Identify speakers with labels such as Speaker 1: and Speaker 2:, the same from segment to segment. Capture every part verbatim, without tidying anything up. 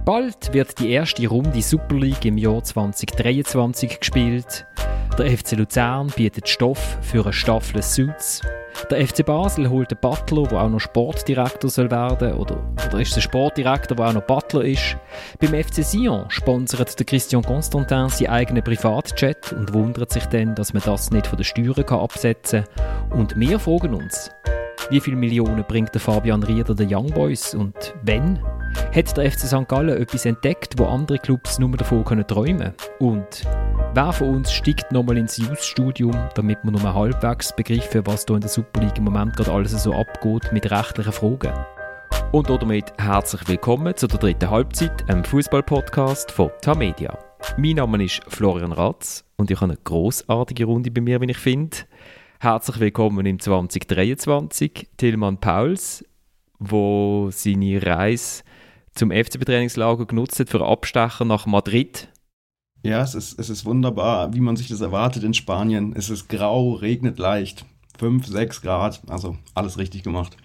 Speaker 1: Bald wird die erste Runde Super League im Jahr zwanzig dreiundzwanzig gespielt. Der F C Luzern bietet Stoff für eine Staffel Suits. Der F C Basel holt einen Butler, der auch noch Sportdirektor soll werden oder, oder ist der Sportdirektor, der auch noch Butler ist. Beim F C Sion sponsert der Christian Constantin seinen eigenen Privatjet und wundert sich dann, dass man das nicht von den Steuern absetzen kann. Und wir fragen uns, wie viele Millionen bringt der Fabian Rieder den Young Boys und wenn? Hat der F C Sankt Gallen etwas entdeckt, wo andere Clubs nur davon träumen können? Und wer von uns steigt nochmal ins Youth-Studium, damit wir nur halbwegs begreifen, was hier in der Super League im Moment gerade alles so abgeht mit rechtlichen Fragen? Und damit herzlich willkommen zu der dritten Halbzeit, einem Fußball-Podcast von Tamedia. Mein Name ist Florian Ratz und ich habe eine grossartige Runde bei mir, wie ich finde. Herzlich willkommen im zwanzig dreiundzwanzig, Tilman Pauls, wo seine Reise zum F C B-Trainingslager genutzt hat für einen Abstecher nach Madrid.
Speaker 2: Ja, es ist, es ist wunderbar, wie man sich das erwartet in Spanien. Es ist grau, regnet leicht, fünf, sechs Grad, also alles richtig gemacht.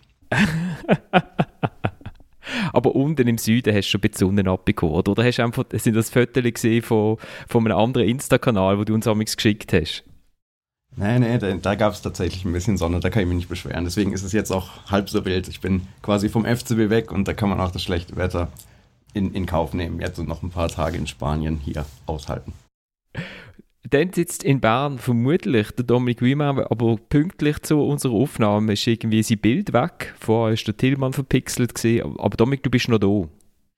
Speaker 1: Aber unten im Süden hast du schon ein bisschen Sonne abbekommen, oder? Oder hast du einfach, sind das Fotos gesehen von, von einem anderen Insta-Kanal, wo du uns amigs geschickt hast?
Speaker 2: Nee, nee, da, da gab es tatsächlich ein bisschen Sonne, da kann ich mich nicht beschweren. Deswegen ist es jetzt auch halb so wild. Ich bin quasi vom F C B weg und da kann man auch das schlechte Wetter in, in Kauf nehmen. Jetzt und noch ein paar Tage in Spanien hier aushalten.
Speaker 1: Dann sitzt in Bern vermutlich der Dominik Wiemann, aber pünktlich zu unserer Aufnahme ist irgendwie sein Bild weg. Vorher war der Tillmann verpixelt gewesen. Aber Dominik, du bist noch da.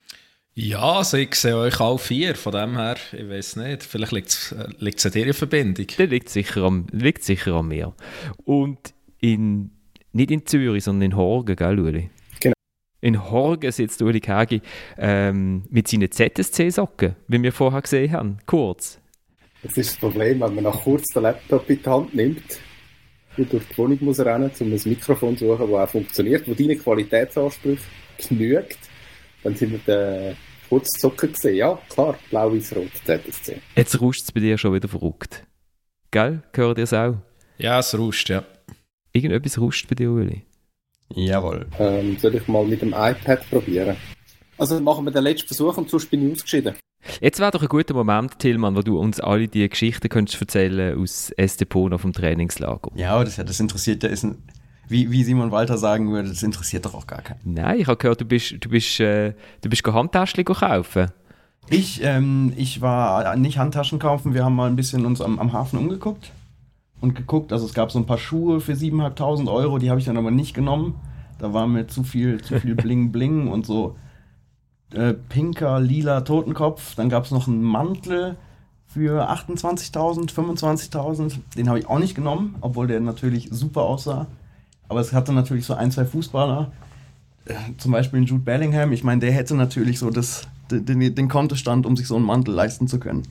Speaker 3: Ja, also ich sehe euch alle vier, von dem her, ich weiß nicht, vielleicht liegt es an dir in Verbindung.
Speaker 1: Der liegt sicher am, liegt sicher an mir. Und in, nicht in Zürich, sondern in Horgen, gell, Uli?
Speaker 4: Genau.
Speaker 1: In Horgen sitzt Uli Kägi ähm, mit seinen Z S C-Socken, wie wir vorher gesehen haben, kurz.
Speaker 4: Das ist das Problem, wenn man nach kurz den Laptop in die Hand nimmt und durch die Wohnung muss rennen, um ein Mikrofon zu suchen, das auch funktioniert, das deine Qualitätsansprüche genügt. Dann sind wir den kurz Zocken gesehen. Ja, klar, blau-weiß-rot, Z S C.
Speaker 1: Jetzt rauscht es bei dir schon wieder verrückt. Gell? Hört ihr es auch?
Speaker 3: Ja, es rauscht, ja.
Speaker 1: Irgendetwas rauscht bei dir, Uli?
Speaker 2: Jawohl.
Speaker 4: Ähm, soll ich mal mit dem iPad probieren? Also machen wir den letzten Versuch und sonst bin ich ausgeschieden.
Speaker 1: Jetzt wäre doch ein guter Moment, Tillmann, wo du uns alle die Geschichten könntest erzählen aus Estepona vom Trainingslager.
Speaker 2: Ja, aber das, das interessiert ja, ist ein, wie, wie Simon Walter sagen würde, das interessiert doch auch gar keinen.
Speaker 1: Nein, ich habe gehört, du bist, du bist, äh, du bist Handtäschchen kaufen.
Speaker 2: Ich, ähm, ich war nicht Handtaschen kaufen, wir haben mal ein bisschen uns am, am Hafen umgeguckt und geguckt, also es gab so ein paar Schuhe für siebentausendfünfhundert Euro, die habe ich dann aber nicht genommen. Da war mir zu viel, zu viel Bling Bling und so äh, pinker, lila Totenkopf. Dann gab es noch einen Mantel für achtundzwanzigtausend, fünfundzwanzigtausend. Den habe ich auch nicht genommen, obwohl der natürlich super aussah. Aber es hatte natürlich so ein, zwei Fußballer, äh, zum Beispiel einen Jude Bellingham. Ich meine, der hätte natürlich so das, den, den Kontostand, um sich so einen Mantel leisten zu können.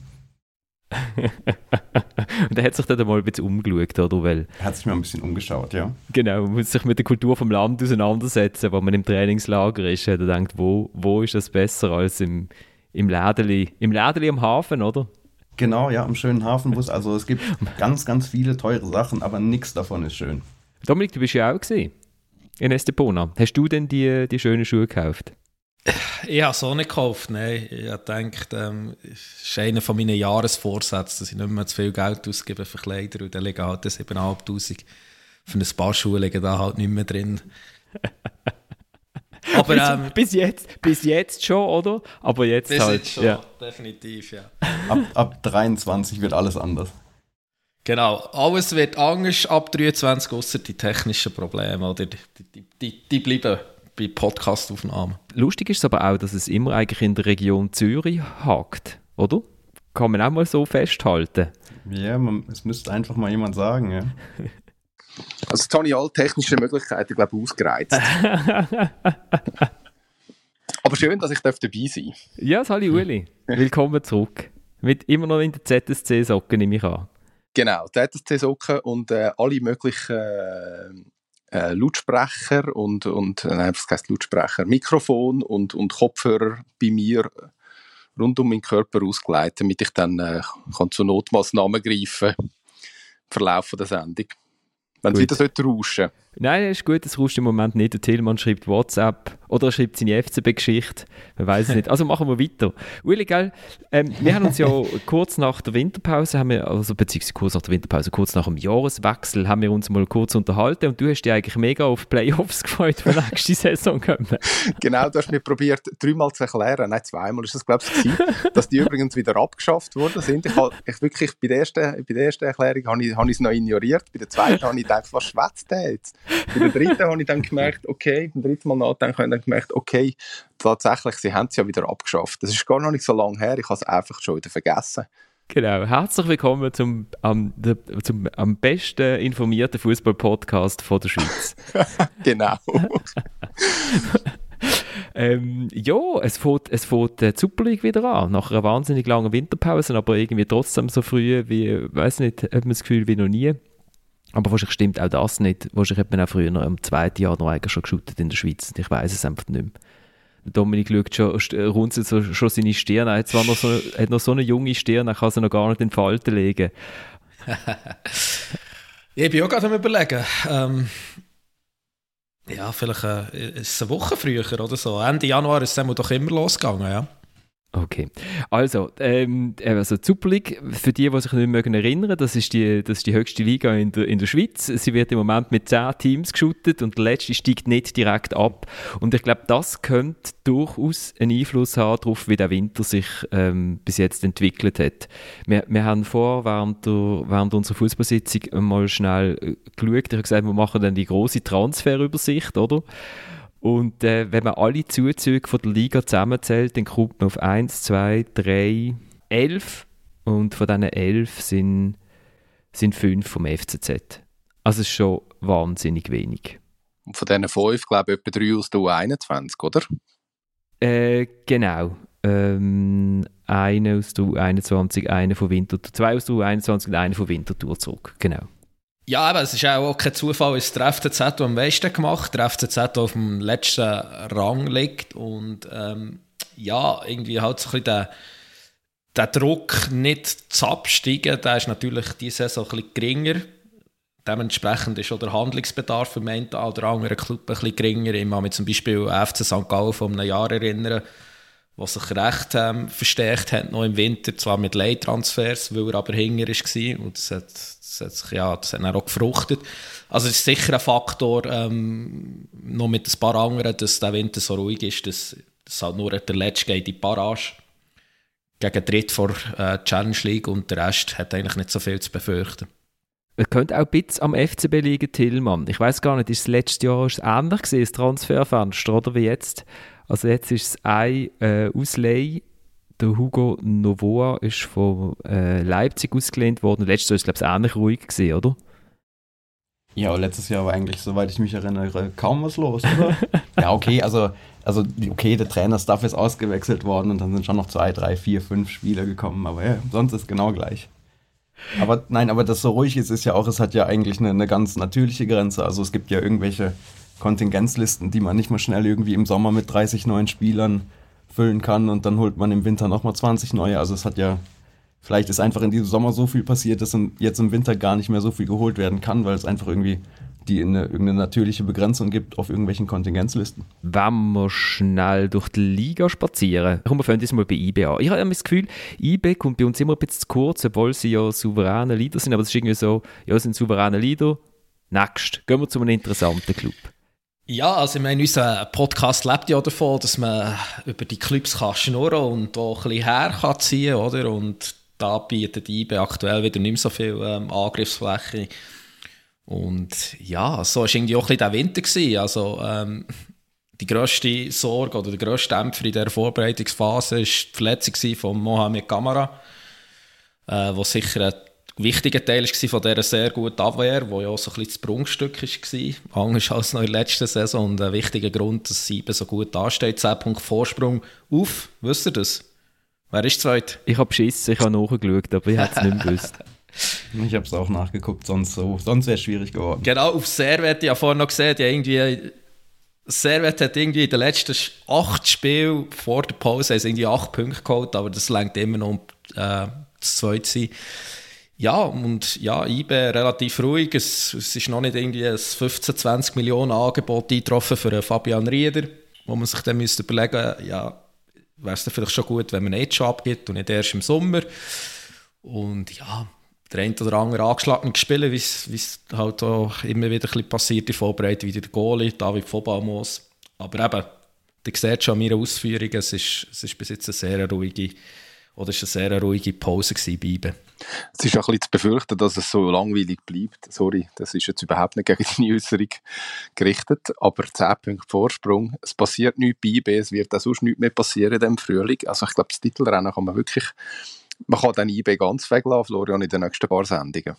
Speaker 1: Und er hat sich dann mal ein bisschen umgeschaut, oder? Weil,
Speaker 2: er hat sich mal ein bisschen umgeschaut, ja.
Speaker 1: Genau, man muss sich mit der Kultur vom Land auseinandersetzen, wo man im Trainingslager ist. Er denkt, wo, wo ist das besser als im, im Lädeli, im Lädeli am Hafen, oder?
Speaker 2: Genau, ja, am schönen Hafenbus. Also es gibt ganz, ganz viele teure Sachen, aber nichts davon ist schön.
Speaker 1: Dominik, du bist ja auch gewesen, in Estepona. Hast du denn die, die schönen Schuhe gekauft?
Speaker 3: Ich habe es auch nicht gekauft, nein. Ich habe gedacht, ähm, es ist einer von meinen Jahresvorsätzen, dass ich nicht mehr zu viel Geld ausgebe für Kleider und dann liegen halt siebentausendfünfhundert für ein paar Schuhe liegen da halt nicht mehr drin. Aber, ähm,
Speaker 1: bis, bis, jetzt, bis jetzt schon, oder? Aber jetzt
Speaker 3: bis
Speaker 1: halt.
Speaker 3: Jetzt schon,
Speaker 1: ja.
Speaker 3: Definitiv, ja.
Speaker 2: Ab, ab dreiundzwanzig wird alles anders.
Speaker 3: Genau, alles wird anders ab dreiundzwanzig, ausser die technischen Probleme, oder? Die, die, die, die bleiben bei Podcastaufnahmen.
Speaker 1: Lustig ist es aber auch, dass es immer eigentlich in der Region Zürich hakt, oder? Kann man auch mal so festhalten.
Speaker 2: Ja, man, es müsste einfach mal jemand sagen, ja.
Speaker 4: Also jetzt habe ich alle technischen Möglichkeiten, glaube ich, ausgereizt. Aber schön, dass ich dabei sein darf.
Speaker 1: Ja, Sali Uli, willkommen zurück. Mit immer noch in der Z S C-Socken, nehme ich an.
Speaker 4: Genau, Z S C-Socken und äh, alle möglichen äh, Lautsprecher und, und äh, nein, was heisst Lautsprecher, Mikrofon und, und Kopfhörer bei mir rund um meinen Körper ausgelegt, damit ich dann äh, kann zu Notmaßnahmen greifen kann im Verlauf der Sendung. Wenn es wieder rauschen sollte.
Speaker 1: Nein, ist gut, das rauscht im Moment nicht. Der Tillmann schreibt WhatsApp oder er schreibt seine F C B-Geschichte. Man weiß es nicht. Also machen wir weiter. Uli, gell? Ähm, wir haben uns ja kurz nach der Winterpause, haben wir, also beziehungsweise kurz nach der Winterpause, kurz nach dem Jahreswechsel, haben wir uns mal kurz unterhalten und du hast dich eigentlich mega auf Playoffs gefreut, die nächste Saison kommen.
Speaker 4: Genau, du hast mir probiert, dreimal zu erklären, nein, zweimal ist das, glaube ich, gewesen, dass die übrigens wieder abgeschafft worden sind. Ich habe ich wirklich, bei der ersten, bei der ersten Erklärung habe ich, habe ich es noch ignoriert, bei der zweiten habe ich gedacht, was schwätzt der jetzt? Bei der dritten habe ich dann gemerkt, okay, beim dritten Mal nachdenken habe ich dann gemerkt, okay, tatsächlich, sie haben es ja wieder abgeschafft. Das ist gar noch nicht so lange her, ich habe es einfach schon wieder vergessen.
Speaker 1: Genau, herzlich willkommen zum am, der, zum am besten informierten Fußball-Podcast von der Schweiz.
Speaker 4: Genau.
Speaker 1: ähm, ja, es fängt, es fängt die Super League wieder an, nach einer wahnsinnig langen Winterpause, aber irgendwie trotzdem so früh wie, weiß nicht, hat man das Gefühl wie noch nie. Aber wahrscheinlich stimmt auch das nicht. Wahrscheinlich hat man auch früher im zweiten Jahr noch eigentlich schon geshootet in der Schweiz. Ich weiß es einfach nicht mehr. Dominik schaut schon, runzelt so, schon seine Stirn. Er hat zwar noch so, hat noch so eine junge Stirn, er kann sie noch gar nicht in Falten legen.
Speaker 3: Ich bin auch gerade am Überlegen. Ähm, ja, vielleicht äh, ist es eine Woche früher oder so. Ende Januar ist es doch immer losgegangen, ja.
Speaker 1: Okay, also, ähm, also die Super League, für die, die sich nicht mehr erinnern, das ist die, das ist die höchste Liga in der, in der Schweiz. Sie wird im Moment mit zehn Teams geschootet und der letzte steigt nicht direkt ab. Und ich glaube, das könnte durchaus einen Einfluss haben darauf, wie der Winter sich ähm, bis jetzt entwickelt hat. Wir, wir haben vor, während, der, während unserer Fußballsitzung mal schnell äh, geschaut. Ich habe gesagt, wir machen dann die grosse Transferübersicht, oder? Und äh, wenn man alle Zuzüge von der Liga zusammenzählt, dann kommt man auf eins, zwei, drei, elf. Und von diesen elf sind, sind fünf vom F C Z. Also es ist schon wahnsinnig wenig.
Speaker 4: Und von diesen fünf, glaube ich, etwa drei aus der U einundzwanzig, oder?
Speaker 1: Äh, genau. Ähm, eine aus der U einundzwanzig, eine von Winterthur, zwei aus der U einundzwanzig und eine von Winterthur zurück. Genau.
Speaker 3: Ja, aber es ist auch kein Zufall, dass der F C Z am meisten gemacht, der F C Z auf dem letzten Rang liegt und ähm, ja, irgendwie halt so ein bisschen der, der Druck nicht zu absteigen, der ist natürlich diese Saison ein bisschen geringer. Dementsprechend ist auch der Handlungsbedarf für einen oder anderen Club ein bisschen geringer. Ich kann mich zum Beispiel an F C Sankt Gallen von einem Jahr erinnern, was sich recht ähm, verstärkt hat, noch im Winter, zwar mit Leihtransfers, weil er aber hinger war und das hat, das hat sich ja, das hat dann auch gefruchtet. Also es ist sicher ein Faktor, ähm, noch mit ein paar anderen, dass der Winter so ruhig ist, dass, dass halt nur der Letzte geht in die Barrage gegen Dritt vor äh, Challenge League und der Rest hat eigentlich nicht so viel zu befürchten.
Speaker 1: Es könnte auch ein bisschen am F C B liegen, Tillmann. Ich weiss gar nicht, ist es letztes Jahr ist es ähnlich gewesen, das Transferfenster, oder wie jetzt? Also jetzt ist es ein äh, Ausleih. Der Hugo Novoa ist von äh, Leipzig ausgelehnt worden. Letztes Jahr ist es, glaube ich, ähnlich ruhig gewesen, oder?
Speaker 2: Ja, letztes Jahr war eigentlich, soweit ich mich erinnere, kaum was los, oder? Ja, okay, also, also okay, der Trainerstaff ist ausgewechselt worden und dann sind schon noch zwei, drei, vier, fünf Spieler gekommen, aber ja, sonst ist genau gleich. Aber nein, aber das so ruhig ist, ist ja auch, es hat ja eigentlich eine, eine ganz natürliche Grenze. Also es gibt ja irgendwelche Kontingenzlisten, die man nicht mal schnell irgendwie im Sommer mit dreißig neuen Spielern füllen kann und dann holt man im Winter nochmal zwanzig neue. Also es hat ja, vielleicht ist einfach in diesem Sommer so viel passiert, dass jetzt im Winter gar nicht mehr so viel geholt werden kann, weil es einfach irgendwie die eine, irgendeine natürliche Begrenzung gibt auf irgendwelchen Kontingenzlisten.
Speaker 1: Wenn wir schnell durch die Liga spazieren, kommen wir fangen jetzt mal bei I B an. Ich habe das Gefühl, I B kommt bei uns immer ein bisschen zu kurz, obwohl sie ja souveräne Leader sind, aber es ist irgendwie so, ja, sie sind souveräne Leader, next, gehen wir zu einem interessanten Club.
Speaker 3: Ja, also ich meine, unser Podcast lebt ja davon, dass man über die Clubs kann schnurren und auch ein bisschen her kann ziehen, oder? Und da bietet I B aktuell wieder nicht mehr so viel ähm, Angriffsfläche. Und ja, so war irgendwie auch ein bisschen der Winter gewesen. Also ähm, die grösste Sorge oder der grösste Dämpfer in dieser Vorbereitungsphase war die Verletzung von Mohamed Camara, äh, was sicher ein wichtiger Teil war von dieser sehr guten Abwehr, wo ja auch so ein bisschen das Prunkstück war, anders als noch in der letzten Saison. Und ein wichtiger Grund, dass Sieben so gut ansteht, zehn Punkte Vorsprung auf. Wisst ihr das? Wer ist zweit?
Speaker 1: Ich habe beschissen, ich habe nachgeschaut, aber ich hätte es nicht mehr gewusst.
Speaker 2: Ich habe es auch nachgeguckt, sonst, so, sonst wäre es schwierig geworden.
Speaker 3: Genau, auf Servet, ich habe vorhin noch gesehen, die irgendwie, Servet hat irgendwie in den letzten acht Spielen vor der Pause irgendwie acht Punkte geholt, aber das reicht immer noch, um äh, das Zweite zu sein. Ja, und ja, I B relativ ruhig. Es, es ist noch nicht irgendwie ein fünfzehn, zwanzig Millionen Angebot eingetroffen für einen Fabian Rieder, wo man sich dann müsste überlegen, ja, wäre es dann vielleicht schon gut, wenn man jetzt schon abgibt und nicht erst im Sommer. Und ja, der eine oder andere angeschlagene Spieler, wie es halt auch immer wieder ein bisschen passiert in der Vorbereitung, wie der Goalie, David Vobalmos. Aber eben, ihr seht schon an meinen Ausführungen, es ist, es ist bis jetzt eine sehr ruhige, oder es war eine sehr ruhige Pause bei I B.
Speaker 5: Es ist auch ein bisschen zu befürchten, dass es so langweilig bleibt. Sorry, das ist jetzt überhaupt nicht gegen deine Äußerung gerichtet, aber zehn Punkte Vorsprung, es passiert nichts bei I B, es wird auch sonst nichts mehr passieren in diesem Frühling. Also ich glaube, das Titelrennen kann man wirklich, man kann dann I B ganz weglassen, Florian, in den nächsten paar Sendungen.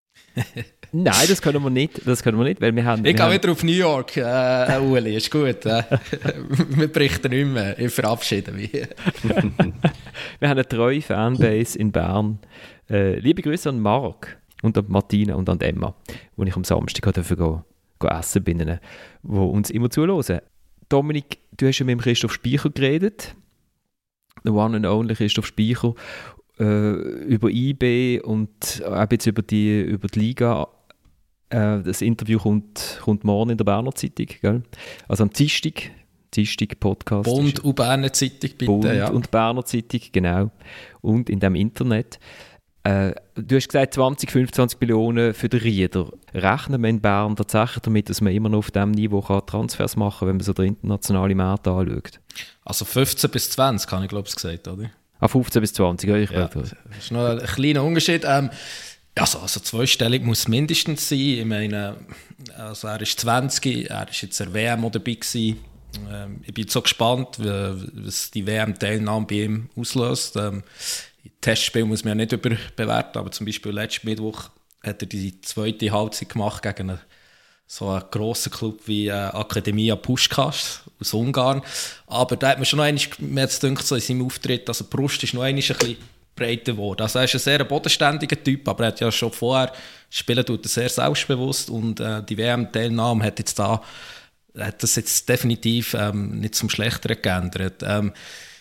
Speaker 1: Nein, das können wir nicht, das können wir nicht, weil wir haben...
Speaker 3: Ich gehe
Speaker 1: wir
Speaker 3: wieder auf New York, äh, Uli, ist gut. Äh. Wir berichten nicht mehr, ich verabschiede mich.
Speaker 1: Wir haben eine treue Fanbase in Bern. Äh, liebe Grüße an Marc und an Martina und an Emma, wo ich am Samstag dafür go, go essen bin, die uns immer zuhören. Dominik, du hast ja mit Christoph Speicher geredet, der one and only Christoph Speicher, äh, über I B und auch jetzt über die, über die Liga. Äh, das Interview kommt, kommt morgen in der Berner Zeitung, gell? Also am Dienstag, Dienstag Podcast.
Speaker 3: Bund und Berner Zeitung, bitte.
Speaker 1: Bund
Speaker 3: ja.
Speaker 1: und Berner Zeitung, genau. Und in dem Internet. Äh, du hast gesagt, zwanzig, fünfundzwanzig Millionen für den Rieder. Rechnen wir in Bern tatsächlich damit, dass man immer noch auf diesem Niveau kann Transfers machen kann, wenn man so den internationalen Markt anschaut?
Speaker 3: Also fünfzehn bis zwanzig, habe ich glaube ich gesagt, oder?
Speaker 1: Ah, fünfzehn bis zwanzig, ja, ich
Speaker 3: ja, das ist noch ein kleiner Unterschied. Ähm, also, also zweistellig muss mindestens sein. Ich meine, also er ist zwanzig, er war jetzt in der W M dabei gewesen. Ähm, ich bin so gespannt, was die W M-Teilnahme bei ihm auslöst. Ähm, Testspiel muss man ja nicht überbewerten, aber zum Beispiel letzten Mittwoch hat er die zweite Halbzeit gemacht gegen einen, so einen grossen Club wie äh, Akademia Puskás aus Ungarn. Aber da hat man schon noch einmal, mir jetzt gedacht, so in seinem Auftritt, also die Brust ist noch einmal ein bisschen breiter geworden. Also er ist ein sehr bodenständiger Typ, aber er hat ja schon vorher spielen tut er sehr selbstbewusst und äh, die W M-Teilnahme hat jetzt da hat das jetzt definitiv ähm, nicht zum Schlechteren geändert. Ähm,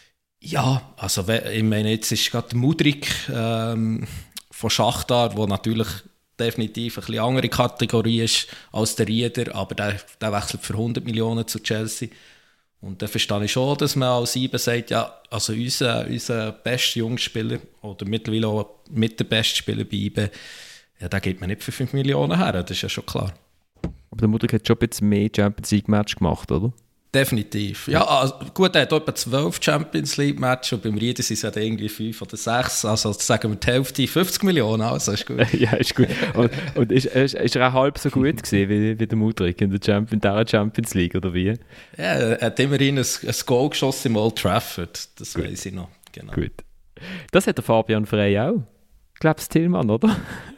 Speaker 3: Ja, also ich meine, jetzt ist gerade der Mudryk ähm, von Schachtar, der natürlich definitiv eine bisschen andere Kategorie ist als der Rieder, aber der, der wechselt für hundert Millionen zu Chelsea. Und da verstehe ich schon, dass man als I B sagt, ja, also unser, unser bester Jungspieler oder mittlerweile auch mit der beste Spieler bei I B, ja, den gibt man nicht für fünf Millionen her, das ist ja schon klar.
Speaker 1: Aber der Mudryk hat schon ein bisschen mehr Champions League Match gemacht, oder?
Speaker 3: Definitiv. Ja, also gut, er hat etwa zwölf Champions League Matches und beim Rieder sind es ja irgendwie fünf oder sechs. Also sagen wir die Hälfte, fünfzig Millionen, also ist gut.
Speaker 1: Ja, ist gut. Und, und ist, ist, ist er auch halb so gut gewesen wie, wie der Mudryk in der Champions, in der Champions League, oder wie?
Speaker 3: Ja, er hat immerhin ein, ein Goal geschossen im Old Trafford, das gut. Weiss ich noch. Genau.
Speaker 1: Gut. Das hat der Fabian Frey auch. Glaubst du, Tillmann, oder?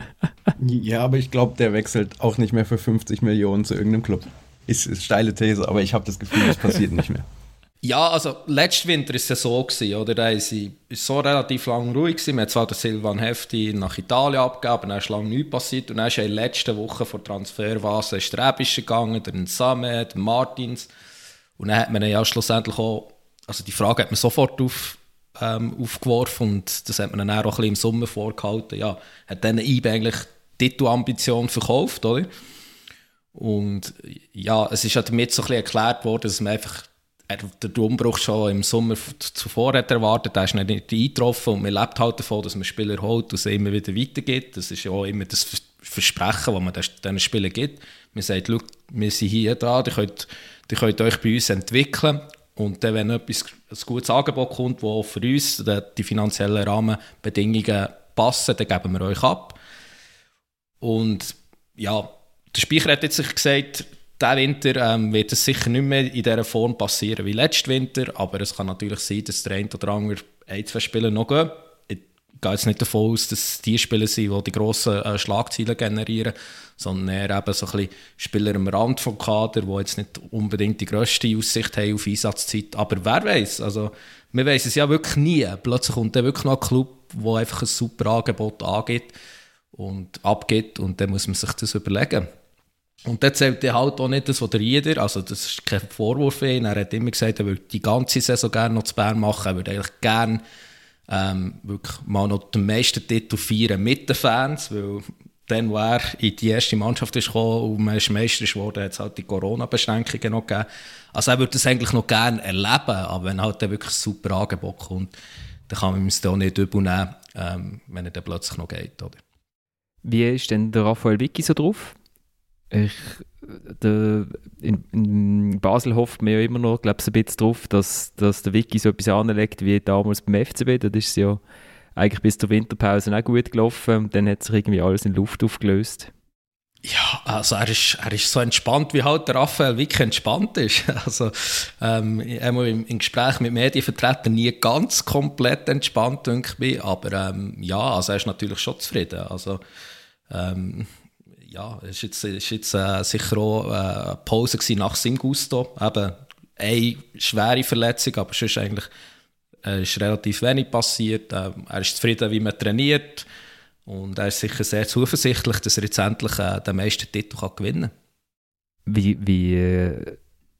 Speaker 2: Ja, aber ich glaube, der wechselt auch nicht mehr für fünfzig Millionen zu irgendeinem Club. Ist eine steile These, aber ich habe das Gefühl, das passiert nicht mehr.
Speaker 3: Ja, also letzten Winter war es ja so, gewesen, oder? Da war so relativ lange ruhig gewesen. Man hat zwar den Silvan Hefti nach Italien abgegeben, dann ist lange nichts passiert. Und dann ist ja in den letzten Wochen vor der Transferphase ist der Ebischer gegangen, der Nsame, der Martins. Und dann hat man ja schlussendlich auch, also die Frage hat man sofort auf, ähm, aufgeworfen und das hat man dann auch ein bisschen im Sommer vorgehalten. Ja, hat dann I B eigentlich die Titelambition verkauft, oder? Und ja, es ist ja damit so ein bisschen erklärt worden, dass man einfach den Umbruch schon im Sommer zuvor hat erwartet, der ist nicht eingetroffen und man lebt halt davon, dass man Spieler holt und sie immer wieder weitergeht. Das ist ja auch immer das Versprechen, das man diesen Spielern gibt. Man sagt, schau, wir sind hier dran, ihr könnt, ihr könnt euch bei uns entwickeln und dann, wenn etwas, ein gutes Angebot kommt, das für uns die finanziellen Rahmenbedingungen passen, dann geben wir euch ab. Und ja, der Speicher hat jetzt sich gesagt, diesen Winter ähm, wird es sicher nicht mehr in dieser Form passieren wie letzten Winter, aber es kann natürlich sein, dass der eine oder andere ein, zwei Spieler noch gehen. Ich gehe jetzt nicht davon aus, dass es die Spieler sind, die die grossen äh, Schlagzeilen generieren, sondern eher eben so ein bisschen Spieler am Rand vom Kader, die jetzt nicht unbedingt die grösste Aussicht haben auf Einsatzzeit. Aber wer weiß? Also, wir wissen es ja wirklich nie. Plötzlich kommt dann wirklich noch ein Club, der einfach ein super Angebot angeht und abgibt und dann muss man sich das überlegen. Und dann zählt er halt auch nicht das, was der Rieder, also das ist kein Vorwurf für ihn, er hat immer gesagt, er würde die ganze Saison gerne noch zu Bern machen, er würde eigentlich gerne ähm, wirklich mal noch den meisten Titel feiern mit den Fans, weil dann, wo er in die erste Mannschaft ist gekommen und man ist Meister geworden, hat es halt die Corona-Beschränkungen noch gegeben. Also er würde das eigentlich noch gerne erleben, aber wenn halt dann wirklich ein super Angebot kommt, dann kann man ihm es dann auch nicht übel nehmen, ähm, wenn er dann plötzlich noch geht. Oder?
Speaker 1: Wie ist denn der Raphael Vicky so drauf? Ich, der, in, in Basel hofft man ja immer noch, glaube ich, ein bisschen drauf, dass, dass der Vicky so etwas anlegt wie damals beim F C B. Das ist ja eigentlich bis zur Winterpause auch gut gelaufen und dann hat sich irgendwie alles in Luft aufgelöst.
Speaker 3: Ja, also er ist, er ist so entspannt, wie halt der Raphael Vicky entspannt ist. Also ähm, einmal im, im Gespräch mit Medienvertretern nie ganz komplett entspannt, denke ich, aber ähm, ja, also er ist natürlich schon zufrieden. Also ähm, ja, es war jetzt, ist jetzt äh, sicher auch äh, eine Pause gewesen nach seinem Gusto. Eben eine schwere Verletzung, aber sonst eigentlich äh, ist relativ wenig passiert. Äh, er ist zufrieden, wie man trainiert. Und er ist sicher sehr zuversichtlich, dass er jetzt endlich äh, den meisten Titel kann gewinnen kann.
Speaker 1: Wie, wie äh,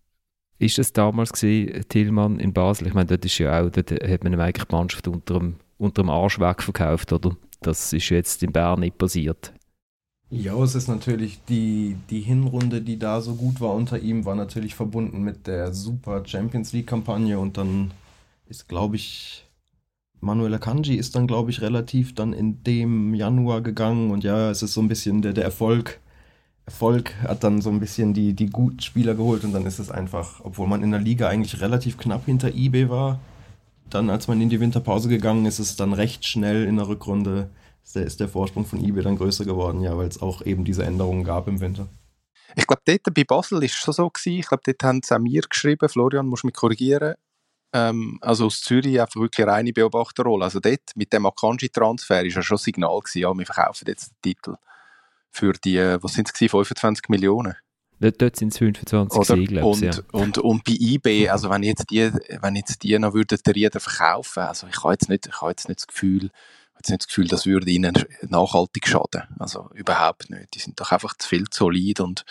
Speaker 1: ist das damals gewesen, Tillmann in Basel? Ich meine, dort ist ja auch, dort hat man ihm eigentlich die Mannschaft unter dem, unter dem Arsch wegverkauft, oder? Das ist jetzt in Bern nicht passiert.
Speaker 2: Ja, es ist natürlich die, die Hinrunde, die da so gut war unter ihm, war natürlich verbunden mit der super Champions League-Kampagne und dann ist, glaube ich, Manuel Akanji ist dann, glaube ich, relativ dann in dem Januar gegangen und ja, es ist so ein bisschen der, der Erfolg. Erfolg hat dann so ein bisschen die, die guten Spieler geholt und dann ist es einfach, obwohl man in der Liga eigentlich relativ knapp hinter I B war, dann als man in die Winterpause gegangen ist, ist es dann recht schnell in der Rückrunde, ist der, ist der Vorsprung von I B dann größer geworden, ja, weil es auch eben diese Änderungen gab im Winter.
Speaker 5: Ich glaube, dort bei Basel war es schon so gewesen. Ich glaube, dort haben sie auch mir geschrieben, Florian, musst du mich korrigieren. Ähm, also aus Zürich einfach wirklich eine reine Beobachterrolle. Also dort mit dem Akanji-Transfer war ja schon ein Signal gewesen, ja, wir verkaufen jetzt den Titel für die, was sind es gewesen, fünfundzwanzig Millionen?
Speaker 1: Dort, dort sind es fünfundzwanzig gewesen, glaube ich.
Speaker 5: Und,
Speaker 1: ja.
Speaker 5: und, und bei I B, also wenn jetzt die, wenn jetzt die noch würden der Rieder verkaufen, also ich habe jetzt nicht, ich habe jetzt nicht das Gefühl, jetzt nicht das Gefühl, das würde ihnen nachhaltig schaden. Also überhaupt nicht. Die sind doch einfach zu viel zu solid und,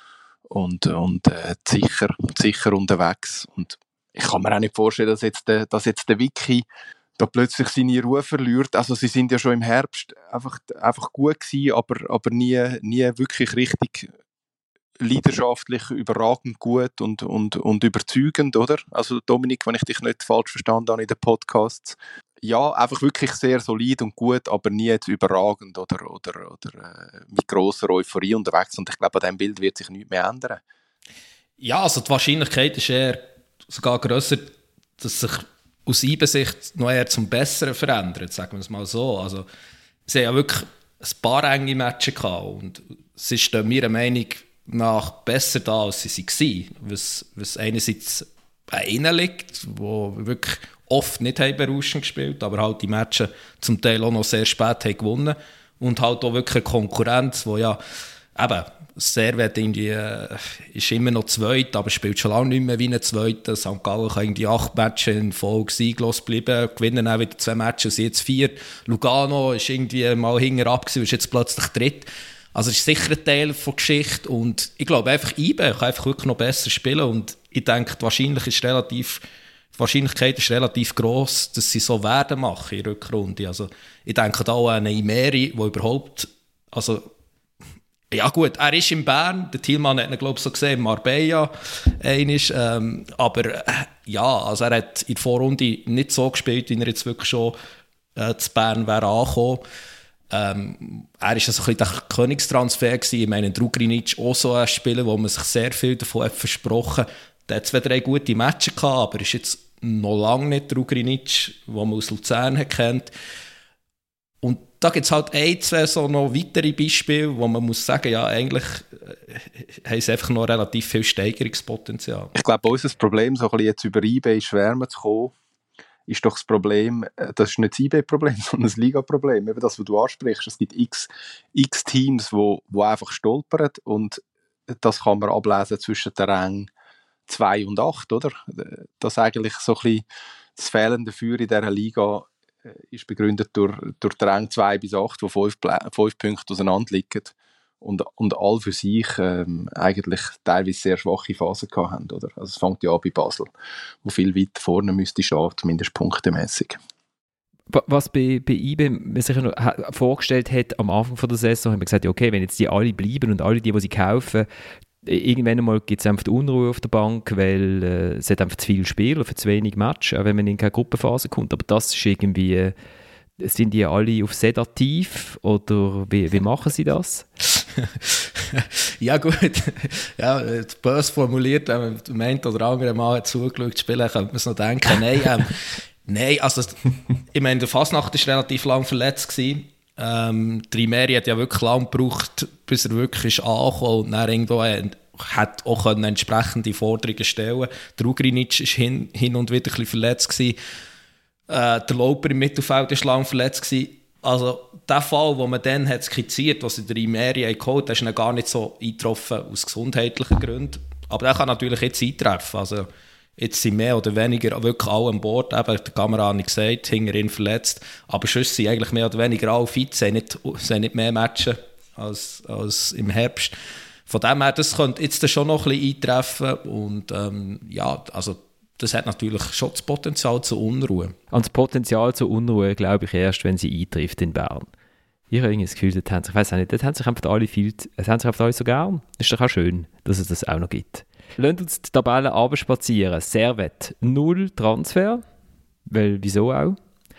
Speaker 5: und, und äh, sicher, sicher unterwegs. Und ich kann mir auch nicht vorstellen, dass jetzt der, dass jetzt der Vicky da plötzlich seine Ruhe verliert. Also sie sind ja schon im Herbst einfach, einfach gut gewesen, aber, aber nie, nie wirklich richtig leidenschaftlich, überragend gut und, und, und überzeugend, oder? Also Dominik, wenn ich dich nicht falsch verstanden habe in den Podcasts. Ja, einfach wirklich sehr solid und gut, aber nie jetzt überragend oder, oder, oder äh, mit grosser Euphorie unterwegs. Und ich glaube, an diesem Bild wird sich nichts mehr ändern.
Speaker 3: Ja, also die Wahrscheinlichkeit ist eher sogar grösser, dass sich aus I B-Sicht noch eher zum Besseren verändert, sagen wir es mal so. Also sie haben ja wirklich ein paar enge Matches gehabt und es ist meiner Meinung nach besser da, als sie waren. Was, was einerseits bei ihnen liegt, wo wirklich oft nicht haben berauschend gespielt, aber halt die Matches zum Teil auch noch sehr spät haben gewonnen und halt auch wirklich eine Konkurrenz, die ja eben Servet irgendwie, äh, ist immer noch zweit, aber spielt schon lange nicht mehr wie ein Zweiter. Sankt Gallen kann irgendwie acht Matches in Folge sieglos bleiben, gewinnen auch wieder zwei Matches, sind jetzt vier. Lugano ist irgendwie mal hinten ab gewesen, ist jetzt plötzlich dritt. Also es ist sicher ein Teil der Geschichte und ich glaube einfach, I B kann einfach wirklich noch besser spielen und ich denke, die Wahrscheinlichkeit ist relativ, die Wahrscheinlichkeit ist relativ gross, dass sie so werden machen in der Rückrunde. Also ich denke da auch an eine Imeri, die überhaupt, also ja gut, er ist in Bern, der Thielmann hat ihn glaube ich so gesehen, in Marbella einisch, ähm, aber äh, ja, also er hat in der Vorrunde nicht so gespielt, wie er jetzt wirklich schon äh, zu Bern wäre angekommen. Ähm, er war also ein bisschen der Königstransfer gewesen. Ich meine, Drugrinic auch so ein Spieler, wo man sich sehr viel davon hat versprochen. Der hat zwei, drei gute Matches gehabt, aber ist jetzt noch lange nicht Drugrinic, den man aus Luzern hat kennt. Und da gibt es halt ein, zwei so noch weitere Beispiele, wo man muss sagen, ja, eigentlich äh, haben sie einfach noch relativ viel Steigerungspotenzial.
Speaker 5: Ich glaube, unser Problem, so ein bisschen jetzt über I B schwärmen zu kommen, ist doch das Problem, das ist nicht das I B-Problem, sondern das Liga-Problem. Eben das, was du ansprichst. Es gibt x, x Teams, wo, wo einfach stolpern und das kann man ablesen zwischen den Rängen zwei und acht, oder? Das eigentlich so ein bisschen das fehlende Feuer in dieser Liga ist begründet durch, durch die Ränge zwei bis acht, die fünf, fünf Punkte auseinander liegen und, und all für sich ähm, eigentlich teilweise sehr schwache Phasen gehabt haben, oder? Also es fängt ja an bei Basel, wo viel weit vorne müsste stehen, zumindest punktemässig.
Speaker 1: Was bei, bei I B man sich noch vorgestellt hat, am Anfang von der Saison, haben wir gesagt, okay, wenn jetzt die alle bleiben und alle die, die sie kaufen, irgendwann einmal gibt es einfach die Unruhe auf der Bank, weil äh, es hat einfach zu viele Spieler für zu wenig Match, auch wenn man in keine Gruppenphase kommt. Aber das ist irgendwie, äh, sind die alle auf Sedativ oder wie, wie machen sie das?
Speaker 3: Ja gut, ja, böse formuliert, wenn man meint oder andere Mal hat zugeschaut, spielen, könnte man es noch denken, nein, ähm, nein, also ich meine, der Fasnacht war relativ lang verletzt gewesen. Ähm, Trimeri hat ja wirklich lange gebraucht, bis er wirklich ist angekommen und dann irgendwo hat auch können entsprechende Forderungen stellen. Der Ugrinic war hin, hin und wieder ein bisschen verletzt gewesen. Äh, der Lauper im Mittelfeld war lange verletzt gewesen. Also der Fall, den man dann hat skizziert, was in der Trimeri geholt hat, der ist dann gar nicht so eingetroffen aus gesundheitlichen Gründen. Aber der kann natürlich jetzt eintreffen. Also jetzt sind mehr oder weniger wirklich alle an Bord. Eben, der Kamera hat gesagt, hinterhin verletzt. Aber sonst sind eigentlich mehr oder weniger alle fit. Sie haben nicht, sie haben nicht mehr Matches als, als im Herbst. Von dem her, das könnte jetzt schon noch ein bisschen eintreffen. Und ähm, ja, also das hat natürlich schon das Potenzial zur Unruhe.
Speaker 1: An das Potenzial zur Unruhe glaube ich erst, wenn sie eintrifft in Bern. Ich habe irgendwie das Gefühl, dort haben sich, ich weiss auch nicht, dort haben sich einfach alle viel, es haben sich einfach alle so gern. Ist doch auch schön, dass es das auch noch gibt. Lasst uns die Tabelle runterspazieren. Servette, null Transfer. Weil, wieso auch?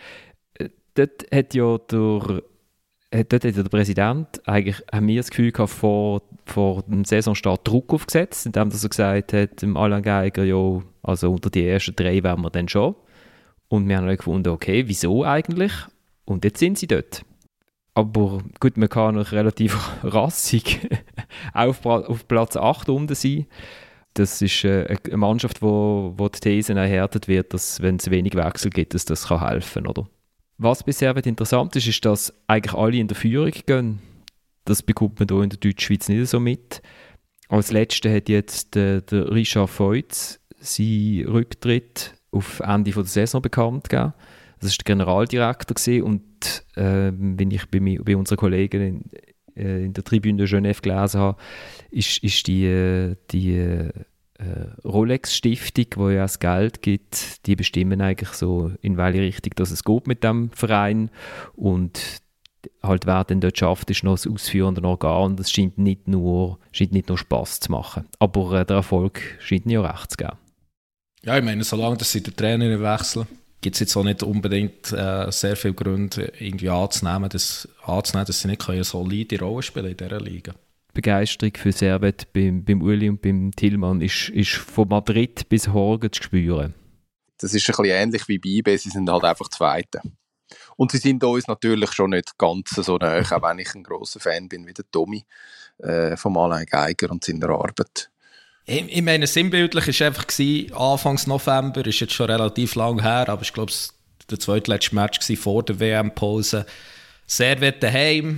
Speaker 1: Dort hat ja der, dort hat ja der Präsident, eigentlich haben wir das Gefühl gehabt, vor, vor dem Saisonstart Druck aufgesetzt, indem er so gesagt hat, dem Alain Geiger, ja, also unter die ersten drei wären wir dann schon. Und wir haben dann gefunden, okay, wieso eigentlich? Und jetzt sind sie dort. Aber gut, man kann noch relativ rassig auf, auf Platz acht unten sein. Das ist äh, eine Mannschaft, wo, wo die These erhärtet wird, dass wenn es wenig Wechsel gibt, dass das kann helfen kann, oder? Was bisher interessant ist, ist, dass eigentlich alle in der Führung gehen. Das bekommt man hier in der Deutschschweiz nicht so mit. Als Letzter hat jetzt der, der Richard Feutz seinen Rücktritt auf Ende der Saison bekannt gegeben. Das war der Generaldirektor gewesen, und äh, wenn ich bei, mir, bei unseren Kollegen in, äh, in der Tribüne de Genève gelesen habe, ist, ist die, die äh, Rolex-Stiftung, die ja das Geld gibt, die bestimmen eigentlich so, in welche Richtung dass es geht mit dem Verein, und halt wer dann dort schafft, ist noch das ausführende Organ. Das scheint nicht nur, scheint nicht nur Spass zu machen, aber äh, der Erfolg scheint ja recht zu geben.
Speaker 3: Ja, ich meine, solange dass sie den Trainer wechseln, gibt es jetzt auch nicht unbedingt äh, sehr viele Gründe, irgendwie anzunehmen, dass, anzunehmen, dass sie nicht eine solide Rolle spielen in dieser Liga.
Speaker 1: Begeisterung für Servette beim, beim Uli und beim Tillmann ist, ist von Madrid bis Horgen zu spüren.
Speaker 5: Das ist ein bisschen ähnlich wie bei I B, sie sind halt einfach Zweite. Und sie sind uns natürlich schon nicht ganz so nahe, auch wenn ich ein grosser Fan bin wie der Tommy äh, vom Alain Geiger und seiner Arbeit.
Speaker 3: Ich, ich meine, sinnbildlich war einfach Anfang November, ist jetzt schon relativ lang her, aber ich glaube, es war der zweitletzte Match vor der W M-Pause. Servette daheim,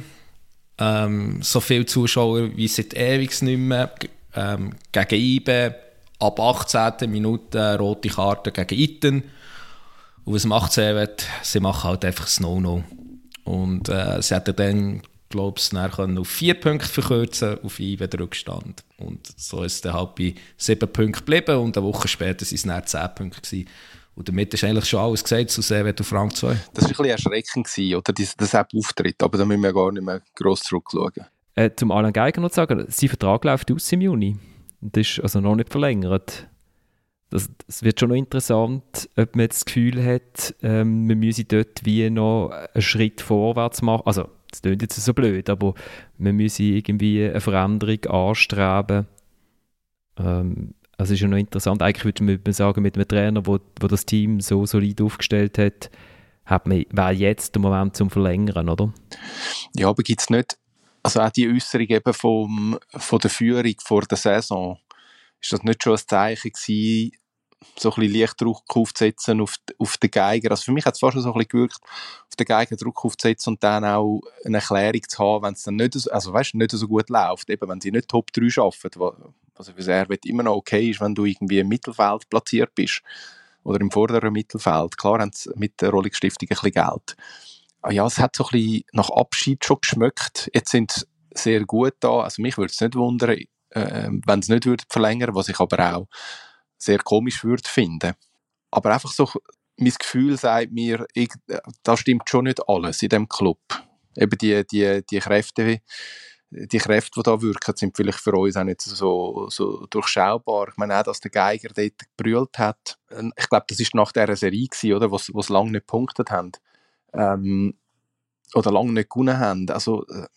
Speaker 3: ähm, so viele Zuschauer wie seit ewig nicht mehr, ähm, gegen I B, ab achtzehnten Minute rote Karte gegen Iten. Und was macht Servette? Sie machen halt einfach das No-No. Und äh, sie hätten dann, glaube ich, auf vier Punkte verkürzen, auf I B den Rückstand. Und so ist es dann halt bei sieben Punkten geblieben, und eine Woche später waren es dann zehn Punkte gewesen. Und damit ist eigentlich schon alles gesagt zu Servette auf Rang zwei.
Speaker 5: Das war ein bisschen erschreckend gewesen, oder? Das, das App-Auftritt, aber da müssen wir gar nicht mehr gross zurückschauen.
Speaker 1: Äh, zum Alain Geiger noch zu sagen, sein Vertrag läuft aus im Juni. Das ist also noch nicht verlängert. Das, das wird schon noch interessant, ob man jetzt das Gefühl hat, ähm, man müsse dort wie noch einen Schritt vorwärts machen. Also, das klingt jetzt so blöd, aber man müsse irgendwie eine Veränderung anstreben. Ähm, also ist ja noch interessant. Eigentlich würde man sagen, mit einem Trainer, der das Team so solid aufgestellt hat, hat man, wäre jetzt der Moment zum Verlängern, oder?
Speaker 5: Ja, aber gibt es nicht, also auch die Äußerung eben vom, von der Führung vor der Saison, ist das nicht schon ein Zeichen gewesen, so ein bisschen Lichtdruck aufzusetzen auf, auf den Geiger? Also für mich hat es fast schon so ein bisschen gewirkt, auf den Geiger Druck aufzusetzen und dann auch eine Erklärung zu haben, wenn es dann nicht, also weißt, nicht so gut läuft, eben wenn sie nicht Top drei schaffen, was für Servette immer noch okay ist, wenn du irgendwie im Mittelfeld platziert bist oder im vorderen Mittelfeld. Klar haben sie mit der Rolex-Stiftung ein bisschen Geld. Aber ja, es hat so ein bisschen nach Abschied schon geschmeckt. Jetzt sind sie sehr gut da, also mich würde es nicht wundern, äh, wenn sie nicht würden verlängern, was ich aber auch sehr komisch würde finden. Aber einfach so mein Gefühl sagt mir, ich, da stimmt schon nicht alles in diesem Club. Eben die, die, die Kräfte, die Kräfte, die da wirken, sind vielleicht für uns auch nicht so, so durchschaubar. Ich meine auch, dass der Geiger dort gebrüllt hat. Ich glaube, das war nach dieser Serie, gewesen, oder, wo sie lange nicht gepunktet haben. Ähm, oder lange nicht gewonnen haben. Also äh,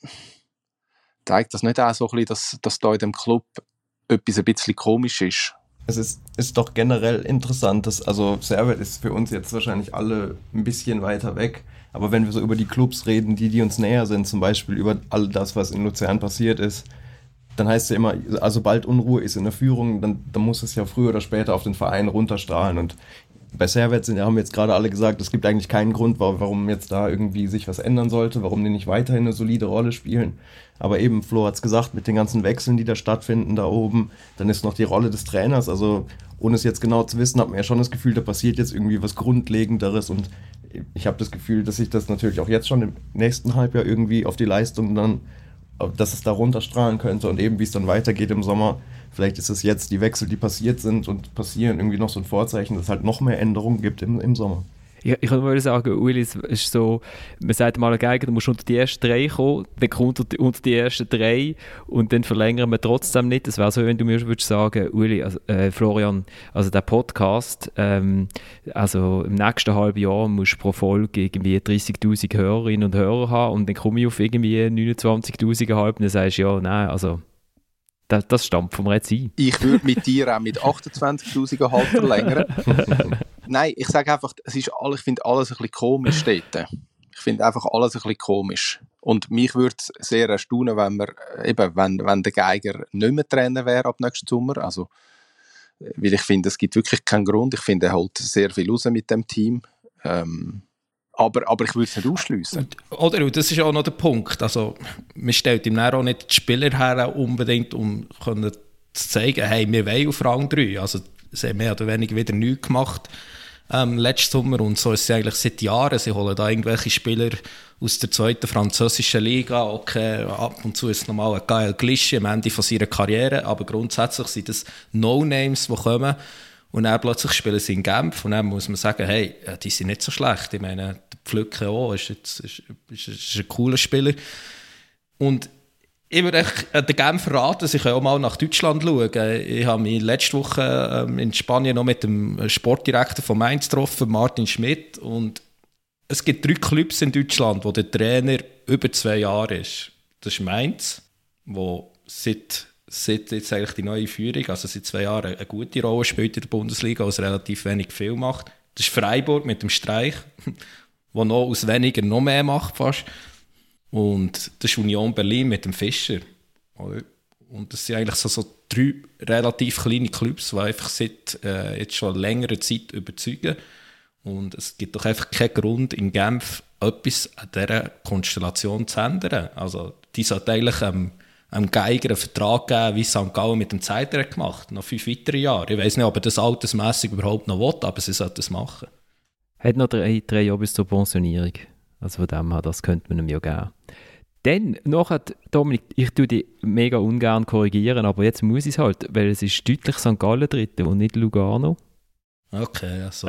Speaker 5: zeigt das nicht auch so ein bisschen, dass, dass da in dem Club etwas ein bisschen komisch ist?
Speaker 2: Es ist, ist doch generell interessant, dass, also Servet ist für uns jetzt wahrscheinlich alle ein bisschen weiter weg, aber wenn wir so über die Clubs reden, die, die uns näher sind, zum Beispiel über all das, was in Luzern passiert ist, dann heißt es ja immer, also sobald Unruhe ist in der Führung, dann, dann muss es ja früher oder später auf den Verein runterstrahlen. Und bei Servet sind, haben jetzt gerade alle gesagt, es gibt eigentlich keinen Grund, warum jetzt da irgendwie sich was ändern sollte, warum die nicht weiterhin eine solide Rolle spielen. Aber eben, Flo hat es gesagt, mit den ganzen Wechseln, die da stattfinden da oben, dann ist noch die Rolle des Trainers. Also ohne es jetzt genau zu wissen, hat man ja schon das Gefühl, da passiert jetzt irgendwie was Grundlegenderes. Und ich habe das Gefühl, dass sich das natürlich auch jetzt schon im nächsten Halbjahr irgendwie auf die Leistung dann, dass es da runterstrahlen könnte. Und eben, wie es dann weitergeht im Sommer, vielleicht ist es jetzt die Wechsel, die passiert sind und passieren, irgendwie noch so ein Vorzeichen, dass es halt noch mehr Änderungen gibt im, im Sommer.
Speaker 1: Ich, ich kann mal sagen, Uli, es ist so, man sagt mal, Geiger, du musst unter die ersten drei kommen, dann kommt unter, unter die ersten drei und dann verlängern wir trotzdem nicht. Das wäre so, wenn du mir würdest sagen, Uli, also, äh, Florian, also der Podcast, ähm, also im nächsten halben Jahr musst du pro Folge irgendwie dreißigtausend Hörerinnen und Hörer haben und dann komme ich auf irgendwie neunundzwanzigtausend und dann sagst du, ja, nein, also das, das stammt vom Red ein.
Speaker 5: Ich würde mit dir auch mit achtundzwanzigtausend verlängern. Nein, ich sage einfach, es ist all, ich finde alles ein bisschen komisch dort. Ich finde einfach alles ein bisschen komisch. Und mich würde es sehr erstaunen, wenn, wir, eben, wenn, wenn der Geiger nicht mehr Trainer wäre ab nächsten Sommer. Also, weil ich finde, es gibt wirklich keinen Grund. Ich finde, er holt sehr viel raus mit dem Team. Ähm, aber, aber ich würde es nicht ausschliessen.
Speaker 3: Oder, und das ist auch noch der Punkt. Also, man stellt ihm auch nicht die Spieler her, unbedingt, um zu zeigen, hey, wir wollen auf Rang drei. Also, sie haben mehr oder weniger wieder nichts gemacht ähm, letzten Sommer. Und so ist es eigentlich seit Jahren. Sie holen da irgendwelche Spieler aus der zweiten französischen Liga. Okay, ab und zu ist es nochmal ein Gael Clichy am Ende von seiner Karriere. Aber grundsätzlich sind das No-Names, die kommen. Und dann plötzlich spielen sie in Genf. Und dann muss man sagen, hey, die sind nicht so schlecht. Ich meine, der Pflücke auch ist, jetzt, ist, ist, ist ein cooler Spieler. Und ich würde den Genfer raten, sie können auch mal nach Deutschland schauen. Ich habe mich letzte Woche in Spanien noch mit dem Sportdirektor von Mainz getroffen, Martin Schmidt. Und es gibt drei Clubs in Deutschland, wo der Trainer über zwei Jahre ist. Das ist Mainz, wo seit, seit jetzt eigentlich die neue Führung, also seit zwei Jahren, eine gute Rolle spielt in der Bundesliga, was relativ wenig viel macht. Das ist Freiburg mit dem Streich, wo noch aus weniger noch mehr macht fast. Und das ist Union Berlin mit dem Fischer. Und das sind eigentlich so, so drei relativ kleine Clubs, die einfach seit äh, jetzt schon längerer Zeit überzeugen. Und es gibt doch einfach keinen Grund, in Genf etwas an dieser Konstellation zu ändern. Also, die sollte eigentlich ähm, einem Geiger einen Vertrag geben, wie Sankt Gallen mit dem Zeiter gemacht hat, noch fünf weitere Jahre. Ich weiss nicht, ob er das altersmässig überhaupt noch will, aber sie sollte es machen.
Speaker 1: Hat noch drei, drei Jahre bis zur Pensionierung. Also von dem her, das könnte man ihm ja geben. Dann, nachher, Dominik, ich tue dich mega ungern korrigieren, aber jetzt muss ich es halt, weil es ist deutlich Sankt Gallen Dritte und nicht Lugano.
Speaker 3: Okay, also.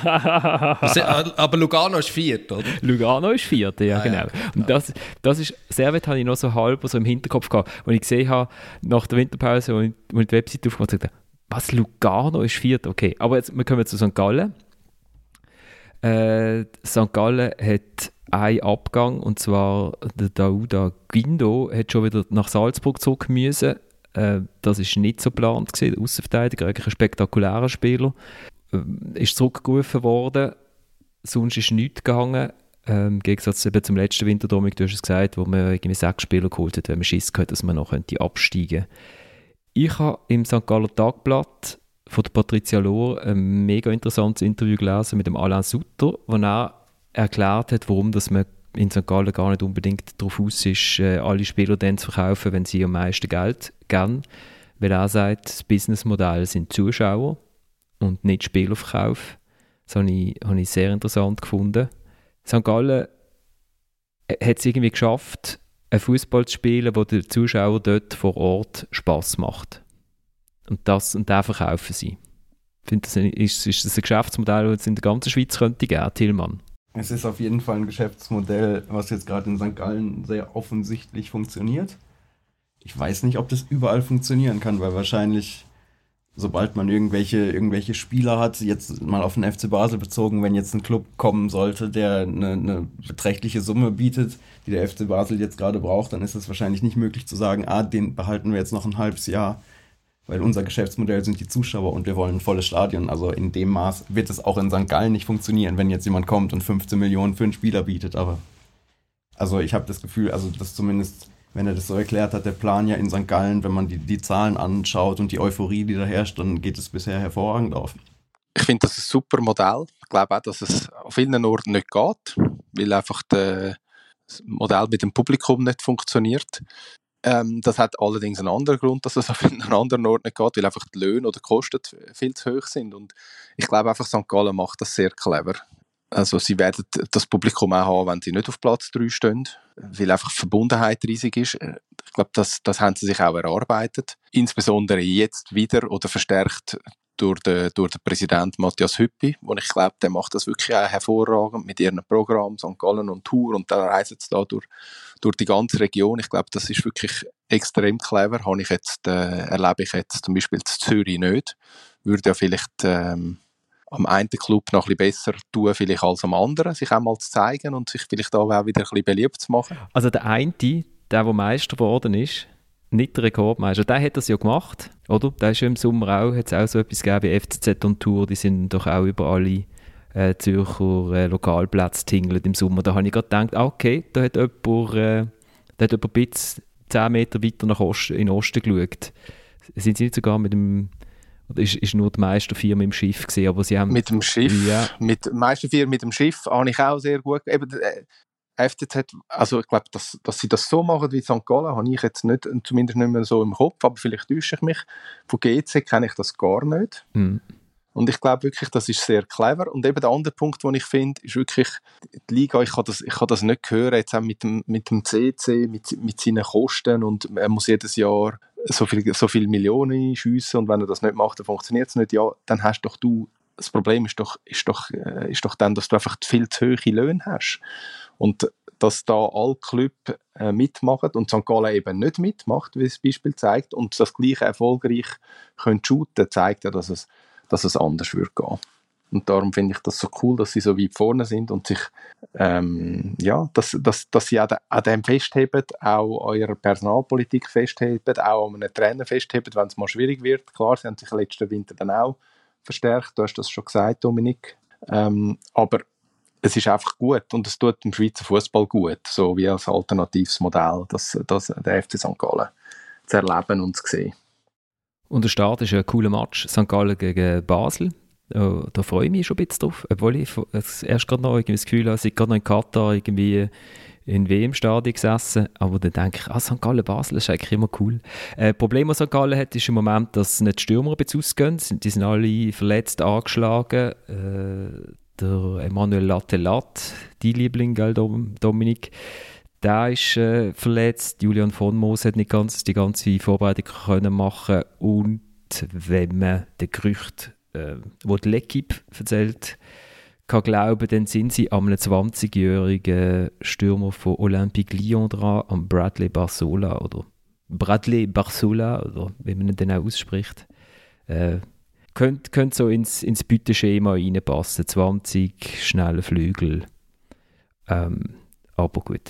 Speaker 3: Aber Lugano ist viert, oder?
Speaker 1: Lugano ist vierte, ja, ah, genau. Ja, okay, und das, das ist, Servet habe ich noch so halb so im Hinterkopf gehabt, als ich gesehen habe, nach der Winterpause, als ich die Webseite aufgemacht habe, was, Lugano ist vierte? Okay, aber jetzt wir kommen zu Sankt Gallen. Äh, Sankt Gallen hat einen Abgang, und zwar der Dauda Guindo hat schon wieder nach Salzburg zurück müssen. Äh, das war nicht so geplant gewesen, der Aussenverteidiger, eigentlich ein spektakulärer Spieler. Äh, ist zurückgerufen worden, sonst ist nichts gegangen. Ähm, Im Gegensatz eben zum letzten Winter, Dominik, du hast es gesagt, wo man irgendwie sechs Spieler geholt hat, wenn man Schiss hatte, dass man noch absteigen könnte. Ich habe im Sankt Galler Tagblatt von der Patricia Lohr ein mega interessantes Interview gelesen mit dem Alain Sutter, wo er erklärt hat, warum dass man in Sankt Gallen gar nicht unbedingt darauf aus ist, alle Spieler dann zu verkaufen, wenn sie am meisten Geld geben. Weil er sagt, das Businessmodell sind Zuschauer und nicht Spielerverkauf. Das habe ich, habe ich sehr interessant gefunden. Sankt Gallen hat es irgendwie geschafft, einen Fußball zu spielen, der den Zuschauern dort vor Ort Spass macht. Und, das, und den verkaufen sie. finde, das ist, ist das ein Geschäftsmodell, das es in der ganzen Schweiz könnte geben, Tillmann?
Speaker 2: Es ist auf jeden Fall ein Geschäftsmodell, was jetzt gerade in Sankt Gallen sehr offensichtlich funktioniert. Ich weiß nicht, ob das überall funktionieren kann, weil wahrscheinlich, sobald man irgendwelche, irgendwelche Spieler hat, jetzt mal auf den F C Basel bezogen, wenn jetzt ein Club kommen sollte, der eine, eine beträchtliche Summe bietet, die der F C Basel jetzt gerade braucht, dann ist es wahrscheinlich nicht möglich zu sagen, ah, den behalten wir jetzt noch ein halbes Jahr, weil unser Geschäftsmodell sind die Zuschauer und wir wollen ein volles Stadion. Also in dem Maß wird es auch in Sankt Gallen nicht funktionieren, wenn jetzt jemand kommt und fünfzehn Millionen für einen Spieler bietet. Aber also ich habe das Gefühl, also das zumindest, wenn er das so erklärt hat, der Plan ja in Sankt Gallen, wenn man die, die Zahlen anschaut und die Euphorie, die da herrscht, dann geht es bisher hervorragend auf.
Speaker 5: Ich finde das ein super Modell. Ich glaube auch, dass es auf vielen Orten nicht geht, weil einfach das Modell mit dem Publikum nicht funktioniert. Ähm, das hat allerdings einen anderen Grund, dass es auf einen anderen Ort nicht geht, weil einfach die Löhne oder die Kosten viel zu hoch sind. Und ich glaube einfach, Sankt Gallen macht das sehr clever. Also sie werden das Publikum auch haben, wenn sie nicht auf Platz drei stehen, weil einfach die Verbundenheit riesig ist. Ich glaube, das, das haben sie sich auch erarbeitet. Insbesondere jetzt wieder oder verstärkt durch den, durch den Präsidenten Matthias Hüppi, wo ich glaube, der macht das wirklich auch hervorragend mit ihren Programmen, Sankt Gallen und Tour, und dann reisen sie da durch, durch die ganze Region. Ich glaube, das ist wirklich extrem clever. Habe ich jetzt, äh, erlebe ich jetzt zum Beispiel in Zürich nicht. Würde ja vielleicht ähm, am einen Club noch ein bisschen besser tun, vielleicht als am anderen, sich auch mal zu zeigen und sich vielleicht auch wieder ein bisschen beliebt zu machen.
Speaker 1: Also der eine, der, der Meister geworden ist, nicht der Rekordmeister, der hat das ja gemacht, oder? Der ist ja im Sommer auch, hat es auch so etwas gegeben wie F C Z und Tour, die sind doch auch über alle äh, Zürcher äh, Lokalplätze tingelt im Sommer. Da habe ich gerade gedacht, ah, okay, da hat jemand, äh, da hat jemand ein bisschen zehn Meter weiter nach Osten, in den Osten geschaut. Sind sie nicht sogar mit dem, oder ist, ist nur die Meisterfirma im Schiff gesehen, aber sie haben...
Speaker 5: Mit dem Schiff,
Speaker 1: ja.
Speaker 5: mit Meisterfirma mit dem Schiff habe ich auch sehr gut... Eben, äh, F C Z, also ich glaube, dass, dass sie das so machen wie Sankt Gallen, habe ich jetzt nicht, zumindest nicht mehr so im Kopf, aber vielleicht täusche ich mich. Von G C kenne ich das gar nicht. Mhm. Und ich glaube wirklich, das ist sehr clever. Und eben der andere Punkt, den ich finde, ist wirklich die Liga, ich kann das, ich kann das nicht hören, jetzt auch mit dem, mit dem C C, mit, mit seinen Kosten, und er muss jedes Jahr so viel, so viel Millionen schiessen, und wenn er das nicht macht, dann funktioniert es nicht. Ja, dann hast doch du, das Problem ist doch, ist doch, ist doch dann, dass du einfach viel zu hohe Löhne hast. Und dass da alle Clubs äh, mitmachen und Sankt Gallen eben nicht mitmacht, wie das Beispiel zeigt, und das gleiche erfolgreich können shooten, zeigt ja, dass es, dass es anders würde gehen. Und darum finde ich das so cool, dass sie so weit vorne sind und sich, ähm, ja, dass, dass, dass sie an, an dem festheben, auch eurer Personalpolitik festheben, auch an einem Trainer festheben, wenn es mal schwierig wird. Klar, sie haben sich letzten Winter dann auch verstärkt, du hast das schon gesagt, Dominik. Ähm, aber es ist einfach gut und es tut dem Schweizer Fußball gut, so wie als alternatives Modell, das, das der F C Sankt Gallen zu erleben und zu sehen.
Speaker 1: Und der Start ist ein cooler Match, Sankt Gallen gegen Basel. Oh, da freue ich mich schon ein bisschen drauf, obwohl ich erst gerade noch irgendwie das Gefühl habe, ich bin gerade noch in Katar irgendwie in W M-Stadion gesessen, aber dann denke ich, ah, Sankt Gallen-Basel ist eigentlich immer cool. Äh, Problem, das Sankt Gallen hat, ist im Moment, dass nicht die Stürmer ein bisschen ausgehen, die sind alle verletzt, angeschlagen. Äh, der Emmanuel Latelat, dein Liebling, gell, Dominik, der ist äh, verletzt. Julian von Moos hat nicht ganz die ganze Vorbereitung können machen, und wenn man den Gerücht, äh, wo die L'Equipe erzählt, kann glauben, dann sind sie am zwanzigjährigen Stürmer von Olympique Lyon dran, am Bradley Barzola oder Bradley Barzola, oder wie man ihn dann auch ausspricht. Äh, könnte könnt so ins, ins Beuteschema reinpassen. zwanzig schnelle Flügel. Ähm, aber gut,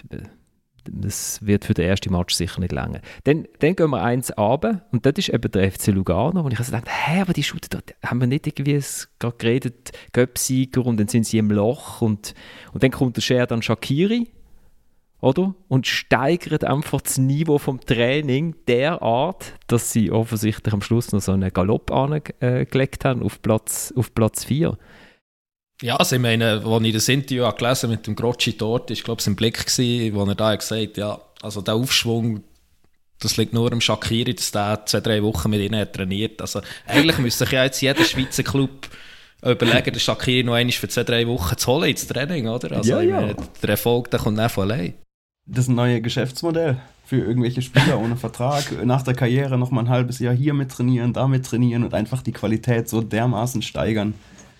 Speaker 1: das wird für den ersten Match sicher nicht länger. Dann, dann gehen wir eins runter, und das ist eben der F C Lugano, wo ich also dachte, hä, aber die shooten dort, haben wir nicht irgendwie gerade geredet, Göpsieger, und dann sind sie im Loch, und, und dann kommt der Sherdan Shaqiri, oder? Und steigert einfach das Niveau vom Training derart, dass sie offensichtlich am Schluss noch so einen Galopp angelegt haben auf Platz, auf Platz vier.
Speaker 3: Ja, also ich meine, als ich das Interview gelesen mit dem Grocci dort, war, glaube ich, im Blick gewesen, wo er da gesagt hat, ja, also der Aufschwung, das liegt nur am Shaqiri, dass der zwei, drei Wochen mit ihnen trainiert. Also eigentlich müsste sich ja jetzt jeder Schweizer Club überlegen, den Shaqiri noch einmal für zwei, drei Wochen zu holen ins Training, oder? Also
Speaker 1: ja, ja.
Speaker 3: Meine, der Erfolg, der kommt nicht von allein.
Speaker 2: Das neue Geschäftsmodell für irgendwelche Spieler ohne Vertrag, nach der Karriere noch mal ein halbes Jahr hier mit trainieren, da mit trainieren und einfach die Qualität so dermaßen steigern.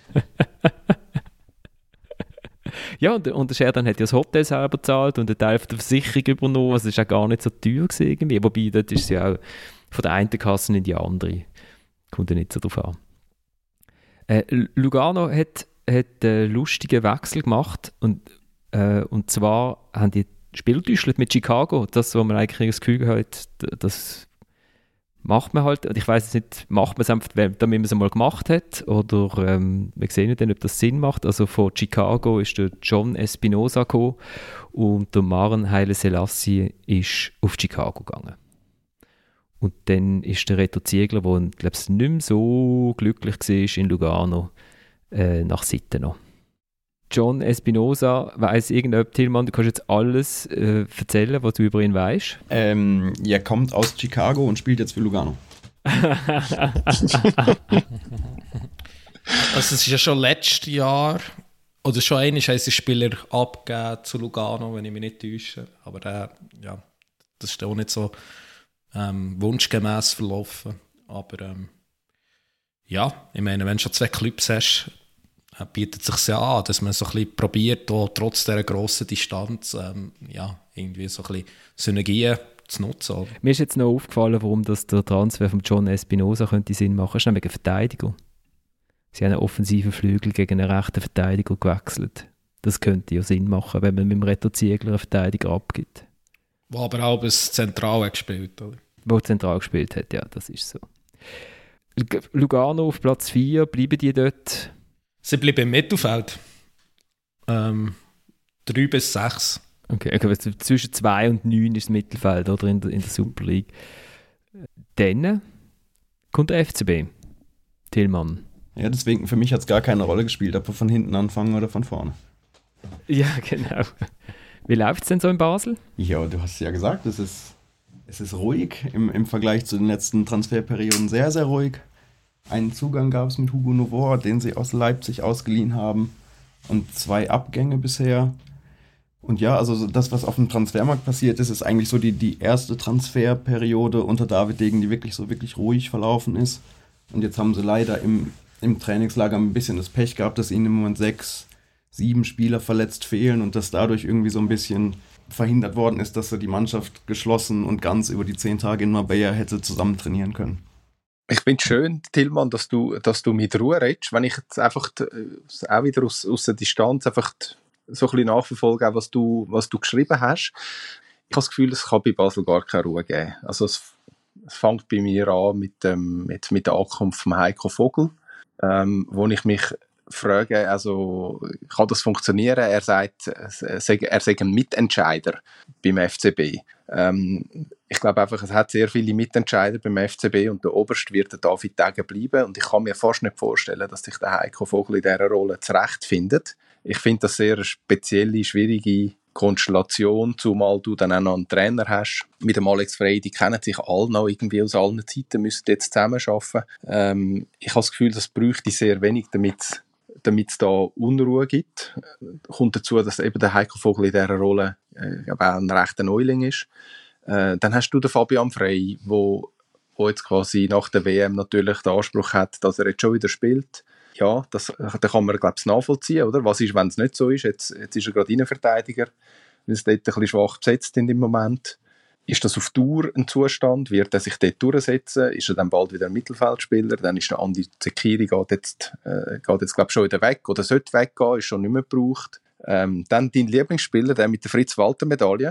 Speaker 1: Ja, und, und der Sheridan hat ja das Hotel selber bezahlt und einen Teil von der Versicherung übernommen, also es war auch gar nicht so teuer gewesen irgendwie, wobei dort ist es ja auch von der einen Kasse in die andere. Kommt ja nicht so drauf an. Äh, Lugano hat, hat einen lustigen Wechsel gemacht und, äh, und zwar haben die Spieler getäuscht mit Chicago, das, wo man eigentlich das Gefühl hat, das macht man halt, und ich weiss nicht, macht man es einfach, damit man es einmal gemacht hat, oder ähm, wir sehen nicht, ob das Sinn macht. Also von Chicago ist der John Espinosa gekommen und der Maren Haile Selassie ist auf Chicago gegangen. Und dann ist der Reto Ziegler, der nicht mehr so glücklich war in Lugano, äh, nach Sitten noch. John Espinosa, weiss irgendjemand, Tillmann, du kannst jetzt alles äh, erzählen, was du über ihn weißt.
Speaker 2: Ähm, er kommt aus Chicago und spielt jetzt für Lugano.
Speaker 3: Also es ist ja schon letztes Jahr, oder schon einmal haben sie Spieler abgegeben zu Lugano, wenn ich mich nicht täusche. Aber äh, ja, das ist auch nicht so ähm, wunschgemäß verlaufen. Aber ähm, ja, ich meine, wenn du schon zwei Clubs hast, bietet es sich ja an, dass man so ein bisschen probiert, auch trotz dieser grossen Distanz ähm, ja, irgendwie so ein bisschen Synergien zu nutzen. Oder?
Speaker 1: Mir ist jetzt noch aufgefallen, warum das der Transfer von John Espinosa könnte Sinn machen. Das ist nämlich ein Verteidiger. Sie haben einen offensiven Flügel gegen einen rechten Verteidiger gewechselt. Das könnte ja Sinn machen, wenn man mit dem Reto Ziegler einen Verteidiger abgibt.
Speaker 3: Wo aber auch bis zentral hat gespielt, oder?
Speaker 1: Wo zentral gespielt hat, ja, das ist so. Lugano auf Platz vier, bleiben die dort?
Speaker 3: Sie bleiben im Mittelfeld. Ähm, drei bis sechs.
Speaker 1: Okay, okay, zwischen zwei und neun ist das Mittelfeld, oder, in der, in der Super League. Dann kommt der F C B. Tillmann.
Speaker 2: Ja, deswegen, für mich hat es gar keine Rolle gespielt, ob wir von hinten anfangen oder von vorne.
Speaker 1: Ja, genau. Wie läuft es denn so in Basel?
Speaker 2: Ja, du hast es ja gesagt, es ist, es ist ruhig. Im, Im Vergleich zu den letzten Transferperioden sehr, sehr ruhig. Einen Zugang gab es mit Hugo Novor, den sie aus Leipzig ausgeliehen haben. Und zwei Abgänge bisher. Und ja, also das, was auf dem Transfermarkt passiert ist, ist eigentlich so die, die erste Transferperiode unter David Degen, die wirklich so wirklich ruhig verlaufen ist. Und jetzt haben sie leider im, im Trainingslager ein bisschen das Pech gehabt, dass ihnen im Moment sechs, sieben Spieler verletzt fehlen und dass dadurch irgendwie so ein bisschen verhindert worden ist, dass so die Mannschaft geschlossen und ganz über die zehn Tage in Marbella hätte zusammen trainieren können.
Speaker 5: Ich finde es schön, Tillmann, dass du, dass du mit Ruhe redest. Wenn ich jetzt einfach die, auch wieder aus, aus der Distanz einfach die, so ein bisschen nachverfolge, was du, was du geschrieben hast. Ich habe das Gefühl, es kann bei Basel gar keine Ruhe geben. Also es, es fängt bei mir an mit, dem, mit, mit der Ankunft von Heiko Vogel, ähm, wo ich mich frage, also kann das funktionieren? Er sagt, er sei ein Mitentscheider beim F C B. Ähm, ich glaube einfach, es hat sehr viele Mitentscheider beim F C B und der Oberste wird der David Degen bleiben und ich kann mir fast nicht vorstellen, dass sich der Heiko Vogel in dieser Rolle zurechtfindet. Ich finde das sehr eine spezielle, schwierige Konstellation, zumal du dann auch noch einen Trainer hast. Mit dem Alex Frey, die kennen sich alle noch irgendwie aus allen Zeiten, müssen jetzt zusammenarbeiten. Ähm, ich habe das Gefühl, das bräuchte sehr wenig, damit damit es da Unruhe gibt. Kommt dazu, dass eben der Heiko Vogel in dieser Rolle äh, auch ein rechter Neuling ist. Äh, dann hast du den Fabian Frey, wo, wo jetzt quasi nach der W M natürlich den Anspruch hat, dass er jetzt schon wieder spielt. Ja, das, da kann man, glaube ich, nachvollziehen, oder? Was ist, wenn es nicht so ist? Jetzt, jetzt ist er gerade Innenverteidiger, weil es dort ein bisschen schwach besetzt in dem Moment. Ist das auf Dauer ein Zustand? Wird er sich dort durchsetzen? Ist er dann bald wieder ein Mittelfeldspieler? Dann ist der Andi Zekiri geht jetzt, äh, geht jetzt glaube ich, schon wieder weg oder sollte weggehen, ist schon nicht mehr gebraucht. Ähm, dann dein Lieblingsspieler, der mit der Fritz-Walter-Medaille.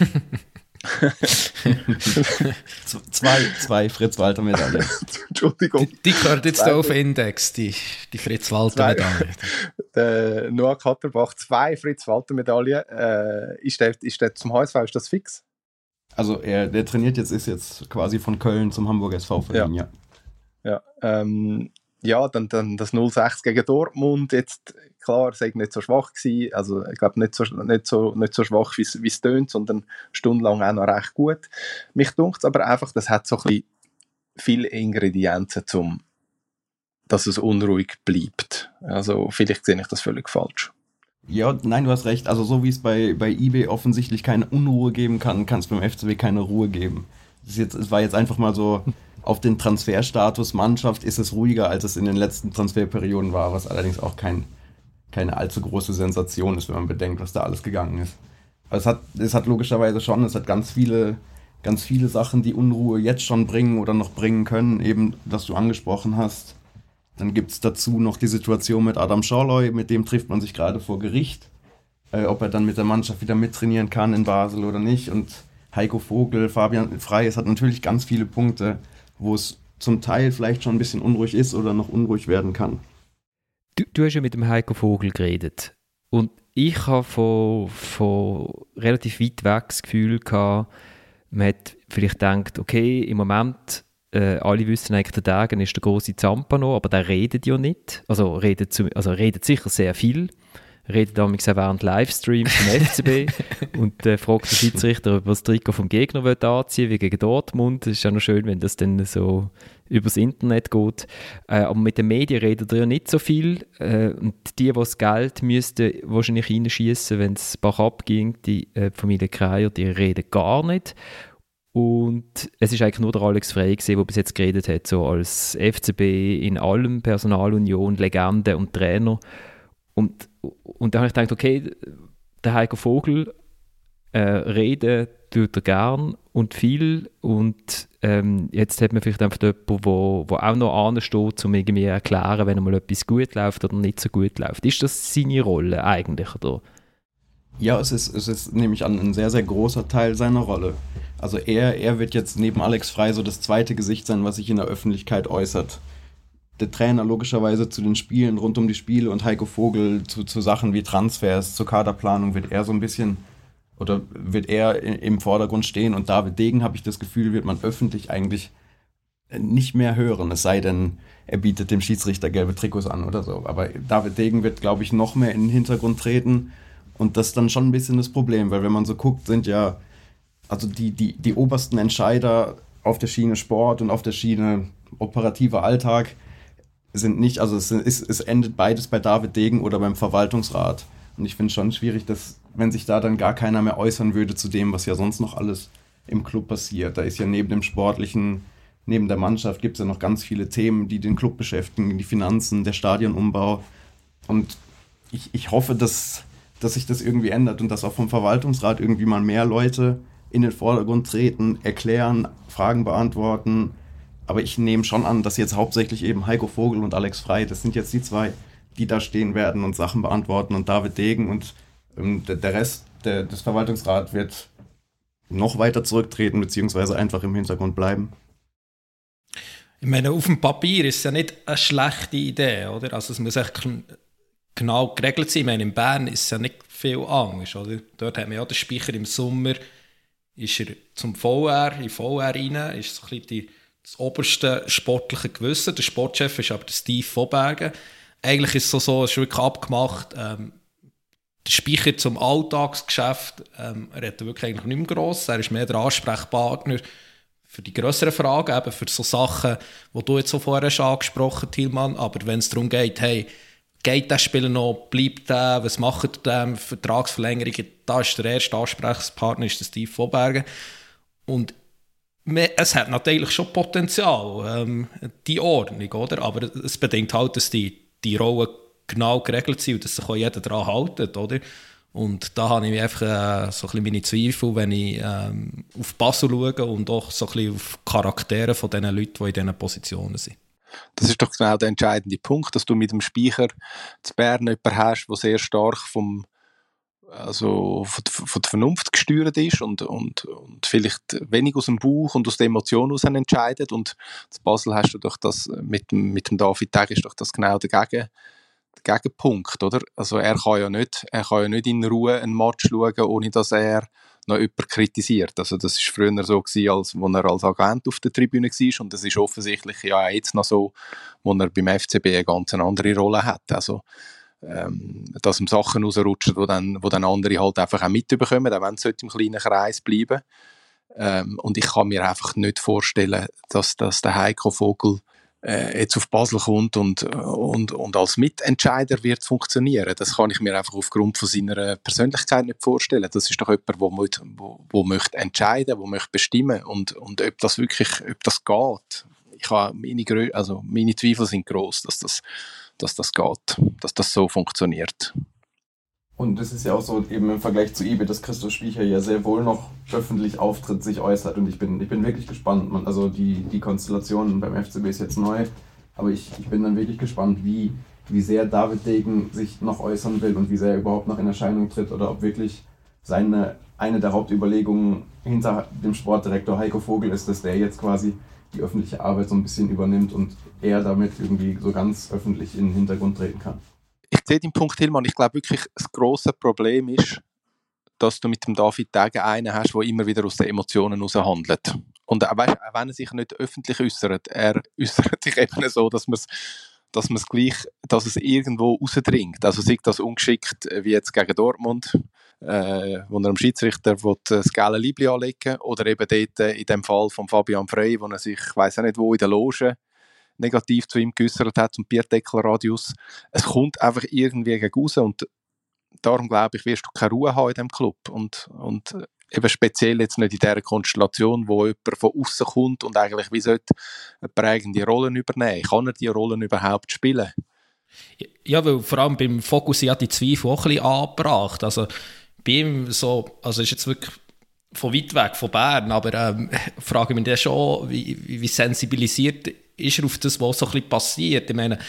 Speaker 2: zwei, zwei Fritz-Walter-Medaillen.
Speaker 5: Entschuldigung.
Speaker 3: Die, die gehört jetzt hier auf Index, die, die Fritz-Walter-Medaille.
Speaker 5: Der Noah Katterbach, zwei Fritz-Walter-Medaillen. Äh, ist, der, ist der zum H S V, ist das fix?
Speaker 2: Also er, der trainiert jetzt, ist jetzt quasi von Köln zum Hamburger S V verliehen, ja.
Speaker 5: Ja, ja, ähm, ja dann, dann das null sechs gegen Dortmund, jetzt klar, es war nicht so schwach gewesen, also ich glaube nicht so, nicht so, nicht so schwach, wie es tönt, sondern stundenlang auch noch recht gut. Mich dunkt es aber einfach, das hat so ein bisschen viele Ingredienzen, zum, dass es unruhig bleibt. Also vielleicht sehe ich das völlig falsch.
Speaker 2: Ja, nein, du hast recht. Also so wie es bei, bei eBay offensichtlich keine Unruhe geben kann, kann es beim F C B keine Ruhe geben. Das ist jetzt, es war jetzt einfach mal so, auf den Transferstatus Mannschaft ist es ruhiger, als es in den letzten Transferperioden war, was allerdings auch kein, keine allzu große Sensation ist, wenn man bedenkt, was da alles gegangen ist. Aber es hat, es hat logischerweise schon, es hat ganz viele, ganz viele Sachen, die Unruhe jetzt schon bringen oder noch bringen können, eben, das du angesprochen hast. Dann gibt es dazu noch die Situation mit Adam Schorloy, mit dem trifft man sich gerade vor Gericht, äh, ob er dann mit der Mannschaft wieder mittrainieren kann in Basel oder nicht. Und Heiko Vogel, Fabian Frey, es hat natürlich ganz viele Punkte, wo es zum Teil vielleicht schon ein bisschen unruhig ist oder noch unruhig werden kann.
Speaker 1: Du, du hast ja mit dem Heiko Vogel geredet und ich habe von, von relativ weit weg das Gefühl gehabt, man hat vielleicht gedacht, okay, im Moment, äh, alle wissen eigentlich, der Degen ist der grosse Zampano, aber der redet ja nicht. Also redet, zu, also redet sicher sehr viel. Redet damals auch während Livestreams vom F C B und äh, fragt den Schiedsrichter, ob er das Trikot vom Gegner anziehen will, wie gegen Dortmund. Es ist ja noch schön, wenn das dann so übers Internet geht. Äh, aber mit den Medien redet er ja nicht so viel. Äh, und die, die das Geld müssten wahrscheinlich reinschießen, wenn es bach abging, die äh, Familie Kreier, die reden gar nicht. Und es ist eigentlich nur der Alex Frey gewesen, der bis jetzt geredet hat, so als F C B in allem, Personalunion, Legende und Trainer. Und, und da habe ich gedacht, okay, der Heiko Vogel äh, reden tut er gern und viel und ähm, jetzt hat man vielleicht einfach jemanden, der wo, wo auch noch ansteht, um irgendwie erklären, wenn einmal etwas gut läuft oder nicht so gut läuft. Ist das seine Rolle eigentlich, oder?
Speaker 2: Ja, es ist, es ist nämlich an ein sehr, sehr großer Teil seiner Rolle. Also er, er wird jetzt neben Alex Frey so das zweite Gesicht sein, was sich in der Öffentlichkeit äußert. Der Trainer logischerweise zu den Spielen, rund um die Spiele und Heiko Vogel zu, zu Sachen wie Transfers, zur Kaderplanung wird er so ein bisschen, oder wird er im Vordergrund stehen und David Degen, habe ich das Gefühl, wird man öffentlich eigentlich nicht mehr hören, es sei denn, er bietet dem Schiedsrichter gelbe Trikots an oder so. Aber David Degen wird, glaube ich, noch mehr in den Hintergrund treten und das ist dann schon ein bisschen das Problem, weil wenn man so guckt, sind ja also die, die, die obersten Entscheider auf der Schiene Sport und auf der Schiene operativer Alltag sind nicht, also es, ist, es endet beides bei David Degen oder beim Verwaltungsrat. Und ich finde es schon schwierig, dass, wenn sich da dann gar keiner mehr äußern würde zu dem, was ja sonst noch alles im Club passiert. Da ist ja neben dem Sportlichen, neben der Mannschaft gibt es ja noch ganz viele Themen, die den Club beschäftigen, die Finanzen, der Stadionumbau. Und ich, ich hoffe, dass, dass sich das irgendwie ändert und dass auch vom Verwaltungsrat irgendwie mal mehr Leute in den Vordergrund treten, erklären, Fragen beantworten. Aber ich nehme schon an, dass jetzt hauptsächlich eben Heiko Vogel und Alex Frey, das sind jetzt die zwei, die da stehen werden und Sachen beantworten und David Degen und ähm, der Rest der, des Verwaltungsrats wird noch weiter zurücktreten beziehungsweise einfach im Hintergrund bleiben.
Speaker 3: Ich meine, auf dem Papier ist es ja nicht eine schlechte Idee, oder? Also es muss echt genau geregelt sein. Ich meine, in Bern ist es ja nicht viel Angst, oder? Dort hat man ja den Speicher im Sommer, ist er zum V R, in V R rein, ist so ein bisschen die das oberste sportliche Gewissen. Der Sportchef ist aber der Steve Vobergen. Eigentlich ist es so, so es ist wirklich abgemacht. Ähm, der Speicher zum Alltagsgeschäft ähm, er redet wirklich eigentlich nicht mehr gross. Er ist mehr der Ansprechpartner für die grösseren Fragen, eben für so Sachen, die du jetzt so vorher schon angesprochen hast, Thielmann. Aber wenn es darum geht, hey, geht der Spieler noch, bleibt der, was macht der dem, Vertragsverlängerungen, da ist der erste Ansprechpartner, ist der Steve Vobergen. Und es hat natürlich schon Potenzial, ähm, die Ordnung, oder? Aber es bedingt halt, dass die, die Rollen genau geregelt sind und dass sich auch jeder daran hält, oder? Und da habe ich einfach äh, so ein bisschen meine Zweifel, wenn ich ähm, auf Basel schaue und auch so ein bisschen auf Charaktere von den Leuten, die in diesen Positionen sind.
Speaker 5: Das ist doch genau der entscheidende Punkt, dass du mit dem Speicher zu Bern jemanden hast, der sehr stark vom also von, von der Vernunft gesteuert ist und, und, und vielleicht wenig aus dem Bauch und aus der Emotion heraus entscheidet. Und zu Basel hast du doch das, mit dem, mit dem David Teg ist doch das genau der, Gegen, der Gegenpunkt, oder? Also er kann ja nicht, er kann ja nicht in Ruhe einen Match schauen, ohne dass er noch jemanden kritisiert. Also das war früher so gewesen, als wo er als Agent auf der Tribüne war und das ist offensichtlich ja jetzt noch so, wo er beim F C B eine ganz andere Rolle hat. Also Ähm, dass ihm Sachen rausrutschen, die dann, wo dann andere halt einfach auch mitbekommen, auch wenn es im kleinen Kreis bleiben. Ähm, und ich kann mir einfach nicht vorstellen, dass, dass der Heiko Vogel äh, jetzt auf Basel kommt und, und, und als Mitentscheider wird funktionieren. Das kann ich mir einfach aufgrund von seiner Persönlichkeit nicht vorstellen. Das ist doch jemand, der wo, wo möchte entscheiden, der möchte bestimmen und, und ob das wirklich, ob das geht. Ich habe meine, also meine Zweifel sind gross, dass das, dass das geht, dass das so funktioniert.
Speaker 2: Und es ist ja auch so, eben im Vergleich zu Ibe, dass Christoph Spiecher ja sehr wohl noch öffentlich auftritt, sich äußert. Und ich bin, ich bin wirklich gespannt. Man, also die, die Konstellation beim F C B ist jetzt neu, aber ich, ich bin dann wirklich gespannt, wie, wie sehr David Degen sich noch äußern will und wie sehr er überhaupt noch in Erscheinung tritt oder ob wirklich seine, eine der Hauptüberlegungen hinter dem Sportdirektor Heiko Vogel ist, dass der jetzt quasi die öffentliche Arbeit so ein bisschen übernimmt und er damit irgendwie so ganz öffentlich in den Hintergrund treten kann.
Speaker 5: Ich sehe den Punkt, Hilman. Ich glaube wirklich, das grosse Problem ist, dass du mit dem David Degen einen hast, der immer wieder aus den Emotionen heraus handelt. Und auch, weißt, auch wenn er sich nicht öffentlich äußert, er äußert sich eben so, dass man es dass man es gleich, dass es irgendwo rausdringt. Also sei das ungeschickt, wie jetzt gegen Dortmund, äh, wo er dem Schiedsrichter das gelbe Liebli anlegen oder eben dort äh, in dem Fall von Fabian Frey, wo er sich, ich weiss auch nicht wo, in der Loge negativ zu ihm geäußert hat, zum Bierdeckelradius. Es kommt einfach irgendwie gegen raus und darum glaube ich, wirst du keine Ruhe haben in diesem Club. Und, und eben speziell jetzt nicht in dieser Konstellation, wo jemand von außen kommt und eigentlich wie sollte eine prägende Rollen übernehmen. Kann er diese Rollen überhaupt spielen?
Speaker 3: Ja, weil vor allem beim Fokus ja die Zweifel auch ein bisschen angebracht. Also bei ihm so, also ist jetzt wirklich von weit weg, von Bern, aber ähm, frage mich dann schon, wie, wie sensibilisiert ist er auf das, was so ein bisschen passiert. Ich meine,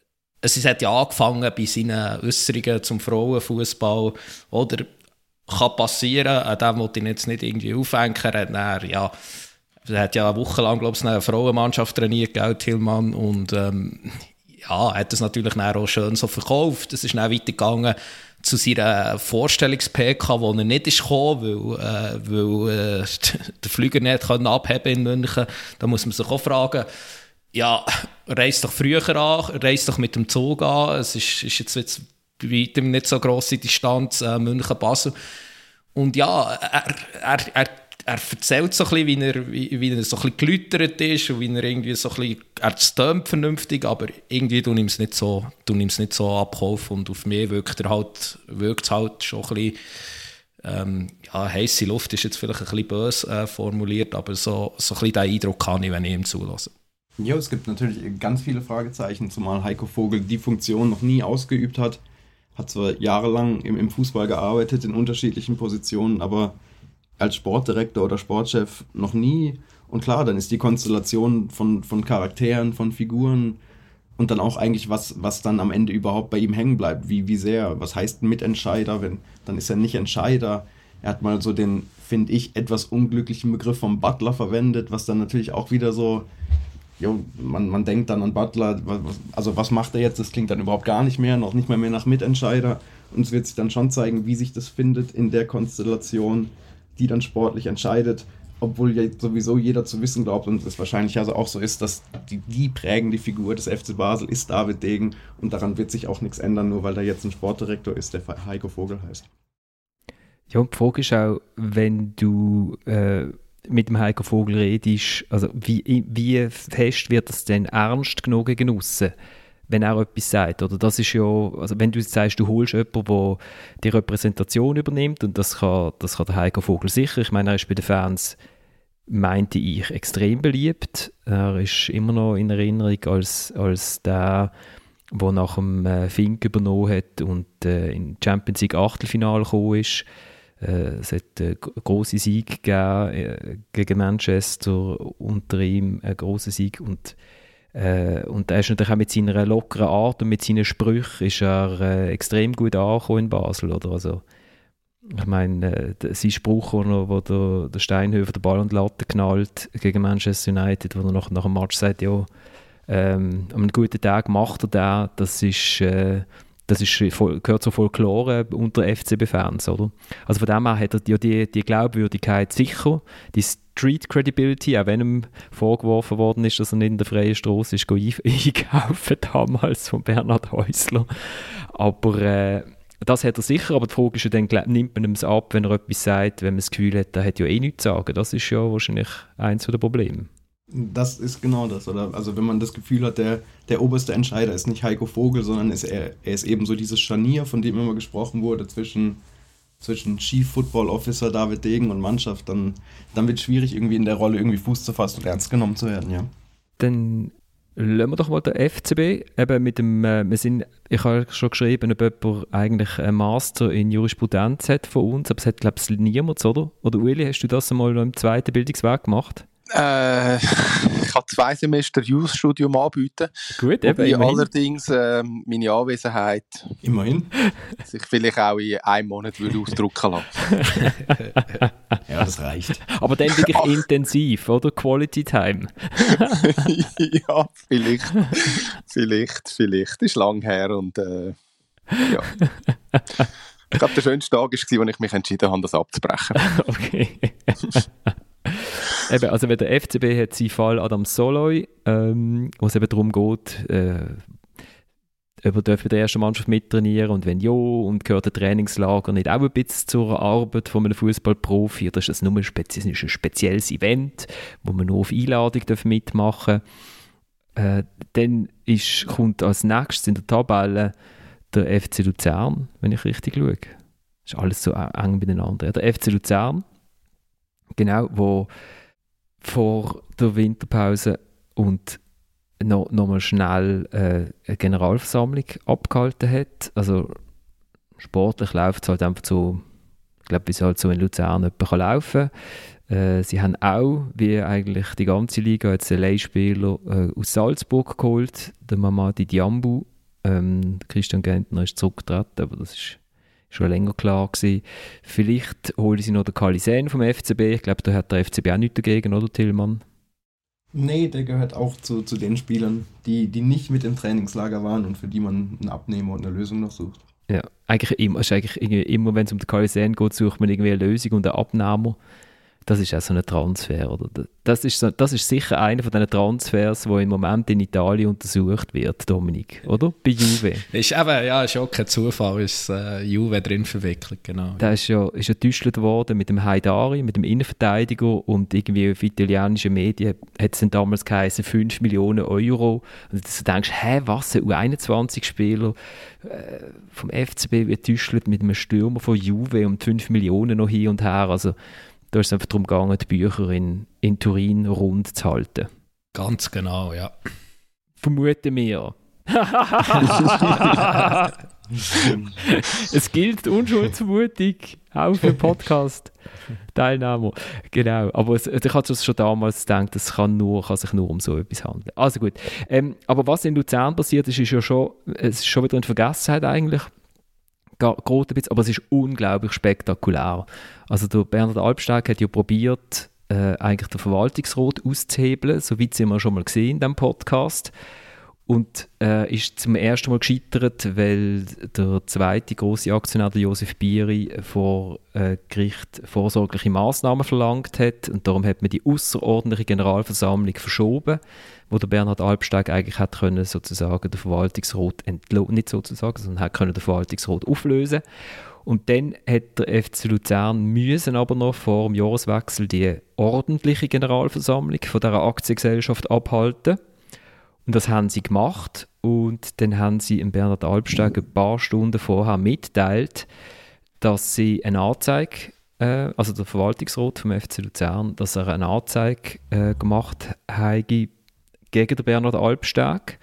Speaker 3: es hat ja angefangen bei seinen Äußerungen zum Frauenfußball, oder kann passieren, an dem wollte ich jetzt nicht irgendwie aufhängen, er hat dann, ja, er hat ja eine Woche lang, glaube ich, eine Frauenmannschaft trainiert, gell, Tillmann, und ähm, ja, hat das natürlich dann auch schön so verkauft. Es ist dann weitergegangen zu seiner Vorstellungs-P K, wo er nicht ist gekommen, weil, äh, weil äh, der Flüger nicht abheben in München. Da muss man sich auch fragen, ja, reist doch früher an, reist doch mit dem Zug an. Es ist, ist jetzt, jetzt bei weitem nicht so grosse Distanz, äh, München-Basel. Und ja, er, er, er, er erzählt so ein bisschen, wie er, wie, wie er so ein bisschen geläutert ist und wie er irgendwie so ein bisschen, er tönt vernünftig, aber irgendwie tun ihm es nicht so, tun ihm es nicht so abkaufen und auf mich wirkt er halt, wirkt es halt schon ein bisschen, ähm, ja, heisse Luft ist jetzt vielleicht ein bisschen böse äh, formuliert, aber so, so ein bisschen den Eindruck kann ich, wenn ich ihm zulasse.
Speaker 2: Ja, es gibt natürlich ganz viele Fragezeichen, zumal Heiko Vogel die Funktion noch nie ausgeübt hat. Hat zwar jahrelang im, im Fußball gearbeitet, in unterschiedlichen Positionen, aber als Sportdirektor oder Sportchef noch nie. Und klar, dann ist die Konstellation von, von Charakteren, von Figuren und dann auch eigentlich, was, was dann am Ende überhaupt bei ihm hängen bleibt. Wie, wie sehr, was heißt ein Mitentscheider, wenn, dann ist er nicht Entscheider. Er hat mal so den, finde ich, etwas unglücklichen Begriff vom Butler verwendet, was dann natürlich auch wieder so, jo, man, man denkt dann an Butler, also was macht er jetzt? Das klingt dann überhaupt gar nicht mehr, noch nicht mal mehr nach Mitentscheider. Und es wird sich dann schon zeigen, wie sich das findet in der Konstellation, die dann sportlich entscheidet, obwohl ja sowieso jeder zu wissen glaubt und es wahrscheinlich also auch so ist, dass die, die prägende Figur des F C Basel ist David Degen und daran wird sich auch nichts ändern, nur weil da jetzt ein Sportdirektor ist, der Heiko Vogel heißt.
Speaker 1: Ja, und die Frage ist auch, wenn du äh, mit dem Heiko Vogel redest, also wie, wie fest wird das denn ernst genommen gegen aussen, wenn er etwas sagt? Oder das ist ja, also wenn du sagst, du holst jemanden, der die Repräsentation übernimmt, und das kann, das kann der Heiko Vogel sicher. Ich meine, er ist bei den Fans, meinte ich, extrem beliebt. Er ist immer noch in Erinnerung als, als der, der nach dem äh, Fink übernommen hat und äh, in Champions League Achtelfinale gekommen ist. Äh, es hat äh, grosse Sieg gegeben äh, gegen Manchester, unter ihm einen grossen Sieg, und Äh, und er ist natürlich auch mit seiner lockeren Art und mit seinen Sprüchen ist er äh, extrem gut angekommen in Basel, oder? Also, ich meine, äh, sein Spruch, wo, er, wo der, der Steinhöfer den Ball an die Latte knallt gegen Manchester United, wo er nach, nach dem Match sagt, ja, ähm, an einem guten Tag macht er das, das ist, äh, das ist voll, gehört zur Folklore unter F C B-Fans, oder? Also von dem her hat er ja die, die Glaubwürdigkeit sicher, die Street Credibility, auch wenn ihm vorgeworfen worden ist, dass er nicht in der freien Strasse ist einkaufen damals von Bernhard Häusler. Aber äh, das hat er sicher, aber die Frage ist ja dann, glaub, nimmt man ihm es ab, wenn er etwas sagt, wenn man das Gefühl hat, er hat ja eh nichts zu sagen. Das ist ja wahrscheinlich eins der Probleme.
Speaker 2: Das ist genau das, oder? Also wenn man das Gefühl hat, der, der oberste Entscheider ist nicht Heiko Vogel, sondern ist er, er ist eben so dieses Scharnier, von dem immer gesprochen wurde, zwischen, zwischen Chief Football Officer David Degen und Mannschaft, dann, dann wird es schwierig, irgendwie in der Rolle irgendwie Fuß zu fassen und ernst genommen zu werden, ja.
Speaker 1: Dann lassen wir doch mal den F C B. Eben mit dem, äh, wir sind, ich habe schon geschrieben, ob jemand eigentlich einen Master in Jurisprudenz hat von uns, aber es hat, glaube ich, niemand, oder? Oder Ueli, hast du das einmal noch im zweiten Bildungsweg gemacht?
Speaker 5: Äh, ich kann zwei Semester Jus-Studium anbieten.
Speaker 1: Gut, eben,
Speaker 5: Wobei
Speaker 1: immerhin.
Speaker 5: allerdings äh, meine Anwesenheit
Speaker 2: Immerhin.
Speaker 5: sich vielleicht auch in einem Monat würde ausdrucken lassen.
Speaker 2: Ja, das reicht.
Speaker 1: Aber dann wirklich
Speaker 5: Ach.
Speaker 1: intensiv, oder? Quality Time.
Speaker 5: Ja, vielleicht. Vielleicht, vielleicht. Das ist lang her und äh, ja. Ich glaube, der schönste Tag war, als ich mich entschieden habe, das abzubrechen.
Speaker 1: Okay. Eben, also wenn der F C B hat seinen Fall Adam Soloy, ähm, wo es eben darum geht, äh, ob er darf bei der ersten Mannschaft mittrainieren und wenn ja, und gehört der Trainingslager nicht auch ein bisschen zur Arbeit von einem Fußballprofi, oder ist das nur ein, spezi- ist ein spezielles Event, wo man nur auf Einladung darf mitmachen darf. Äh, dann ist, kommt als nächstes in der Tabelle der F C Luzern, wenn ich richtig schaue. Das ist alles so eng miteinander. Ja, der F C Luzern, genau, wo vor der Winterpause und noch, noch mal schnell äh, eine Generalversammlung abgehalten hat. Also sportlich läuft es halt einfach so, ich glaube, wie es halt so in Luzern jemand kann laufen kann. Äh, sie haben auch, wie eigentlich die ganze Liga, jetzt einen Leihspieler äh, aus Salzburg geholt, der Mamadi Diambu. Ähm, Christian Gentner ist zurückgetreten, aber das ist schon länger klar gewesen. Vielleicht holen sie noch den Kalisen vom F C B. Ich glaube, da hat der F C B auch nichts dagegen, oder Tillmann?
Speaker 2: Nee, der gehört auch zu, zu den Spielern, die, die nicht mit im Trainingslager waren und für die man einen Abnehmer und eine Lösung noch sucht.
Speaker 1: Ja, eigentlich immer, also eigentlich immer wenn es um den Kalisen geht, sucht man irgendwie eine Lösung und einen Abnehmer. Das ist auch so ein Transfer, oder? Das ist, so, das ist sicher einer von diesen Transfers, der im Moment in Italien untersucht wird, Dominik, oder? Bei Juve.
Speaker 3: Ist eben, ja, ist auch kein Zufall, ist äh, Juve drin verwickelt, genau.
Speaker 1: Da ist ja, ist ja getüstelt worden mit dem Haidari, mit dem Innenverteidiger, und irgendwie auf italienischen Medien hat es dann damals geheißen, fünf Millionen Euro. Und du denkst, hä, was, ein U einundzwanzig-Spieler äh, vom F C B wird getüstelt mit einem Stürmer von Juve und fünf Millionen noch hin und her, also da ist es einfach darum gegangen, die Bücher in, in Turin rund zu halten.
Speaker 3: Ganz genau, ja.
Speaker 1: Vermuten wir. Es gilt die Unschuldsvermutung, auch für Podcast-Teilnehmer. Genau, aber es, ich hatte schon damals gedacht, es kann, nur, kann sich nur um so etwas handeln. Also gut, ähm, aber was in Luzern passiert ist, ist ja schon, es ist schon wieder in Vergessenheit eigentlich. Geht ein bisschen, aber es ist unglaublich spektakulär. Also der Bernhard Albsteg hat ja probiert, äh, eigentlich den Verwaltungsrat auszuhebeln, so weit sind wir schon mal gesehen in diesem Podcast. Und äh, ist zum ersten Mal gescheitert, weil der zweite grosse Aktionär, der Josef Bieri, vor äh, Gericht vorsorgliche Massnahmen verlangt hat. Und darum hat man die außerordentliche Generalversammlung verschoben, wo der Bernhard Albsteg eigentlich hat können, sozusagen den Verwaltungsrat entlohnen, nicht sozusagen, sondern hat können den Verwaltungsrat auflösen. Und dann hat der F C Luzern müssen aber noch vor dem Jahreswechsel die ordentliche Generalversammlung von dieser Aktiengesellschaft abhalten. Und das haben sie gemacht, und dann haben sie im Bernhard Albsteg ein paar Stunden vorher mitgeteilt, dass sie eine Anzeige, äh, also der Verwaltungsrat vom F C Luzern, dass er eine Anzeige äh, gemacht hat gegen den Bernhard Albsteg,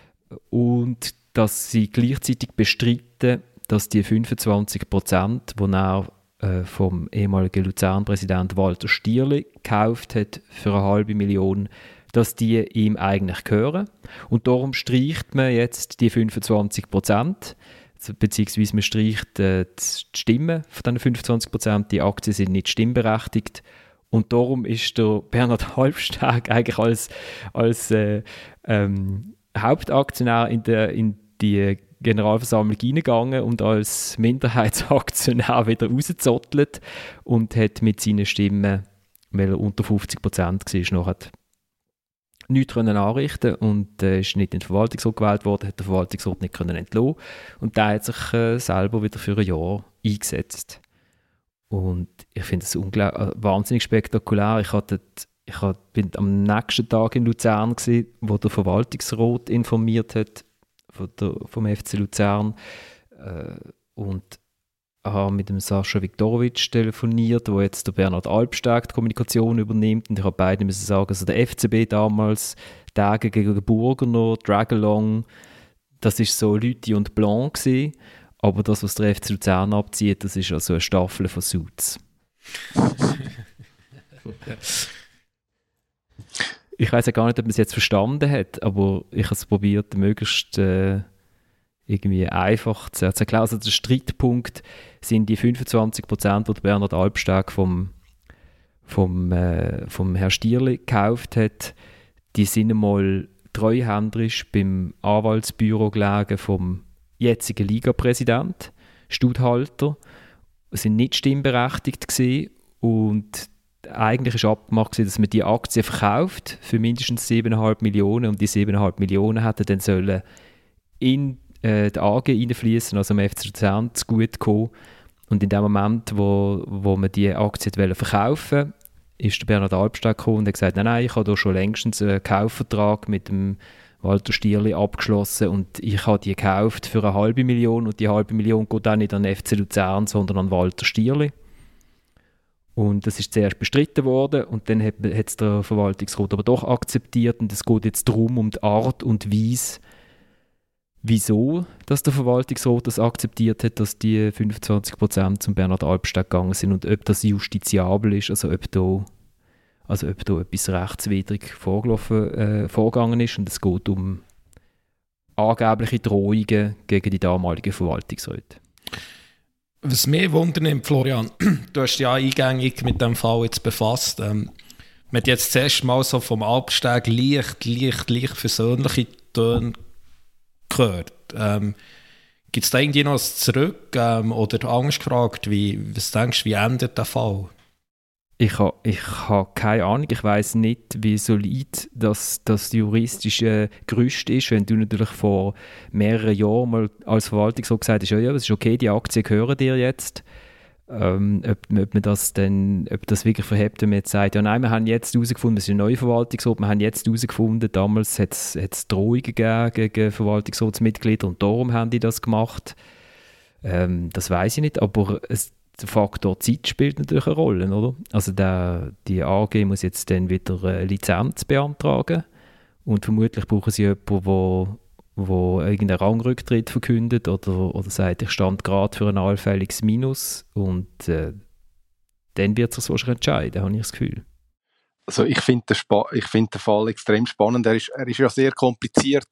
Speaker 1: und dass sie gleichzeitig bestreiten, dass die fünfundzwanzig Prozent, die er äh, vom ehemaligen Luzern-Präsident Walter Stierli gekauft hat für eine halbe Million, dass die ihm eigentlich gehören. Und darum streicht man jetzt die fünfundzwanzig Prozent, beziehungsweise man streicht äh, die Stimmen von diesen fünfundzwanzig Prozent. Die Aktien sind nicht stimmberechtigt. Und darum ist der Bernhard Albsteg eigentlich als, als äh, ähm, Hauptaktionär in, der, in die Generalversammlung reingegangen und als Minderheitsaktionär wieder rausgezottelt und hat mit seinen Stimmen, weil er unter fünfzig Prozent war, noch hat nichts können anrichten und äh, ist nicht in den Verwaltungsrat gewählt worden, hat den Verwaltungsrat nicht können entlassen, und der hat sich äh, selber wieder für ein Jahr eingesetzt. Und ich finde es unglaublich, äh, wahnsinnig spektakulär. Ich hatte, ich hab, bin am nächsten Tag in Luzern gewesen, wo der Verwaltungsrat informiert hat von der, vom F C Luzern äh, und habe mit dem Sascha Viktorowitsch telefoniert, wo jetzt der Bernhard Albsteg die Kommunikation übernimmt, und ich habe beide müssen sagen, also der F C B damals, Tage gegen Burgener, Dragalong, das ist so Lüthi und Blanc gewesen, aber das, was der F C Luzern abzieht, das ist also eine Staffel von Suits. Ich weiß ja gar nicht, ob man es jetzt verstanden hat, aber ich habe es probiert, möglichst äh, irgendwie einfach zu erklären. Also der Streitpunkt sind die fünfundzwanzig Prozent, die Bernhard Albsteg vom, vom, äh, vom Herrn Stierli gekauft hat. Die sind einmal treuhänderisch beim Anwaltsbüro gelegen vom jetzigen Ligapräsident, Studhalter, sind nicht stimmberechtigt gewesen, und eigentlich war abgemacht, dass man die Aktien verkauft für mindestens sieben Komma fünf Millionen, und die sieben Komma fünf Millionen hätten dann sollen in äh, die A G reinfließen, also dem F C Luzern zugutekommen. Und in dem Moment, wo, wo man die Aktien verkaufen wollte, ist der Bernhard Albsteg gekommen und hat gesagt, nein, nein, ich habe da schon längstens einen Kaufvertrag mit dem Walter Stierli abgeschlossen und ich habe die gekauft für eine halbe Million, und die halbe Million geht auch nicht an den F C Luzern, sondern an Walter Stierli. Und das ist zuerst bestritten worden, und dann hat es der Verwaltungsrat aber doch akzeptiert, und es geht jetzt darum, um die Art und Weise, wieso dass der Verwaltungsrat das akzeptiert hat, dass die fünfundzwanzig Prozent zum Bernhard Albsteg gegangen sind, und ob das justiziabel ist, also ob da, also ob da etwas rechtswidrig vorgelaufen, äh, vorgegangen ist, und es geht um angebliche Drohungen gegen die damaligen Verwaltungsräte.
Speaker 3: Was mich wundert, Florian, du hast ja eingängig mit dem Fall jetzt befasst. Ähm, man hat jetzt zuerst mal so vom Albsteg leicht, leicht, leicht versöhnliche Töne gehört. Ähm, Gibt es da irgendwie noch ein Zurück ähm, oder Angst gefragt? Wie, was denkst du, wie endet der Fall?
Speaker 1: Ich habe ich ha keine Ahnung. Ich weiss nicht, wie solid das, das juristische Gerüst ist. Wenn du natürlich vor mehreren Jahren mal als Verwaltungsrat gesagt hast, ja, ja, es ist okay, die Aktien gehören dir jetzt. Ähm, ob, ob, man das denn, ob das wirklich verhebt, wenn man jetzt sagt, ja nein, wir haben jetzt herausgefunden, es ist ein neuer Verwaltungsrat, wir haben jetzt herausgefunden, damals hat es Drohungen gegeben gegen Verwaltungsratsmitglieder und darum haben die das gemacht. Ähm, das weiss ich nicht, aber es der Faktor Zeit spielt natürlich eine Rolle, oder? Also der, die A G muss jetzt dann wieder eine Lizenz beantragen, und vermutlich brauchen sie jemanden, wo, wo irgendeinen Rangrücktritt verkündet oder, oder sagt, ich stand gerade für ein allfälliges Minus, und äh, dann wird es sich wahrscheinlich entscheiden, habe ich das Gefühl.
Speaker 5: Also ich finde den, Spa- ich find den Fall extrem spannend. Er ist, er ist ja sehr kompliziert,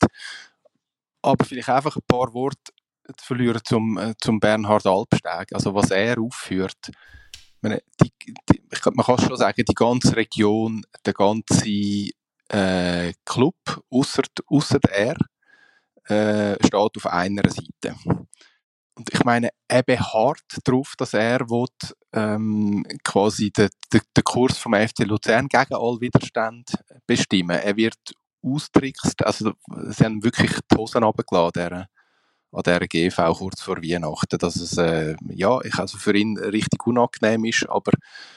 Speaker 5: aber vielleicht einfach ein paar Worte zu verlieren zum, zum Bernhard Albsteg, also was er aufführt. Ich meine, die, die, ich glaub, man kann schon sagen, die ganze Region, der ganze äh, Club, ausser, ausser er, äh, steht auf einer Seite. Und ich meine, er beharrt darauf, dass er will, ähm, quasi den, den, den Kurs vom F C Luzern gegen all Widerstand bestimmen. Er wird austrickst, also sie haben wirklich die Hosen runtergelassen, an dieser G V kurz vor Weihnachten, dass es äh, ja, ich, also für ihn richtig unangenehm ist, aber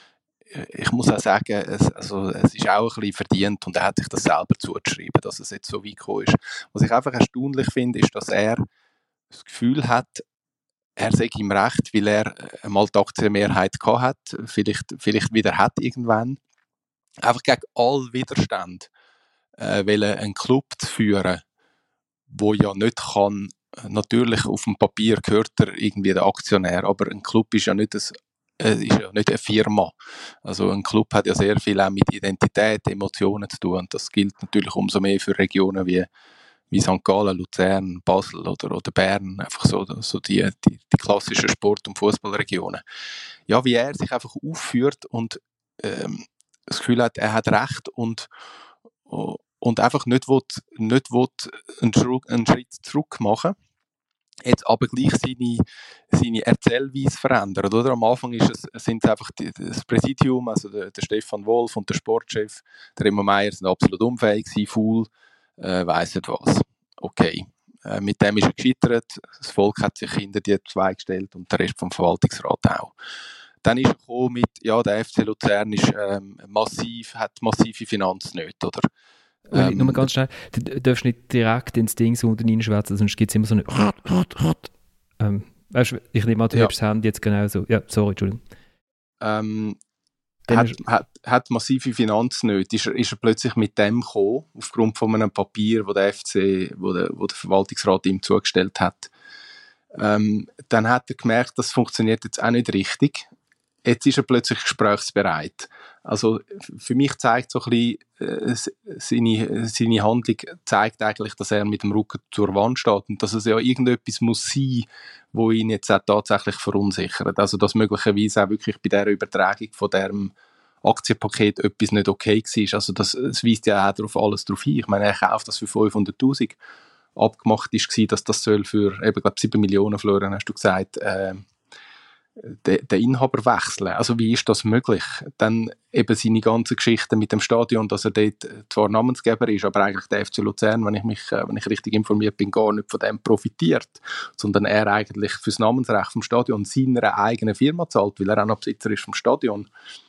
Speaker 5: ich muss auch sagen, es, also, es ist auch ein bisschen verdient, und er hat sich das selber zugeschrieben, dass es jetzt so weit gekommen ist. Was ich einfach erstaunlich finde, ist, dass er das Gefühl hat, er sei im Recht, weil er einmal die Aktienmehrheit gehabt hat, vielleicht, vielleicht wieder hat irgendwann, einfach gegen all Widerstand äh, einen Club zu führen, wo ja nicht kann. Natürlich, auf dem Papier gehört er irgendwie der Aktionär, aber ein Club ist ja nicht, ein, äh, ist ja nicht eine Firma. Also ein Club hat ja sehr viel auch mit Identität, Emotionen zu tun, und das gilt natürlich umso mehr für Regionen wie, wie Sankt Gallen, Luzern, Basel oder, oder Bern, einfach so, so die, die, die klassischen Sport- und Fußballregionen. Ja, wie er sich einfach aufführt und ähm, das Gefühl hat, er hat Recht, und und einfach nicht, will, nicht will einen, Schritt, einen Schritt zurück machen, jetzt aber gleich seine, seine Erzählweise verändern. Oder? Am Anfang ist es, sind es einfach die, das Präsidium, also der, der Stefan Wolf und der Sportchef, der Remo Meier, sind absolut unfähig gewesen, faul, äh, weiss nicht was. Okay, äh, mit dem ist er gescheitert, das Volk hat sich hinter die zwei gestellt und der Rest vom Verwaltungsrat auch. dann ist er gekommen mit, ja, der F C Luzern ist ähm, massiv, hat massive Finanznöte, oder?
Speaker 1: Ähm, nur mal
Speaker 5: Ähm,
Speaker 1: ganz schnell, du darfst nicht direkt ins Ding so unten reinschwätzen, sonst gibt es immer so eine ähm, weißt, ich nehme an, du
Speaker 5: Ja.
Speaker 1: hast das Handy jetzt genau so. Ja, sorry, Entschuldigung.
Speaker 5: ähm,
Speaker 1: Dann
Speaker 5: hat,
Speaker 1: ist-
Speaker 5: hat, hat massive Finanznöte, ist er, ist er plötzlich mit dem gekommen, aufgrund von einem Papier, wo der F C, wo der, wo der Verwaltungsrat ihm zugestellt hat. Ähm, dann hat er gemerkt, das funktioniert jetzt auch nicht richtig. Jetzt ist er plötzlich gesprächsbereit. Also für mich zeigt so ein bisschen, äh, seine, seine Handlung zeigt eigentlich, dass er mit dem Rücken zur Wand steht und dass es ja irgendetwas muss sein, wo ihn jetzt auch tatsächlich verunsichert. Also dass möglicherweise auch wirklich bei der Übertragung von diesem Aktienpaket etwas nicht okay war. Also das, das weist ja auch darauf, alles darauf hin. Ich meine, er kauft das für fünfhunderttausend. Abgemacht war, dass das soll für eben, glaub, sieben Millionen Florian, hast du gesagt, äh, den, den Inhaber wechseln. Also wie ist das möglich? Dann eben seine ganzen Geschichten mit dem Stadion, dass er dort zwar Namensgeber ist, aber eigentlich der F C Luzern, wenn ich mich, wenn ich richtig informiert bin, gar nicht von dem profitiert, sondern er eigentlich fürs Namensrecht vom Stadion seiner eigenen Firma zahlt, weil er auch noch Besitzer ist vom Stadion.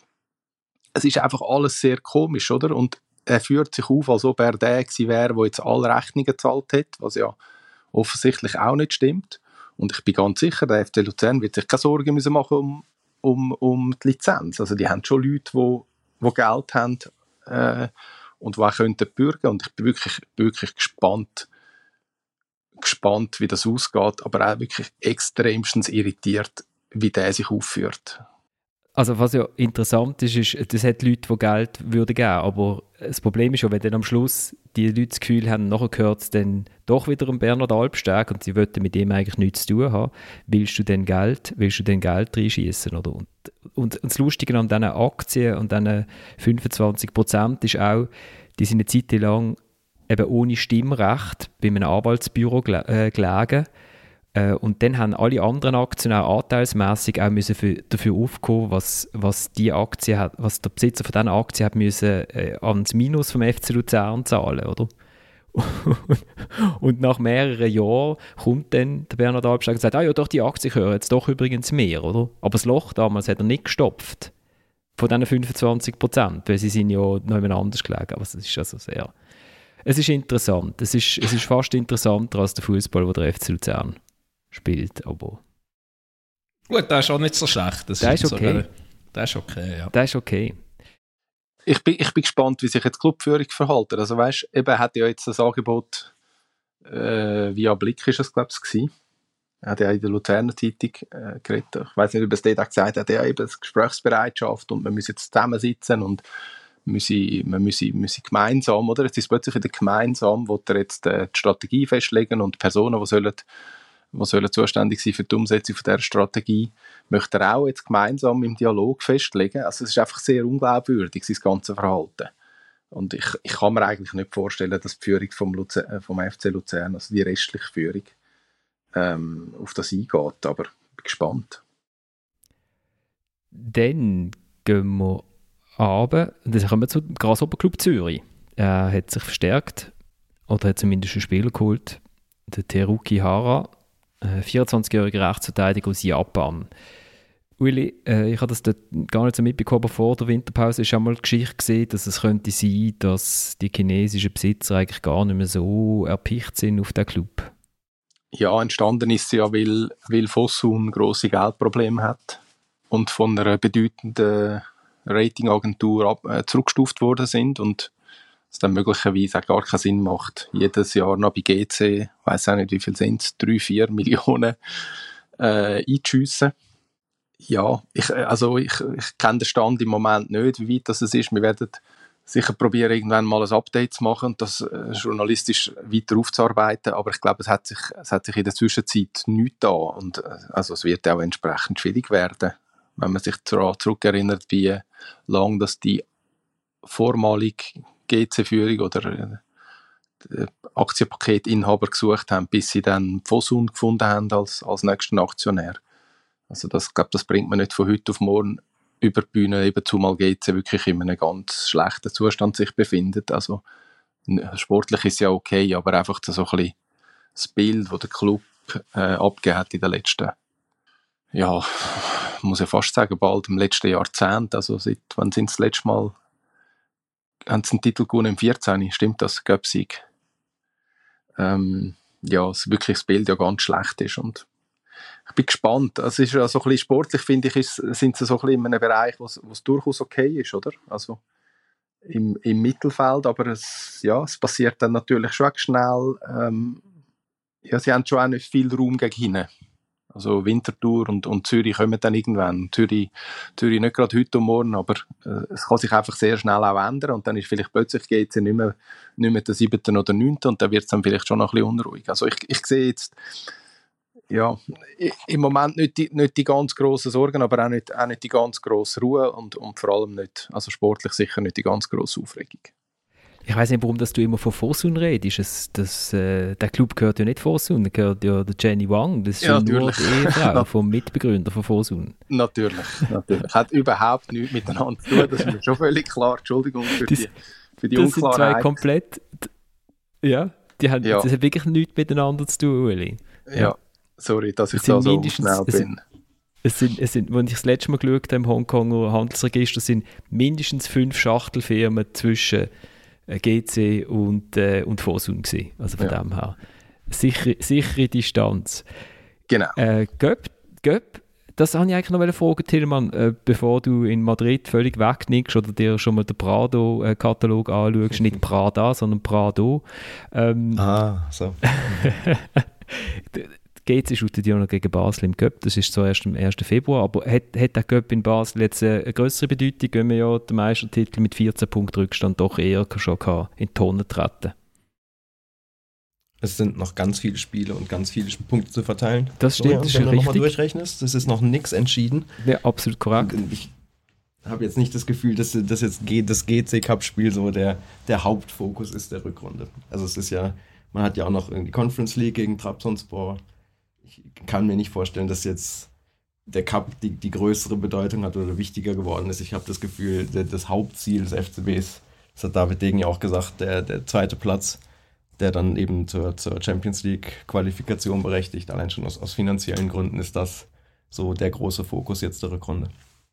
Speaker 5: Es ist einfach alles sehr komisch, oder? Und er führt sich auf, als ob er der gewesen wäre, der jetzt alle Rechnungen gezahlt hat, was ja offensichtlich auch nicht stimmt. Und ich bin ganz sicher, der F C Luzern wird sich keine Sorgen müssen machen um, um, um die Lizenz. Also die haben schon Leute, die, die Geld haben äh, und die auch könnten bürgen. Und ich bin wirklich, wirklich gespannt, gespannt, wie das ausgeht, aber auch wirklich extremstens irritiert, wie der sich aufführt.
Speaker 1: Also was ja interessant ist, ist, das hat Leute, die Geld würden geben, aber das Problem ist ja, wenn dann am Schluss die Leute das Gefühl haben, nachher gehört es dann doch wieder um Bernhard Albsteg und sie wollen mit ihm eigentlich nichts zu tun haben, willst du denn Geld, willst du denn Geld reinschießen, oder? Und, und, und das Lustige an diesen Aktien und diesen fünfundzwanzig Prozent ist auch, die sind eine Zeit lang eben ohne Stimmrecht bei einem Anwaltsbüro gel- äh, gelegen. Und dann haben alle anderen Aktionäre anteilsmässig auch müssen für, dafür aufkommen, was, was, die Aktie hat, was der Besitzer von diesen Aktien hat müssen, äh, ans Minus vom F C Luzern zahlen, oder? Und nach mehreren Jahren kommt dann der Bernhard Albsteg und sagt, ah ja doch, die Aktie gehören jetzt doch übrigens mehr, oder? Aber das Loch damals hat er nicht gestopft von diesen fünfundzwanzig Prozent, weil sie sind ja noch jemand anders gelegen. Aber es ist also sehr... Es ist interessant. Es ist, es ist fast interessanter als der Fußball, wo der F C Luzern spielt, aber...
Speaker 3: Gut, der ist auch nicht so schlecht. Das
Speaker 1: der ist okay.
Speaker 3: Sogar, der ist okay, ja.
Speaker 1: Der ist okay.
Speaker 5: Ich bin, ich bin gespannt, wie sich jetzt die Clubführung verhält. Also weißt, eben, er hat ja jetzt das Angebot äh, via Blick, ist es, glaube ich, gewesen. Er hat ja in der Luzerner Zeitung äh, geredet. Ich weiß nicht, ob es dort auch gesagt hat, er hat ja eben Gesprächsbereitschaft und man muss jetzt zusammensitzen und müsse, man müsse, müsse gemeinsam, oder? Jetzt ist es plötzlich wieder gemeinsam, wo er jetzt äh, die Strategie festlegen und die Personen, die sollen, die sollen zuständig sein für die Umsetzung von dieser Strategie, möchte er auch jetzt gemeinsam im Dialog festlegen. Also es ist einfach sehr unglaubwürdig, sein ganzes Verhalten. Und ich, ich kann mir eigentlich nicht vorstellen, dass die Führung vom, Luzern, vom F C Luzern, also die restliche Führung, ähm, auf das eingeht. Aber ich bin gespannt.
Speaker 1: Dann gehen wir runter. Dann kommen wir zum Grasshopper-Club Zürich. Er hat sich verstärkt, oder hat zumindest einen Spieler geholt, der Teruki Hara, vierundzwanzigjähriger Rechtsverteidiger aus Japan. Uli, äh, ich habe das dort gar nicht so mitbekommen, aber vor der Winterpause ist schon mal die Geschichte gesehen, dass es könnte sein, dass die chinesischen Besitzer eigentlich gar nicht mehr so erpicht sind auf den Club.
Speaker 5: Ja, entstanden ist sie ja, weil, weil Fosun grosse Geldprobleme hat und von einer bedeutenden Ratingagentur ab, äh, zurückgestuft worden sind und es dann möglicherweise auch gar keinen Sinn macht, jedes Jahr noch bei G C, ich weiss auch nicht, wie viel sind es, drei, vier Millionen äh, einzuschiessen. Ja, ich, also ich, ich kenne den Stand im Moment nicht, wie weit das ist. Wir werden sicher probieren, irgendwann mal ein Update zu machen und das äh, journalistisch weiter aufzuarbeiten, aber ich glaube, es hat sich, es hat sich in der Zwischenzeit nichts da und äh, also es wird auch entsprechend schwierig werden, wenn man sich daran zurückerinnert, wie lange das die vormalige G C-Führung oder äh, Aktienpaketinhaber gesucht haben, bis sie dann Fosun gefunden haben als, als nächsten Aktionär. Also das, ich glaube, das bringt man nicht von heute auf morgen über die Bühne, eben zumal G C wirklich in einem ganz schlechten Zustand sich befindet. Also sportlich ist ja okay, aber einfach so ein bisschen das Bild, das der Club äh, abgegeben hat in den letzten ja, ich muss ja fast sagen, bald im letzten Jahrzehnt, also seit, wann sind sie das letzte Mal, haben sie einen Titel gewonnen im vierzehn, stimmt das, Göpsieg? Ähm, ja, es wirklich das Bild ja ganz schlecht ist und ich bin gespannt. Es ist ja so ein bisschen sportlich, finde ich, ist, sind sie so ein bisschen in einem Bereich, wo es durchaus okay ist, oder? Also im, im Mittelfeld, aber es, ja, es passiert dann natürlich schon schnell. Ähm, ja, sie haben schon auch nicht viel Raum gegen hinten. Also Winterthur und, und Zürich kommen dann irgendwann. Zürich, Zürich nicht gerade heute und morgen, aber äh, es kann sich einfach sehr schnell auch ändern und dann ist vielleicht plötzlich geht es nicht mehr, nicht mehr der siebten oder neunten und dann wird es dann vielleicht schon noch ein bisschen unruhig. Also ich, ich sehe jetzt ja, im Moment nicht die, nicht die ganz grossen Sorgen, aber auch nicht, auch nicht die ganz grosse Ruhe und, und vor allem nicht, also sportlich sicher nicht die ganz grosse Aufregung.
Speaker 1: Ich weiss nicht, warum dass du immer von Fosun redest. Es, das, äh, der Club gehört ja nicht Fosun, der gehört ja der Jenny Wang. Das ist ja, nur die Ehefrau vom Mitbegründer von Fosun.
Speaker 5: Natürlich, natürlich. Hat überhaupt nichts miteinander zu tun, das ist mir schon völlig klar. Entschuldigung für
Speaker 1: das,
Speaker 5: die, für die
Speaker 1: das
Speaker 5: Unklarheit.
Speaker 1: Das sind zwei komplett... Ja, die haben,
Speaker 5: ja.
Speaker 1: Das hat wirklich nichts miteinander zu tun, Ueli.
Speaker 5: Ja, ja. Sorry, dass ich
Speaker 1: es
Speaker 5: da so schnell bin.
Speaker 1: Es sind, es sind, als ich das letzte Mal geschaut habe im Hongkonger Handelsregister, sind mindestens fünf Schachtelfirmen zwischen G C und, äh, und Fosun gewesen. Also von ja. dem her. Sichere, sichere Distanz.
Speaker 5: Genau.
Speaker 1: Äh, Göpp, Göpp, das wollte ich eigentlich noch fragen, Tillmann, äh, bevor du in Madrid völlig wegnickst oder dir schon mal den Prado-Katalog anschaust. Nicht Prada, sondern Prado. Ähm,
Speaker 2: ah, so.
Speaker 1: G C shootet ja noch gegen Basel im Cup, das ist zwar erst am ersten Februar, aber hat, hat der Cup in Basel jetzt eine größere Bedeutung, wenn wir ja den Meistertitel mit vierzehn Punkten Rückstand doch eher schon in die Tonne treten?
Speaker 2: Es sind noch ganz viele Spiele und ganz viele Punkte zu verteilen.
Speaker 1: Das stimmt,
Speaker 2: so, ja,
Speaker 1: das ist
Speaker 2: wenn
Speaker 1: schon
Speaker 2: du
Speaker 1: richtig.
Speaker 2: nochmal durchrechnest, das ist noch nichts entschieden.
Speaker 1: Ja, absolut korrekt.
Speaker 2: Und ich habe jetzt nicht das Gefühl, dass, dass jetzt das G C-Cup-Spiel so der, der Hauptfokus ist der Rückrunde. Also es ist ja, man hat ja auch noch die Conference League gegen Trabzonspor. Ich kann mir nicht vorstellen, dass jetzt der Cup die, die größere Bedeutung hat oder wichtiger geworden ist. Ich habe das Gefühl, der, das Hauptziel des F C Bs, das hat David Degen ja auch gesagt, der, der zweite Platz, der dann eben zur, zur Champions League-Qualifikation berechtigt, allein schon aus, aus finanziellen Gründen ist das so der große Fokus jetzt der Rückrunde.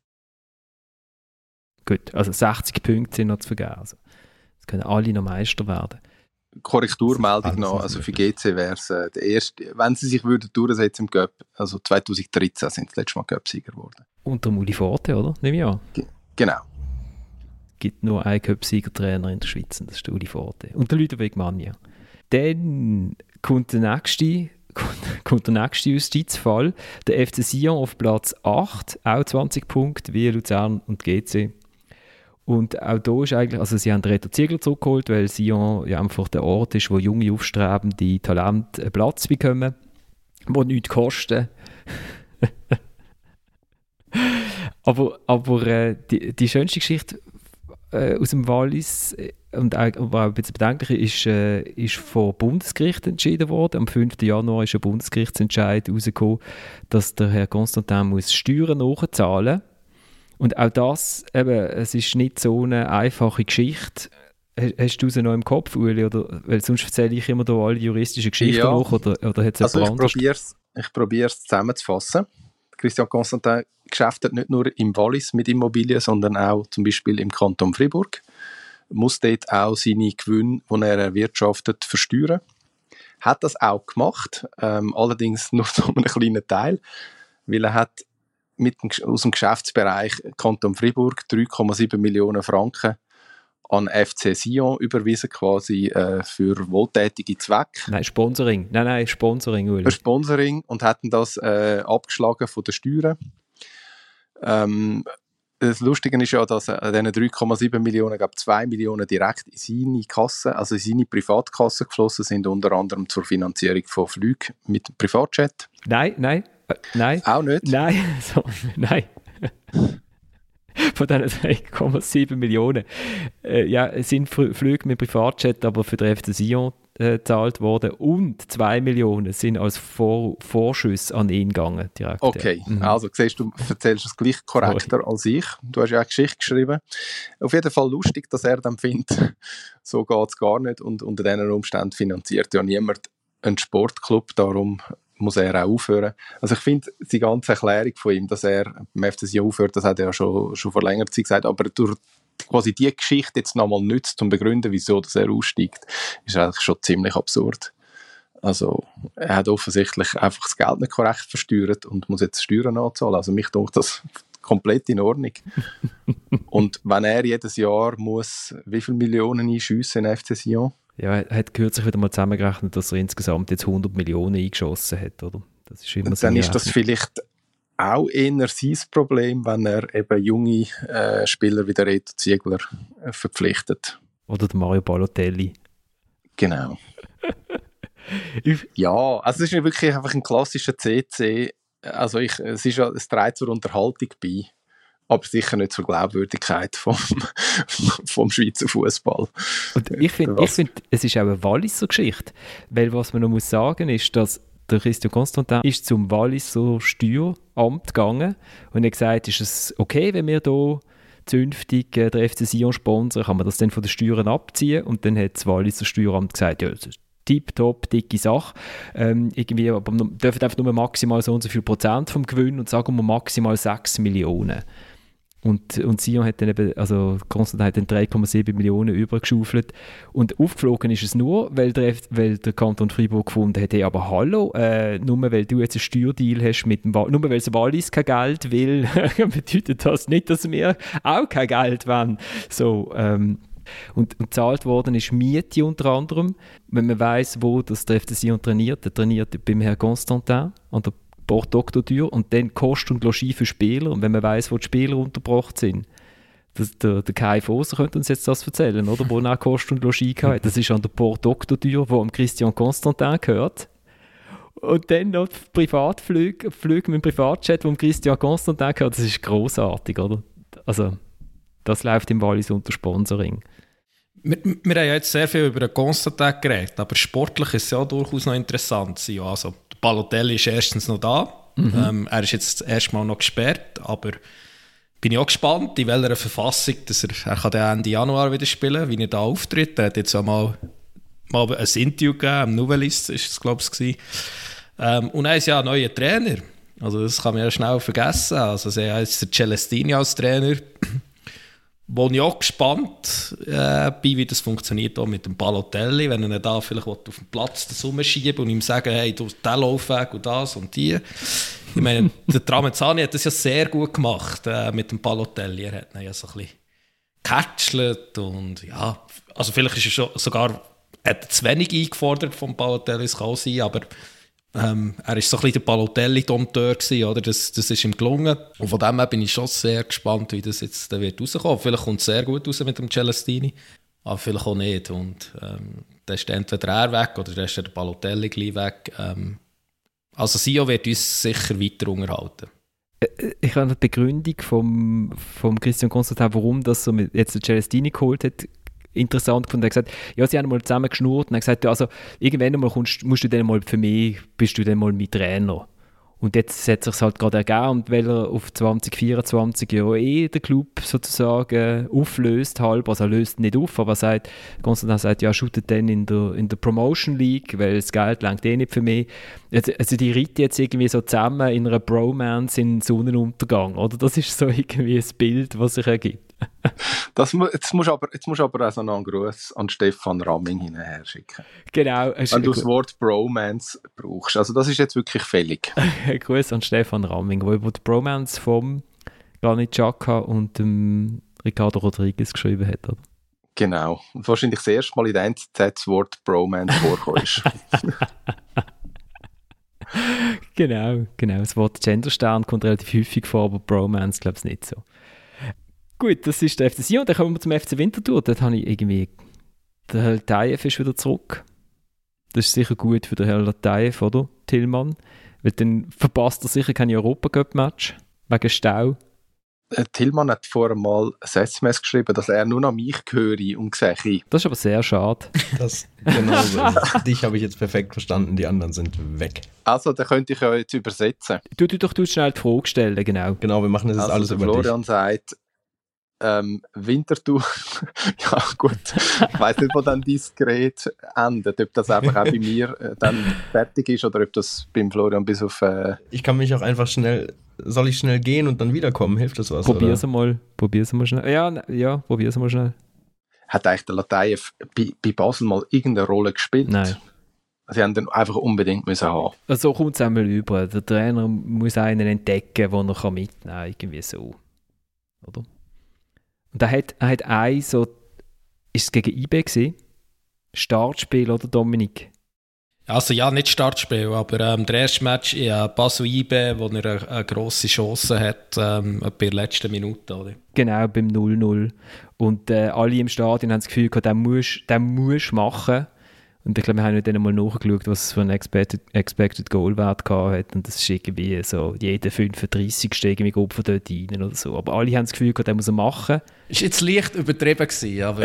Speaker 1: Gut, also sechzig Punkte sind noch zu vergeben. Also, jetzt können alle noch Meister werden.
Speaker 5: Korrekturmeldung noch, also für G C wäre es äh, der erste, wenn sie sich würden durchsetzen im Cup, also zwanzig dreizehn sind sie das letzte Mal Cup-Sieger geworden.
Speaker 1: Unter Uli Forte, oder? Nehme ich an.
Speaker 5: G- genau.
Speaker 1: Es gibt nur einen Cup-Sieger-Trainer in der Schweiz, und das ist der Uli Forte. Und der Ludovic Magna. Dann kommt der nächste, kommt der nächste Justizfall. Der F C Sion auf Platz acht, auch zwanzig Punkte, wie Luzern und G C. Und auch da ist eigentlich, also sie haben Reto Ziegler zurückgeholt, weil Sion ja einfach der Ort ist, wo junge, aufstrebende Talente einen Platz bekommen, die nichts kosten. aber aber äh, die, die schönste Geschichte äh, aus dem Wallis äh, und auch, auch ein bisschen bedenklich ist, äh, ist vom Bundesgericht entschieden worden. Am fünften Januar ist ein Bundesgerichtsentscheid rausgekommen, dass der Herr Constantin muss Steuern nachzahlen muss. Und auch das, eben, es ist nicht so eine einfache Geschichte. Hast du sie noch im Kopf, Uli? Oder, weil sonst erzähle ich immer da alle juristischen Geschichten
Speaker 5: ja.
Speaker 1: nach. Oder, oder hat's
Speaker 5: also ich
Speaker 1: probiere
Speaker 5: es ich probier's zusammenzufassen. Christian Constantin geschäftet nicht nur im Wallis mit Immobilien, sondern auch zum Beispiel im Kanton Fribourg. Muss dort auch seine Gewinne, die er erwirtschaftet, versteuern. Hat das auch gemacht, ähm, allerdings nur zu einem kleinen Teil, weil er hat mit dem, aus dem Geschäftsbereich Kanton Fribourg drei Komma sieben Millionen Franken an F C Sion überwiesen, quasi äh, für wohltätige Zwecke.
Speaker 1: Nein, Sponsoring. Nein, nein, Sponsoring, Uli.
Speaker 5: Für Sponsoring und hatten das äh, abgeschlagen von den Steuern. Ähm, das Lustige ist ja, dass an diesen drei Komma sieben Millionen, glaube zwei Millionen direkt in seine Kasse, also in seine Privatkasse geflossen sind, unter anderem zur Finanzierung von Flügen mit dem Privatjet.
Speaker 1: Nein, nein, äh, nein.
Speaker 5: Auch nicht?
Speaker 1: Nein, so, nein. Von diesen drei Komma sieben Millionen. Äh, ja, es sind Flüge mit Privatjet, aber für den F C Sion äh, gezahlt worden. Und zwei Millionen sind als Vor- Vorschuss an ihn gegangen. Direkt,
Speaker 5: okay,
Speaker 1: ja. mhm.
Speaker 5: Also siehst du, erzählst es gleich korrekter Sorry. als ich. Du hast ja auch Geschichte geschrieben. Auf jeden Fall lustig, dass er dann findet, so geht es gar nicht. Und unter diesen Umständen finanziert ja niemand einen Sportclub. Darum muss er auch aufhören. Also ich finde, die ganze Erklärung von ihm, dass er beim F C Sion aufhört, das hat er ja schon, schon vor längerer Zeit gesagt, aber durch quasi die Geschichte jetzt nochmal nützt, um zu begründen, wieso dass er aussteigt, ist eigentlich schon ziemlich absurd. Also er hat offensichtlich einfach das Geld nicht korrekt versteuert und muss jetzt Steuern anzahlen. Also mich denkt das komplett in Ordnung. Und wenn er jedes Jahr muss, wie viele Millionen einschiessen in F C Sion?
Speaker 1: Ja, er hat kürzlich wieder mal zusammengerechnet, dass er insgesamt jetzt hundert Millionen eingeschossen hat, oder? Das ist immer
Speaker 5: und dann ist das
Speaker 1: Rechnung.
Speaker 5: vielleicht auch eher sein Problem, wenn er eben junge äh, Spieler wie der Reto Ziegler äh, verpflichtet.
Speaker 1: Oder der Mario Balotelli.
Speaker 5: Genau. Ja, also es ist wirklich einfach ein klassischer C C. Also ich, es, ist, es trägt zur Unterhaltung bei, aber sicher nicht zur Glaubwürdigkeit vom, vom Schweizer Fußball.
Speaker 1: Und ich finde, find, es ist auch eine Walliser Geschichte, weil was man noch muss sagen ist, dass der Christian Constantin ist zum Walliser Steueramt gegangen und hat gesagt, ist es okay, wenn wir hier zünftig äh, der F C Sion sponsern, kann man das dann von den Steuern abziehen? Und dann hat das Walliser Steueramt gesagt, ja, das ist tipptopp, dicke Sache. Ähm, irgendwie, aber wir dürfen einfach nur maximal so und so viel Prozent vom Gewinn und sagen wir maximal sechs Millionen. Und, und Sion hat dann eben, also Konstantin hat dann drei Komma sieben Millionen übergeschaufelt. Und aufgeflogen ist es nur, weil der, weil der Kanton Freiburg gefunden hat, hey, aber hallo, äh, nur weil du jetzt einen Steuerdeal hast mit dem Wallis, nur weil das Wallis kein Geld will, bedeutet das nicht, dass wir auch kein Geld wollen. So, ähm, und, und gezahlt worden ist Miete unter anderem. Wenn man weiss, wo das der F C Sion trainiert, der trainiert beim Herrn Constantin an der Port Doctor und dann Kost und Logis für Spieler. Und wenn man weiss, wo die Spieler untergebracht sind, das, der, der Kai Foser könnte uns jetzt das erzählen, oder? Wo er auch Kost und Logis hatte. Das ist an der Port Doctor, wo am Christian Constantin gehört. Und dann noch Privatflüge, Flüge mit dem Privatjet, wo am Christian Constantin gehört. Das ist grossartig, oder? Also, das läuft im Wallis unter Sponsoring.
Speaker 3: Wir, wir haben ja jetzt sehr viel über den Constantin geredet, aber sportlich ist es ja durchaus noch interessant. Also, Balotelli ist erstens noch da. Mhm. Ähm, er ist jetzt das erste Mal noch gesperrt, aber bin ich auch gespannt, in welcher Verfassung dass er, er kann dann Ende Januar wieder spielen, wie er da auftritt. Er hat jetzt auch mal, mal ein Interview gegeben, im Novelist ist es, glaube ich, ähm, und er ist ja ein neuer Trainer. Also das kann man ja schnell vergessen. Also er ist der Celestini als Trainer. Wo ich auch gespannt äh, bin, wie das funktioniert auch mit dem Balotelli, wenn er da vielleicht auf dem Platz das rumschieben und ihm sagen, hey, du den Laufweg und das und die. Ich meine, der Tramezzani hat das ja sehr gut gemacht äh, mit dem Balotelli. Er hat ihn ja so ein bisschen gecatchelt und ja, also vielleicht ist er schon sogar hat er zu wenig eingefordert vom Balotelli, es kann sein, aber Ähm, er war so ein bisschen der Balotelli-Dompteur, oder? Das, das ist ihm gelungen. Und von dem her bin ich schon sehr gespannt, wie das jetzt wird rauskommen. Vielleicht kommt es sehr gut raus mit dem Celestini, aber vielleicht auch nicht. Und ähm, dann ist entweder er weg oder dann ist der Balotelli gleich weg. Ähm, also Sion wird uns sicher weiter unterhalten.
Speaker 1: Ich habe eine Begründung vom, vom Christian Constantin, warum das so mit jetzt der Celestini geholt hat, interessant gefunden. Er hat gesagt, ja, sie haben mal zusammen geschnurrt und er hat gesagt, ja, also irgendwann mal kommst, musst du dann mal für mich, bist du dann mal mein Trainer. Und jetzt hat es sich halt gerade ergeben, und weil er auf zwanzig vierundzwanzig ja eh den Club sozusagen auflöst, halb, also er löst nicht auf, aber er sagt, Konstantin sagt, ja, shootet dann in der, in der Promotion League, weil das Geld reicht eh nicht für mich. Also, also die reiten jetzt irgendwie so zusammen in einer Bromance in Sonnenuntergang, oder? Das ist so irgendwie ein Bild, was sich ergibt.
Speaker 5: Das, jetzt musst du aber, jetzt musst du aber also noch einen Gruß an Stefan Ramming hinterher schicken.
Speaker 1: Genau.
Speaker 5: Wenn du das Wort Bromance brauchst. Also das ist jetzt wirklich fällig.
Speaker 1: Gruß an Stefan Ramming, der über die Bromance vom Granit Xhaka und dem Ricardo Rodriguez geschrieben hat. Oder?
Speaker 5: Genau. Und wahrscheinlich das erste Mal in der N Z Z das Wort Bromance vorkommt.
Speaker 1: Genau, genau. Das Wort Genderstern kommt relativ häufig vor, aber Bromance glaube ich nicht so. Gut, das ist der F C Sion. Dann kommen wir zum F C Winterthur. Dort habe ich irgendwie... Der Herr Latayev ist wieder zurück. Das ist sicher gut für den Herrn Latayev, oder? Tillmann. Weil dann verpasst er sicher kein Europacup-Match. Wegen Stau.
Speaker 5: Tillmann hat vorher mal ein S M S geschrieben, dass er nur noch mich höre und sehe.
Speaker 1: Das ist aber sehr schade.
Speaker 2: Das genau so. Dich habe ich jetzt perfekt verstanden, die anderen sind weg.
Speaker 5: Also, dann könnte ich ja jetzt übersetzen.
Speaker 1: Du, du doch du schnell die Frage stellen, genau.
Speaker 2: Genau, wir machen das jetzt
Speaker 5: also
Speaker 2: alles über
Speaker 5: Florian
Speaker 2: dich.
Speaker 5: sagt, Ähm, Winterthur, ja gut, ich weiss nicht, wo dann diskret endet, ob das einfach auch bei mir äh, dann fertig ist oder ob das beim Florian bis auf... Äh
Speaker 2: Ich kann mich auch einfach schnell, soll ich schnell gehen und dann wiederkommen, hilft das was?
Speaker 1: Probier's mal, probier's mal schnell. Ja, ne- ja, probier's mal schnell.
Speaker 5: Hat eigentlich der Lateyev bei, bei Basel mal irgendeine Rolle gespielt?
Speaker 1: Nein.
Speaker 5: Sie haben den einfach unbedingt müssen haben.
Speaker 1: Also so kommt es einmal über. Der Trainer muss einen entdecken, den er kann mitnehmen kann, irgendwie so. Oder? Und er hat, er hat ein so, ist es gegen I B gewesen? Startspiel, oder Dominik?
Speaker 3: Also ja, nicht Startspiel, aber ähm, der erste Match in äh, Basel-I B, wo er eine, eine grosse Chance hat, ähm, bei der letzten Minute, oder?
Speaker 1: Genau, beim null null. Und äh, alle im Stadion haben das Gefühl gehabt, den musst du musst machen. Und ich glaube, wir haben nicht einmal nachgeschaut, was es für einen Expected, Expected Goal-Wert hat. Und das ist irgendwie so, jeder fünfunddreißigste irgendwie Opfer dort rein oder so. Aber alle haben das Gefühl gehabt, den muss er machen.
Speaker 3: Ist jetzt leicht übertrieben gewesen, aber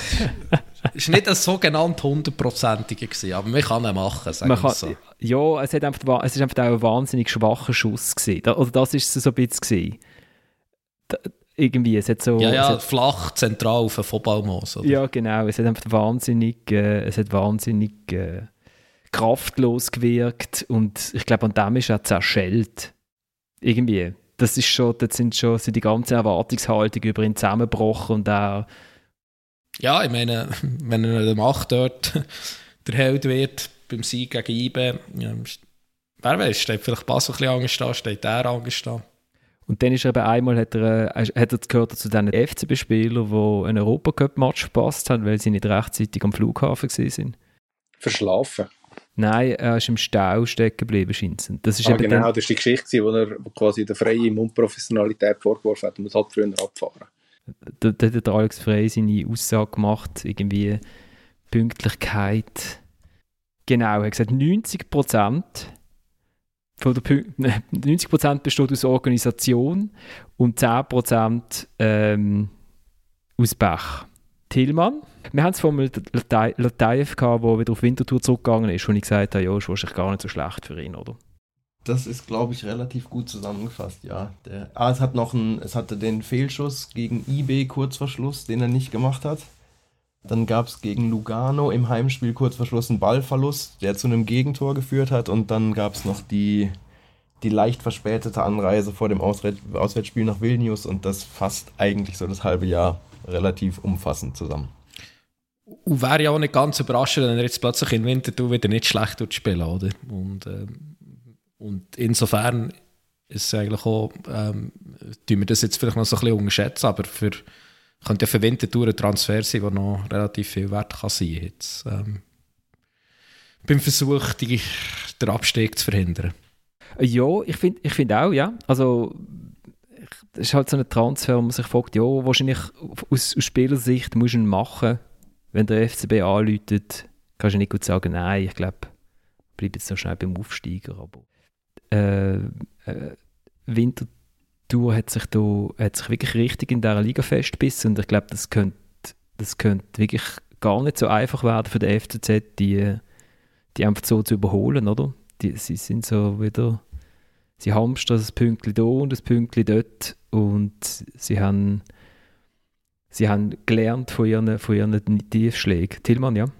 Speaker 3: es war nicht ein sogenannt hundertprozentiger gewesen, aber man kann ihn machen, sagen
Speaker 1: Man
Speaker 3: wir
Speaker 1: kann,
Speaker 3: so.
Speaker 1: ja, es, hat einfach, wa- es ist einfach auch ein wahnsinnig schwacher Schuss gewesen. Da, oder das ist es so ein bisschen gewesen. Da, irgendwie, es hat so...
Speaker 3: Ja, ja,
Speaker 1: es hat,
Speaker 3: flach, zentral auf den Vollballmaß, oder?
Speaker 1: ja, genau. Es hat einfach wahnsinnig, äh, es hat wahnsinnig äh, kraftlos gewirkt und ich glaube, an dem ist er zerschellt. Irgendwie. Das ist schon, das sind schon sind die ganze Erwartungshaltung über ihn zusammengebrochen und auch...
Speaker 3: Ja, ich meine, wenn er der Macht dort der Held wird, beim Sieg gegen I B, ja, wer weiß, steht vielleicht Basel ein bisschen anders da, steht er anders da.
Speaker 1: Und dann ist er eben einmal, hat er, äh, hat er gehört zu den F C B-Spielern, die einen Europacup-Match verpasst haben, weil sie nicht rechtzeitig am Flughafen waren.
Speaker 5: Verschlafen.
Speaker 1: Nein, er ist im Stau stecken geblieben, scheint. Das ist
Speaker 5: Ah,
Speaker 1: eben
Speaker 5: genau,
Speaker 1: dann,
Speaker 5: das war die Geschichte, wo er quasi der freien Unprofessionalität vorgeworfen hat und muss halt früher abfahren.
Speaker 1: da, da hat der Alex Frey seine Aussage gemacht, irgendwie Pünktlichkeit. Genau, er hat gesagt, neunzig Prozent von der Pün- neunzig Prozent besteht aus Organisation und zehn Prozent ähm, aus Pech. Tillmann, wir haben es vorhin mit Lateyev gehabt, der wieder auf Winterthur zurückgegangen ist, und ich gesagt habe, ja, ist wahrscheinlich gar nicht so schlecht für ihn, oder?
Speaker 2: Das ist, glaube ich, relativ gut zusammengefasst, ja. Der, ah, es hat noch einen, es hatte den Fehlschuss gegen I B kurz vor Schluss, den er nicht gemacht hat. Dann gab es gegen Lugano im Heimspiel kurz vor Schluss einen Ballverlust, der zu einem Gegentor geführt hat. Und dann gab es noch die, die leicht verspätete Anreise vor dem Auswär- Auswärtsspiel nach Vilnius. Und das fasst eigentlich so das halbe Jahr relativ umfassend zusammen.
Speaker 3: Und wäre ja auch nicht ganz überraschend, wenn er jetzt plötzlich in Winterthur wieder nicht schlecht spielen, oder? Und, ähm, und insofern ist es eigentlich auch, ähm, tun wir das jetzt vielleicht noch so ein bisschen unterschätzen, aber für, könnte ja für Winterthur ein Transfer sein, der noch relativ viel wert kann sein jetzt, ähm, beim Versuch, die, den Abstieg zu verhindern.
Speaker 1: Ja, ich finde ich find auch, ja. Also, das ist halt so ein Transfer, wo man sich fragt, ja, wahrscheinlich aus, aus Spielersicht musst du ihn machen. Wenn der F C B anläutet, kannst du nicht gut sagen, nein, ich glaube, bleib jetzt noch schnell beim Aufsteiger. Aber äh, äh, Winterthur hat sich, da, hat sich wirklich richtig in dieser Liga festgebissen und ich glaube, das könnte, das könnte wirklich gar nicht so einfach werden für den F C Z, die, die einfach so zu überholen, oder? Die, sie sind so wieder, sie hamstern das Pünktchen da und das Pünktchen dort und sie haben, sie haben gelernt von ihren, von ihren Tiefschlägen. Tillmann, ja?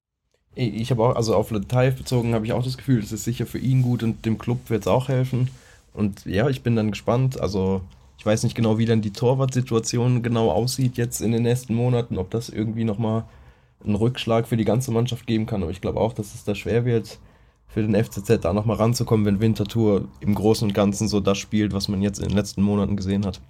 Speaker 2: Ich habe auch, also auf Lateyev bezogen, habe ich auch das Gefühl, das ist sicher für ihn gut und dem Club wird es auch helfen. Und ja, ich bin dann gespannt. Also ich weiß nicht genau, wie dann die Torwartsituation genau aussieht jetzt in den nächsten Monaten, ob das irgendwie nochmal einen Rückschlag für die ganze Mannschaft geben kann. Aber ich glaube auch, dass es da schwer wird, für den F C Z da nochmal ranzukommen, wenn Winterthur im Großen und Ganzen so das spielt, was man jetzt in den letzten Monaten gesehen hat.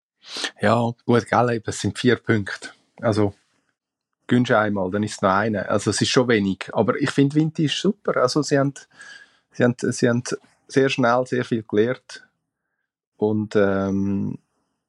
Speaker 5: Ja, gut, gell, es sind vier Punkte. Also, gönnst du einmal, dann ist es noch eine. Also, es ist schon wenig. Aber ich finde, Vinti ist super. Also, sie haben, sie haben, sie haben sehr schnell sehr viel gelernt. Und, ähm,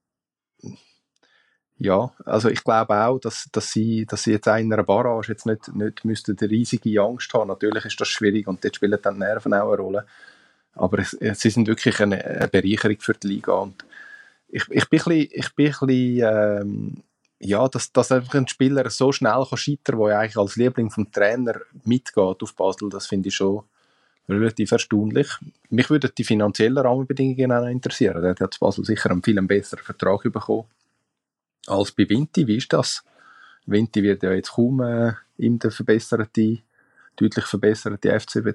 Speaker 5: ja, also ich glaube auch, dass, dass, sie, dass sie jetzt einer Barrage jetzt nicht, nicht müssten eine riesige Angst haben. Natürlich ist das schwierig und dort spielen dann die Nerven auch eine Rolle. Aber es, sie sind wirklich eine, eine Bereicherung für die Liga. Und ich, ich bin ein bisschen, ich bin ein bisschen ähm, ja, dass, dass einfach ein Spieler so schnell kann scheitern kann, der eigentlich als Liebling vom Trainer mitgeht auf Basel, das finde ich schon relativ erstaunlich. Mich würden die finanziellen Rahmenbedingungen auch interessieren. Der hat Basel sicher einen viel besseren Vertrag bekommen. als bei Vinti. Wie ist das? Vinti wird ja jetzt kaum äh, ihm den verbesserte, deutlich verbesserte F C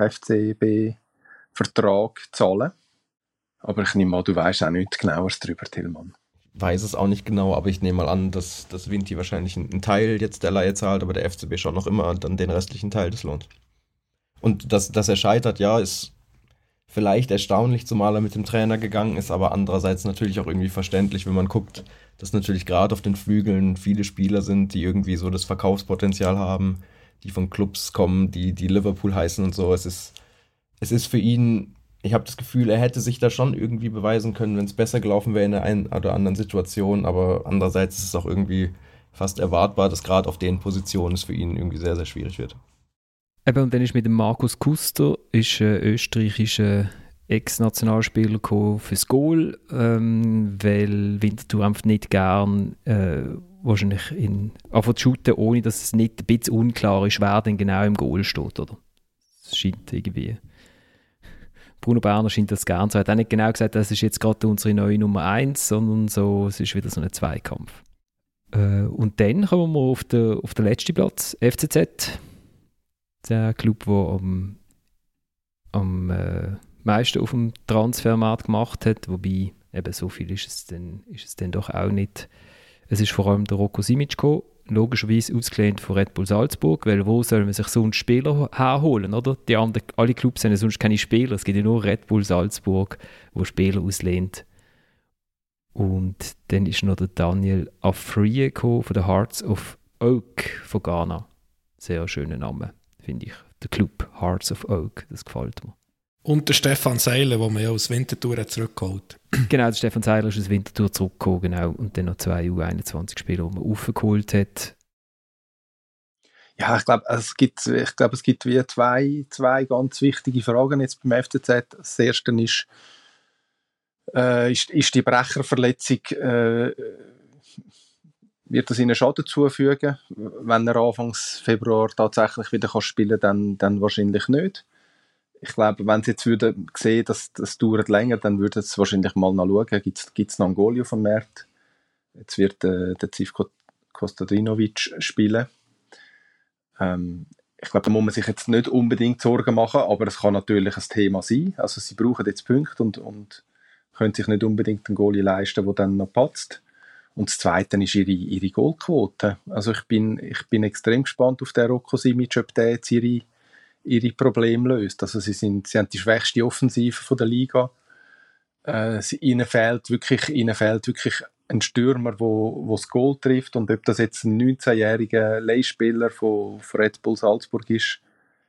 Speaker 5: B-Vertrag zahlen. Aber ich nehme an, du weißt auch nichts Genaueres darüber, Tillmann.
Speaker 2: Ich weiß es auch nicht genau, aber ich nehme mal an, dass, dass Vinti wahrscheinlich einen Teil jetzt der Leihe zahlt, aber der F C B schon noch immer dann den restlichen Teil des Lohns. Und dass, dass er scheitert, ja, ist vielleicht erstaunlich, zumal er mit dem Trainer gegangen ist, aber andererseits natürlich auch irgendwie verständlich, wenn man guckt, dass natürlich gerade auf den Flügeln viele Spieler sind, die irgendwie so das Verkaufspotenzial haben, die von Clubs kommen, die, die Liverpool heißen und so. Es ist, es ist für ihn, ich habe das Gefühl, er hätte sich da schon irgendwie beweisen können, wenn es besser gelaufen wäre in der einen oder anderen Situation, aber andererseits ist es auch irgendwie fast erwartbar, dass gerade auf den Positionen es für ihn irgendwie sehr, sehr schwierig wird.
Speaker 1: Eben, und dann ist mit dem Markus Kuster ist ein österreichischer Ex-Nationalspieler gekommen fürs Goal, ähm, weil Winterthur einfach nicht gern äh, wahrscheinlich in einfach zu shooten, ohne dass es nicht ein bisschen unklar ist, wer denn genau im Goal steht, oder? Es scheint irgendwie... Bruno Berner scheint das gern zu haben. Er hat auch nicht genau gesagt, das ist jetzt gerade unsere neue Nummer eins, sondern so, es ist wieder so ein Zweikampf. Äh, und dann kommen wir auf den, auf den letzten Platz, F C Z. Der Club, der am, am äh, meisten auf dem Transfermarkt gemacht hat, wobei eben so viel ist es dann, ist es dann doch auch nicht. Es ist vor allem der Rocco Simic gekommen, logischerweise ausgelehnt von Red Bull Salzburg, weil wo soll man sich sonst Spieler herholen, oder? Die anderen, alle Clubs haben ja sonst keine Spieler, es gibt ja nur Red Bull Salzburg, wo Spieler auslehnt. Und dann ist noch der Daniel Afriye gekommen von den Hearts of Oak von Ghana. Sehr schöner Name, finde ich. Der Club Hearts of Oak, das gefällt mir.
Speaker 3: Und der Stefan Seiler, den man ja aus Winterthur hat zurückgeholt.
Speaker 1: Genau, der Stefan Seiler ist aus Winterthur zurückgekommen, genau. Und dann noch zwei U einundzwanzig-Spieler, die man aufgeholt hat.
Speaker 5: Ja, ich glaube, es gibt, ich glaube, es gibt wie zwei, zwei ganz wichtige Fragen jetzt beim F C Z. Das erste ist, äh, ist, ist die Brecherverletzung, äh, wird das ihnen Schaden zufügen? Wenn er Anfang Februar tatsächlich wieder kann spielen kann, dann, dann wahrscheinlich nicht. Ich glaube, wenn sie jetzt würden sehen, dass das dauert länger, dann würden sie wahrscheinlich mal nachschauen, gibt es noch Angoli auf dem Markt. Jetzt wird äh, der Zivko Kostadinovic spielen. Ähm, ich glaube, da muss man sich jetzt nicht unbedingt Sorgen machen, aber es kann natürlich ein Thema sein. Also sie brauchen jetzt Punkte und, und können sich nicht unbedingt einen Goalie leisten, der dann noch patzt. Und das Zweite ist ihre, ihre Goalquote. Also ich bin, ich bin extrem gespannt auf den Rocco Simic, ob der jetzt ihre ihre Probleme löst. Also sie, sind, sie haben die schwächste Offensive von der Liga. Äh, sie, ihnen, fehlt wirklich, ihnen fehlt wirklich ein Stürmer, wo, wo das Goal trifft. Und ob das jetzt ein neunzehnjähriger Leihspieler von, von Red Bull Salzburg ist,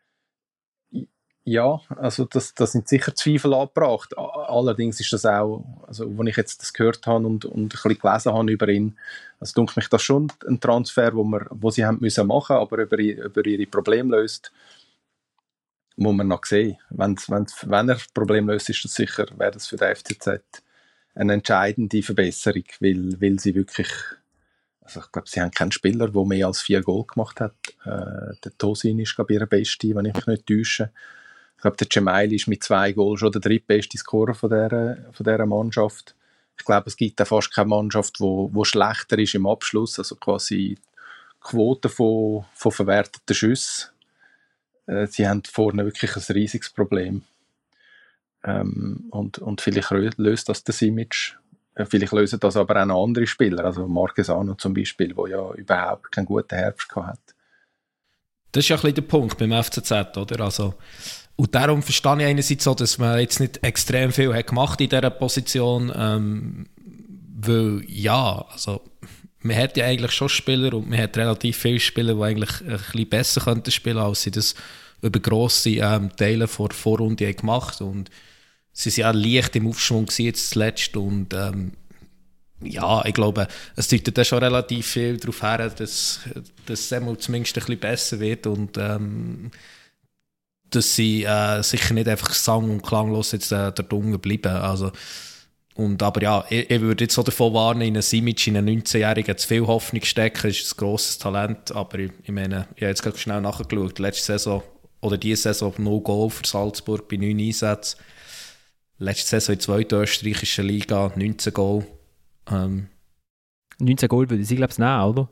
Speaker 5: ja, also das, das sind sicher Zweifel angebracht. Allerdings ist das auch, also als ich jetzt das gehört habe und, und ein bisschen gelesen habe über ihn, also denke mich das schon ein Transfer, wo, wir, wo sie haben müssen machen, aber über, über ihre Probleme löst, muss man noch sehen. Wenn's, wenn's, wenn er das Problem löst, ist das sicher, wäre das für den F C Z eine entscheidende Verbesserung, weil, weil sie wirklich, also ich glaube, sie haben keinen Spieler, der mehr als vier Goal gemacht hat. Äh, der Tosin ist, glaube ich, ihr Beste, wenn ich mich nicht täusche. Ich glaube, der Cemaili ist mit zwei Goals schon der drittbeste Scorer von dieser, von dieser Mannschaft. Ich glaube, es gibt auch fast keine Mannschaft, die wo, wo schlechter ist im Abschluss, also quasi Quote von, von verwerteten Schüssen. Sie haben vorne wirklich ein riesiges Problem. Ähm, und, und vielleicht löst das das Image. Vielleicht lösen das aber auch noch andere Spieler. Also Marquesano zum Beispiel, der ja überhaupt keinen guten Herbst gehabt hat.
Speaker 3: Das ist ja ein bisschen der Punkt beim F C Z, oder? Also, und darum verstehe ich einerseits so, dass man jetzt nicht extrem viel hat gemacht in dieser Position. Ähm, weil, ja, also man hat ja eigentlich schon Spieler und man hat relativ viele Spieler, die eigentlich ein bisschen besser könnten spielen, als sie das über grosse ähm, Teile vor der Vorrunde haben gemacht. Und sie waren ja leicht im Aufschwung jetzt zuletzt. Und ähm, ja, ich glaube, es deutet dann schon relativ viel darauf her, dass, dass es einmal zumindest ein bisschen besser wird und ähm, dass sie äh, sicher nicht einfach sang- und klanglos jetzt äh, dort unten bleiben. Also, und, aber ja, ich, ich würde jetzt so davon warnen, in einen Simic, in einen neunzehnjährigen zu viel Hoffnung stecken. Das ist ein grosses Talent, aber ich, ich meine, ich habe jetzt gerade schnell nachgeschaut, letzte Saison oder diese Saison no Goal für Salzburg bei neun Einsätzen. Letzte Saison in der zweiten österreichischen Liga neunzehn Goal. Ähm,
Speaker 1: neunzehn Goal würde ich glaube ich nehmen, oder?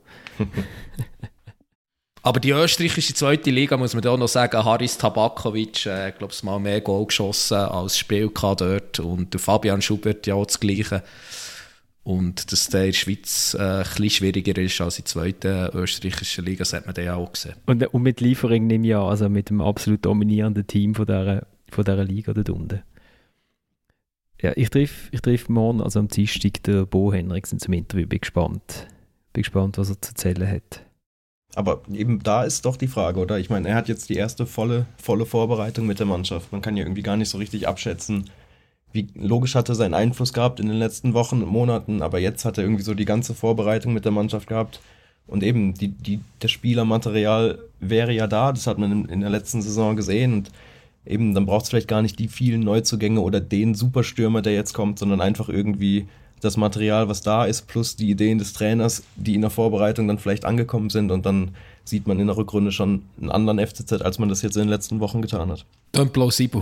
Speaker 3: Aber die österreichische zweite Liga, muss man da noch sagen, Haris Tabakovic, äh, glaube ich, mal mehr Goal geschossen als Spiel dort. Und der Fabian Schubert ja auch das Gleiche. Und dass der in der Schweiz äh, ein bisschen schwieriger ist als in der zweiten österreichischen Liga, das hat man dann ja auch gesehen.
Speaker 1: Und, und mit Lieferung nehme ich an, also mit dem absolut dominierenden Team von dieser, von dieser Liga dort unten. Ja, ich treffe ich treff morgen, also am Dienstag, den Bo Henriksen zum Interview. Bin gespannt. Bin gespannt, was er zu erzählen hat.
Speaker 2: Aber eben da ist doch die Frage, oder? Ich meine, er hat jetzt die erste volle, volle Vorbereitung mit der Mannschaft. Man kann ja irgendwie gar nicht so richtig abschätzen, wie logisch hat er seinen Einfluss gehabt in den letzten Wochen und Monaten, aber jetzt hat er irgendwie so die ganze Vorbereitung mit der Mannschaft gehabt. Und eben, die, die, das Spielermaterial wäre ja da, das hat man in, in der letzten Saison gesehen. Und eben, dann braucht es vielleicht gar nicht die vielen Neuzugänge oder den Superstürmer, der jetzt kommt, sondern einfach irgendwie das Material, was da ist, plus die Ideen des Trainers, die in der Vorbereitung dann vielleicht angekommen sind. Und dann sieht man in der Rückrunde schon einen anderen F C Z, als man das jetzt in den letzten Wochen getan hat.
Speaker 3: Dann plausibel.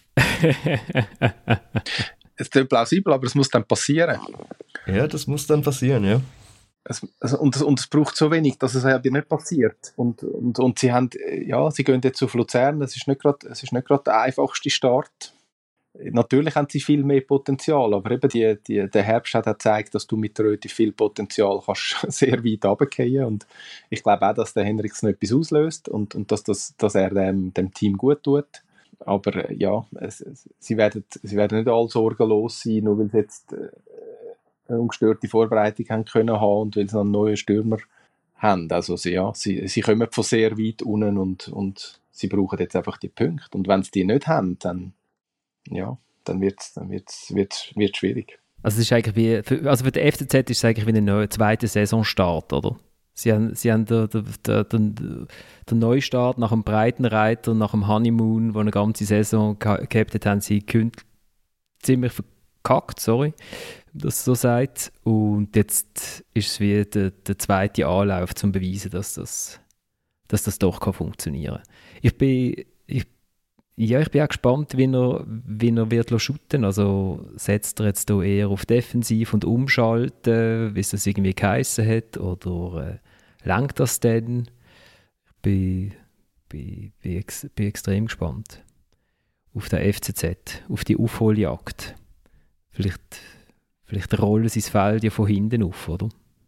Speaker 5: Es ist plausibel, aber es muss dann passieren.
Speaker 2: Ja, das muss dann passieren, ja.
Speaker 5: Es, also, und, und es braucht so wenig, dass es halt nicht passiert. Und, und, und sie haben, ja, sie gehen jetzt auf Luzern, es ist nicht gerade, es ist nicht gerade der einfachste Start. Natürlich haben sie viel mehr Potenzial, aber eben die, die, der Herbst hat auch gezeigt, dass du mit relativ viel Potenzial kannst sehr weit runterfallen. Und ich glaube auch, dass der Henriksen etwas auslöst und, und dass, das, dass er dem, dem Team gut tut. Aber äh, ja, es, es, sie, werden, sie werden nicht alle sorgenlos sein, nur weil sie jetzt äh, eine ungestörte Vorbereitung haben können haben und weil sie noch einen neuen Stürmer haben. Also sie, ja, sie, sie kommen von sehr weit unten und, und sie brauchen jetzt einfach die Punkte. Und wenn sie die nicht haben, dann, ja, dann wird es dann wird's, wird's, wird's schwierig.
Speaker 1: Also es ist eigentlich wie, für, also für den F C Z ist es eigentlich wie ein neuer zweiter Saisonstart, oder? Sie haben, sie haben den, den, den, den Neustart nach dem Breitenreiter, nach dem Honeymoon, wo eine ganze Saison gehabt hat, haben sie gekündigt, ziemlich verkackt, sorry, dass es so sagt. Und jetzt ist es wie der, der zweite Anlauf, um zu beweisen, dass das, dass das doch kann funktionieren kann. Ich bin, ich, ja, ich bin auch gespannt, wie er, wie er wird shooten. Also setzt er jetzt hier eher auf Defensiv und Umschalten, wie es das irgendwie geheissen hat, oder äh, langt das denn? Ich bin, bin, bin, ex, bin extrem gespannt auf den F C Z, auf die Aufholjagd. Vielleicht, vielleicht rollen sie das Feld ja von hinten auf, oder?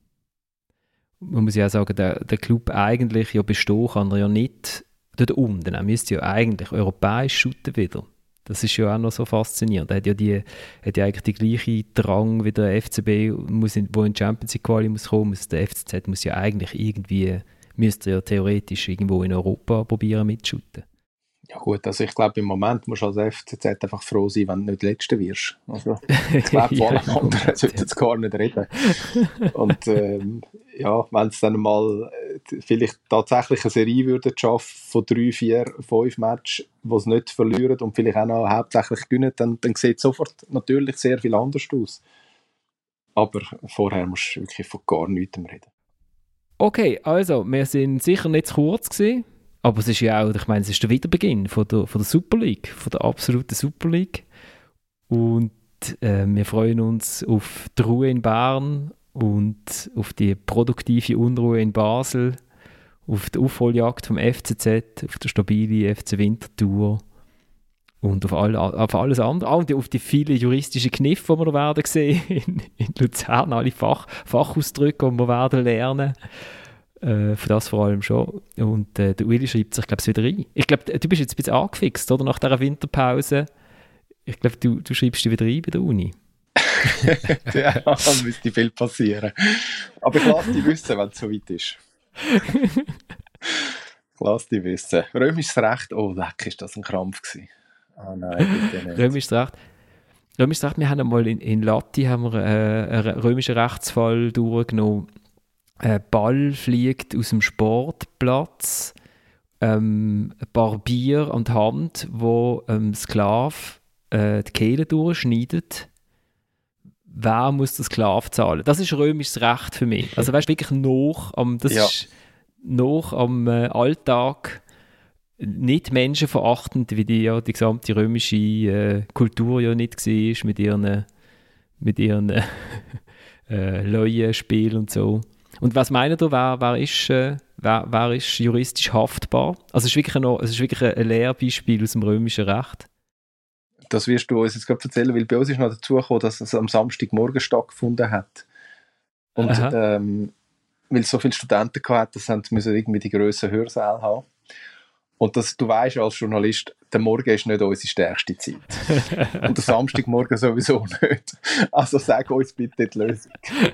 Speaker 1: Man muss ja auch sagen, der, der Club eigentlich ja bestehen kann er ja nicht dort unten. Er müsste ja eigentlich europäisch shooten wieder. Das ist ja auch noch so faszinierend. Er hat ja, die, hat ja eigentlich die gleiche Drang wie der F C B, muss in, wo in die Champions League Quali muss kommen. Muss, der F C Z muss ja eigentlich irgendwie, müsste ja theoretisch irgendwo in Europa probieren mitshooten.
Speaker 5: Ja gut, also ich glaube, im Moment musst du als F C Z einfach froh sein, wenn du nicht Letzter wirst. Also, ich glaube, von allem anderen sollten jetzt gar nicht reden. Und ähm, ja, wenn es dann mal äh, vielleicht tatsächlich eine Serie würde schaffen von drei, vier, fünf Matches, die es nicht verlieren und vielleicht auch noch hauptsächlich gewinnen, dann, dann sieht es sofort natürlich sehr viel anders aus. Aber vorher musst du wirklich von gar nichts reden.
Speaker 1: Okay, also, wir sind sicher nicht zu kurz gewesen. Aber es ist ja auch, ich meine, es ist der Wiederbeginn von der, von der Super League, von der absoluten Super League. Und äh, wir freuen uns auf die Ruhe in Bern und auf die produktive Unruhe in Basel, auf die Aufholjagd vom F C Z, auf die stabile F C Winterthur und auf, all, auf alles andere. Ah, und auf die vielen juristischen Kniffe, die wir noch werden sehen in, in Luzern, alle Fach, Fachausdrücke, die wir werden lernen. Äh, für das vor allem schon. Und äh, der Uli schreibt sich, glaube ich, wieder ein. Ich glaube, du bist jetzt ein bisschen angefixt, oder? Nach dieser Winterpause. Ich glaube, du, du schreibst dich wieder ein bei der Uni.
Speaker 5: Ja, da müsste viel passieren. Aber ich lasse dich wissen, wenn es so weit ist. Ich lasse dich wissen. Römisches Recht, oh, leck, ist das ein Krampf gewesen. Ah nein, bitte nicht.
Speaker 1: Römisches Recht. Römisches Recht, wir haben einmal in, in Latti haben wir, äh, einen römischen Rechtsfall durchgenommen. Ein Ball fliegt aus dem Sportplatz, ähm, ein Barbier an die Hand, wo ähm, Sklave äh, die Kehle durchschneidet. Wer muss den Sklave zahlen? Das ist römisches Recht für mich. Also weißt du, wirklich noch am, das
Speaker 5: ja.
Speaker 1: ist noch am äh, Alltag nicht menschenverachtend, wie die, ja, die gesamte römische äh, Kultur ja nicht war, mit ihren, mit ihren äh, äh, Leuenspiel und so. Und was meint ihr, wer, wer, ist, äh, wer, wer ist juristisch haftbar? Also es ist wirklich, noch, es ist wirklich ein Lehrbeispiel aus dem römischen Recht.
Speaker 5: Das wirst du uns jetzt gerade erzählen, weil bei uns ist noch dazu gekommen, dass es am Samstagmorgen stattgefunden hat. Und ähm, weil es so viele Studenten hatten, das müssen irgendwie die grössen Hörsäle haben. Und das, du weisst als Journalist, der Morgen ist nicht unsere stärkste Zeit. Und der Samstagmorgen sowieso nicht. Also sag uns bitte die Lösung.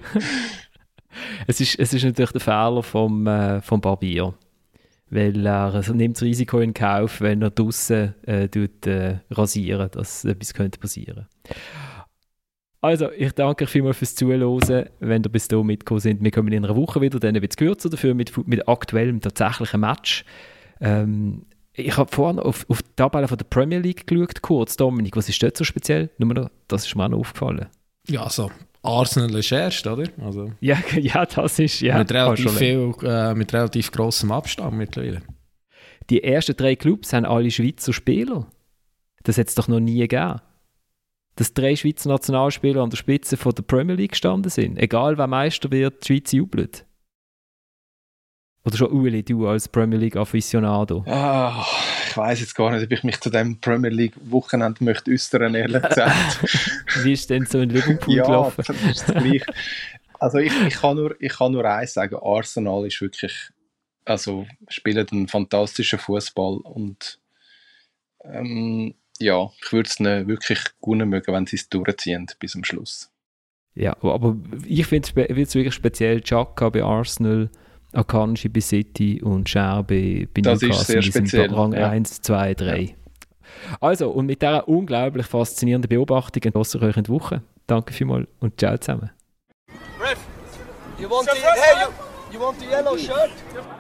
Speaker 1: Es ist, es ist natürlich der Fehler vom, äh, vom Barbier. Weil er also nimmt das Risiko in Kauf, wenn er draussen äh, tut, äh, rasieren, dass etwas könnte passieren. Also, ich danke euch vielmals fürs Zuhören, wenn ihr bis hier mitgekommen seid. Wir kommen in einer Woche wieder, dann wird es kürzer dafür mit, mit aktuellem tatsächlichen Match. Ähm, ich habe vorhin auf, auf die Tabelle von der Premier League geschaut, kurz. Dominik, was ist dort so speziell? Nur noch, das ist mir auch noch aufgefallen.
Speaker 3: Ja, also Arsenal ist erst, oder? Also,
Speaker 1: ja, ja, das ist... Ja,
Speaker 3: mit, relativ viel, äh, mit relativ grossem Abstand mittlerweile.
Speaker 1: Die ersten drei Clubs haben alle Schweizer Spieler. Das hat es doch noch nie gegeben. Dass drei Schweizer Nationalspieler an der Spitze von der Premier League gestanden sind. Egal, wer Meister wird, die Schweiz jubelt. Oder schon Ueli, du als Premier League Aficionado?
Speaker 5: Ah, ich weiss jetzt gar nicht, ob ich mich zu dem Premier League Wochenende möchte äußern, ehrlich gesagt.
Speaker 1: Wie ist denn so in Liverpool
Speaker 5: ja,
Speaker 1: gelaufen?
Speaker 5: Ja, das ist das Gleiche. Also ich, ich, kann nur, ich kann nur eins sagen, Arsenal ist wirklich, also spielt einen fantastischen Fußball und ähm, ja, ich würde es ihnen wirklich gut mögen, wenn sie es durchziehen bis zum Schluss.
Speaker 1: Ja, aber ich finde es wirklich speziell, Xhaka bei Arsenal, Akanji bei City und Schär bei, bei
Speaker 5: das
Speaker 1: Newcastle.
Speaker 5: Ist sehr speziell.
Speaker 1: Rang
Speaker 5: ja.
Speaker 1: eins, zwei, drei. Ja. Also, und mit dieser unglaublich faszinierenden Beobachtung entlasse ich euch in die Woche. Danke vielmals und ciao zusammen.
Speaker 6: Ref, you want the, hey, you, you want the yellow shirt?